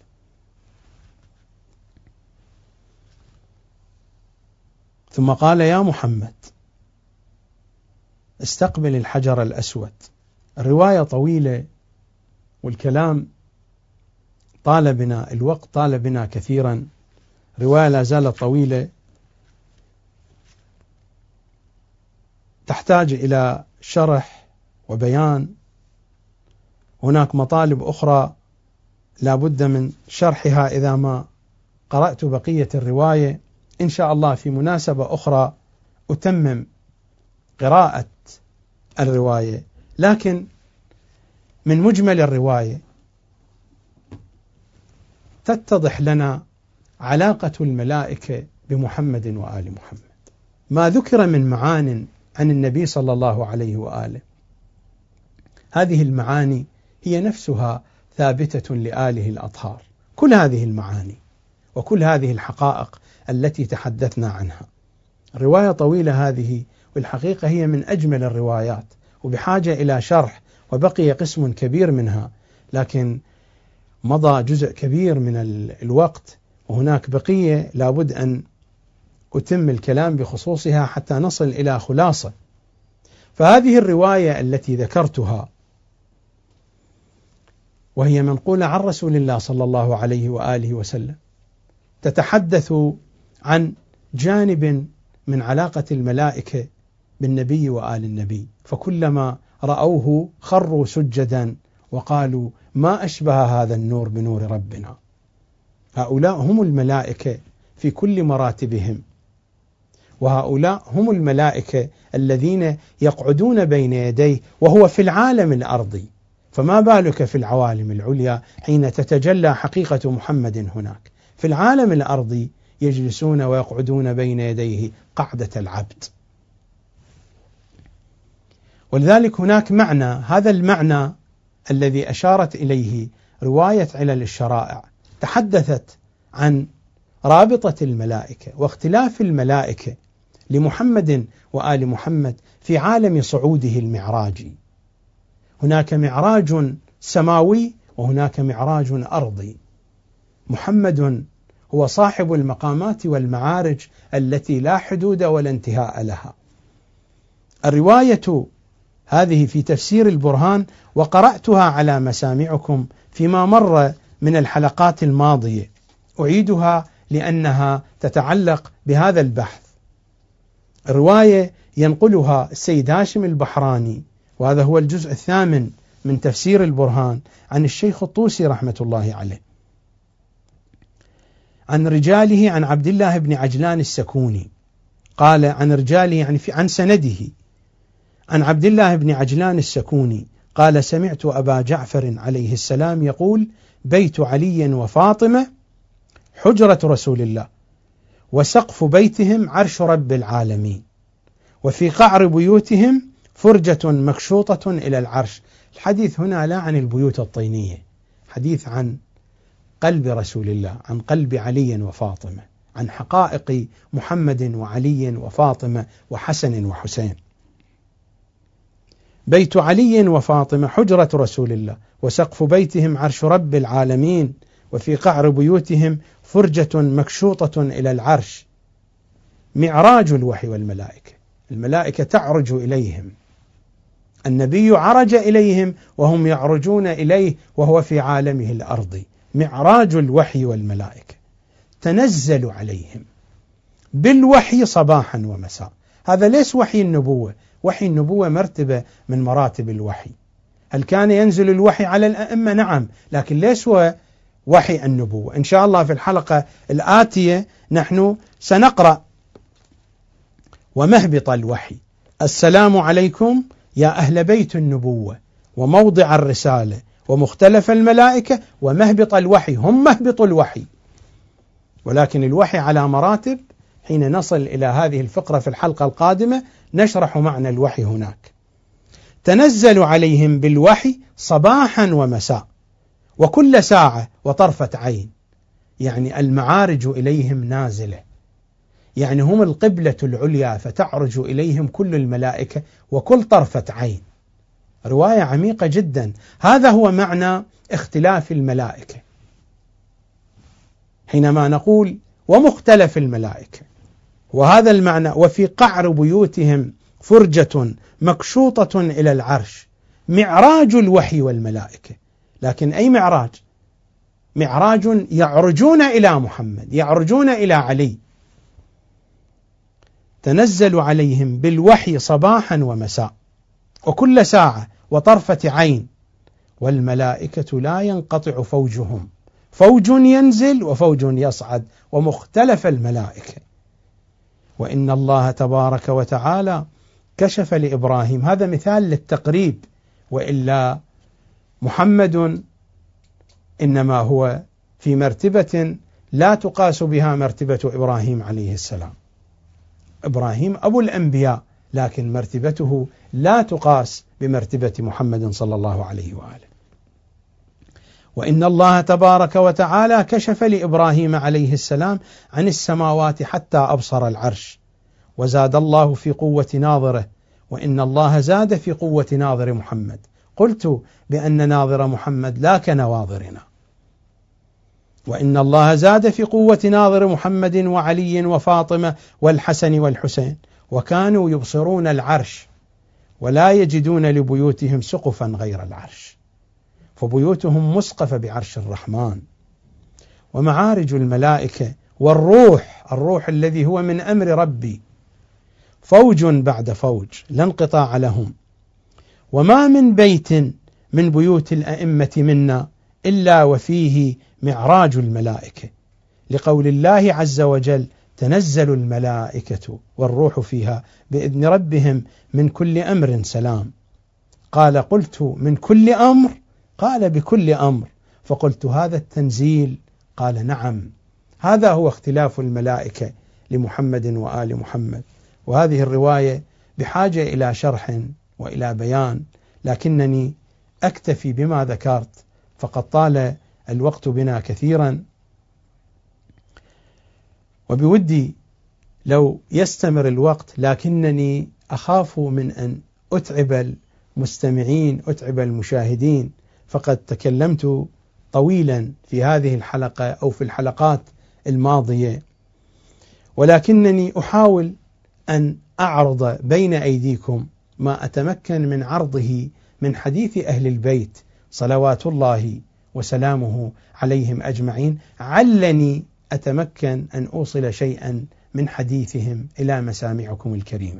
ثم قال يا محمد، استقبل الحجر الأسود. الرواية طويلة والكلام طال بنا، الوقت طال بنا كثيرا، رواية لا زالت طويلة تحتاج إلى شرح وبيان. هناك مطالب أخرى لا بد من شرحها إذا ما قرأت بقية الرواية. إن شاء الله في مناسبة أخرى أتمم قراءة الرواية، لكن من مجمل الرواية تتضح لنا علاقة الملائكة بمحمد وآل محمد. ما ذكر من معان عن النبي صلى الله عليه وآله، هذه المعاني هي نفسها ثابتة لآله الأطهار، كل هذه المعاني وكل هذه الحقائق التي تحدثنا عنها. الرواية طويلة هذه، والحقيقة هي من أجمل الروايات وبحاجة إلى شرح، وبقي قسم كبير منها، لكن مضى جزء كبير من الوقت وهناك بقية لابد أن أتم الكلام بخصوصها حتى نصل إلى خلاصة. فهذه الرواية التي ذكرتها وهي منقولة عن رسول الله صلى الله عليه وآله وسلم تتحدث عن جانب من علاقة الملائكة بالنبي وآل النبي، فكلما رأوه خروا سجدا وقالوا ما أشبه هذا النور بنور ربنا. هؤلاء هم الملائكة في كل مراتبهم، وهؤلاء هم الملائكة الذين يقعدون بين يديه وهو في العالم الأرضي، فما بالك في العوالم العليا حين تتجلى حقيقة محمد هناك. في العالم الأرضي يجلسون ويقعدون بين يديه قعدة العبد. ولذلك هناك معنى، هذا المعنى الذي أشارت إليه رواية علل الشرائع، تحدثت عن رابطة الملائكة واختلاف الملائكة لمحمد وآل محمد في عالم صعوده المعراجي. هناك معراج سماوي وهناك معراج أرضي. محمد هو صاحب المقامات والمعارج التي لا حدود ولا انتهاء لها. الرواية هذه في تفسير البرهان، وقرأتها على مسامعكم فيما مر من الحلقات الماضية، أعيدها لأنها تتعلق بهذا البحث. الرواية ينقلها السيد هاشم البحراني، وهذا هو الجزء الثامن من تفسير البرهان، عن الشيخ الطوسي رحمة الله عليه، عن رجاله عن عبد الله بن عجلان السكوني، قال عن رجاله يعني في عن سنده عن عبد الله بن عجلان السكوني قال سمعت أبا جعفر عليه السلام يقول بيت علي وفاطمة حجرة رسول الله، وسقف بيتهم عرش رب العالمين، وفي قعر بيوتهم فرجة مكشوطة إلى العرش. الحديث هنا لا عن البيوت الطينية، حديث عن قلب رسول الله، عن قلب علي وفاطمة، عن حقائق محمد وعلي وفاطمة وحسن وحسين. بيت علي وفاطمة حجرة رسول الله، وسقف بيتهم عرش رب العالمين، وفي قعر بيوتهم فرجة مكشوطة إلى العرش. معراج الوحي والملائكة، الملائكة تعرج إليهم، النبي عرج إليهم وهم يعرجون إليه وهو في عالمه الأرضي. معراج الوحي والملائكة، تنزل عليهم بالوحي صباحا ومساء. هذا ليس وحي النبوة، وحي النبوة مرتبة من مراتب الوحي. هل كان ينزل الوحي على الأئمة؟ نعم، لكن ليس هو وحي النبوة. إن شاء الله في الحلقة الآتية نحن سنقرأ ومهبط الوحي. السلام عليكم يا أهل بيت النبوة وموضع الرسالة ومختلف الملائكة ومهبط الوحي، هم مهبط الوحي. ولكن الوحي على مراتب، حين نصل إلى هذه الفقرة في الحلقة القادمة نشرح معنى الوحي هناك. تنزل عليهم بالوحي صباحا ومساء وكل ساعة وطرفة عين، يعني المعارج إليهم نازلة، يعني هم القبلة العليا فتعرج إليهم كل الملائكة وكل طرفة عين. رواية عميقة جدا. هذا هو معنى اختلاف الملائكة. حينما نقول ومختلف الملائكة، وهذا المعنى وفي قعر بيوتهم فرجة مكشوطة إلى العرش، معراج الوحي والملائكة. لكن أي معراج؟ معراج يعرجون إلى محمد، يعرجون إلى علي. تنزل عليهم بالوحي صباحا ومساء وكل ساعة وطرفة عين، والملائكة لا ينقطع فوجهم، فوج ينزل وفوج يصعد، ومختلف الملائكة. وإن الله تبارك وتعالى كشف لإبراهيم، هذا مثال للتقريب، وإلا محمد إنما هو في مرتبة لا تقاس بها مرتبة إبراهيم عليه السلام. إبراهيم أبو الأنبياء، لكن مرتبته لا تقاس بمرتبة محمد صلى الله عليه وآله. وإن الله تبارك وتعالى كشف لإبراهيم عليه السلام عن السماوات حتى أبصر العرش، وزاد الله في قوة ناظره، وإن الله زاد في قوة ناظر محمد. قلت بأن ناظر محمد لا كنواظرنا. وإن الله زاد في قوة ناظر محمد وعلي وفاطمة والحسن والحسين، وكانوا يبصرون العرش ولا يجدون لبيوتهم سقفا غير العرش، فبيوتهم مسقفة بعرش الرحمن. ومعارج الملائكة والروح، الروح الذي هو من أمر ربي، فوج بعد فوج لا انقطاع لهم. وما من بيت من بيوت الأئمة منا إلا وفيه معراج الملائكة، لقول الله عز وجل: تنزل الملائكة والروح فيها بإذن ربهم من كل أمر سلام. قال: قلت من كل أمر؟ قال: بكل أمر. فقلت: هذا التنزيل؟ قال: نعم، هذا هو اختلاف الملائكة لمحمد وآل محمد. وهذه الرواية بحاجة إلى شرح وإلى بيان، لكنني أكتفي بما ذكرت، فقد طال الوقت بنا كثيرا، وبودي لو يستمر الوقت، لكنني أخاف من أن أتعب المستمعين، أتعب المشاهدين، فقد تكلمت طويلا في هذه الحلقة أو في الحلقات الماضية، ولكنني أحاول أن أعرض بين أيديكم ما أتمكن من عرضه من حديث أهل البيت صلوات الله وسلامه عليهم أجمعين، علني أتمكن أن أوصل شيئا من حديثهم إلى مسامعكم الكريمة.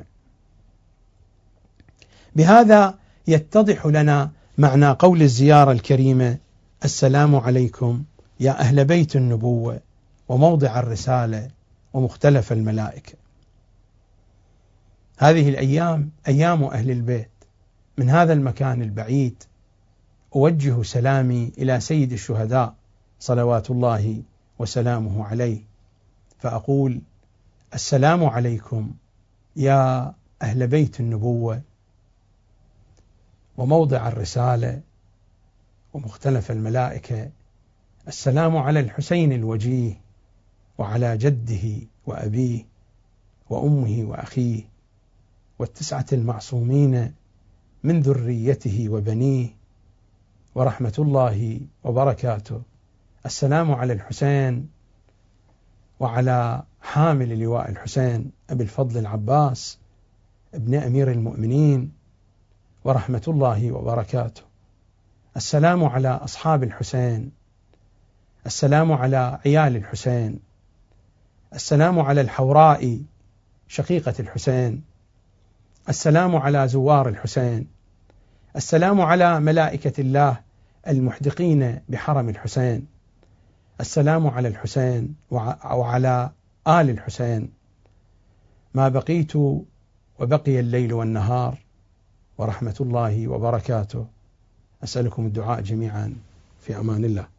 بهذا يتضح لنا معنى قول الزيارة الكريمة: السلام عليكم يا أهل بيت النبوة وموضع الرسالة ومختلف الملائكة. هذه الأيام أيام أهل البيت. من هذا المكان البعيد أوجه سلامي إلى سيد الشهداء صلوات الله وسلامه عليه، فأقول: السلام عليكم يا أهل بيت النبوة وموضع الرسالة ومختلف الملائكة. السلام على الحسين الوجيه وعلى جده وأبيه وأمه وأخيه والتسعة المعصومين من ذريته وبنيه، ورحمة الله وبركاته. السلام على الحسين وعلى حامل لواء الحسين أبي الفضل العباس ابن أمير المؤمنين، ورحمة الله وبركاته. السلام على أصحاب الحسين، السلام على عيال الحسين، السلام على الحوراء شقيقة الحسين، السلام على زوار الحسين، السلام على ملائكة الله المحدقين بحرم الحسين، السلام على الحسين وعلى آل الحسين ما بقيت وبقي الليل والنهار، ورحمة الله وبركاته. أسألكم الدعاء جميعا، في أمان الله.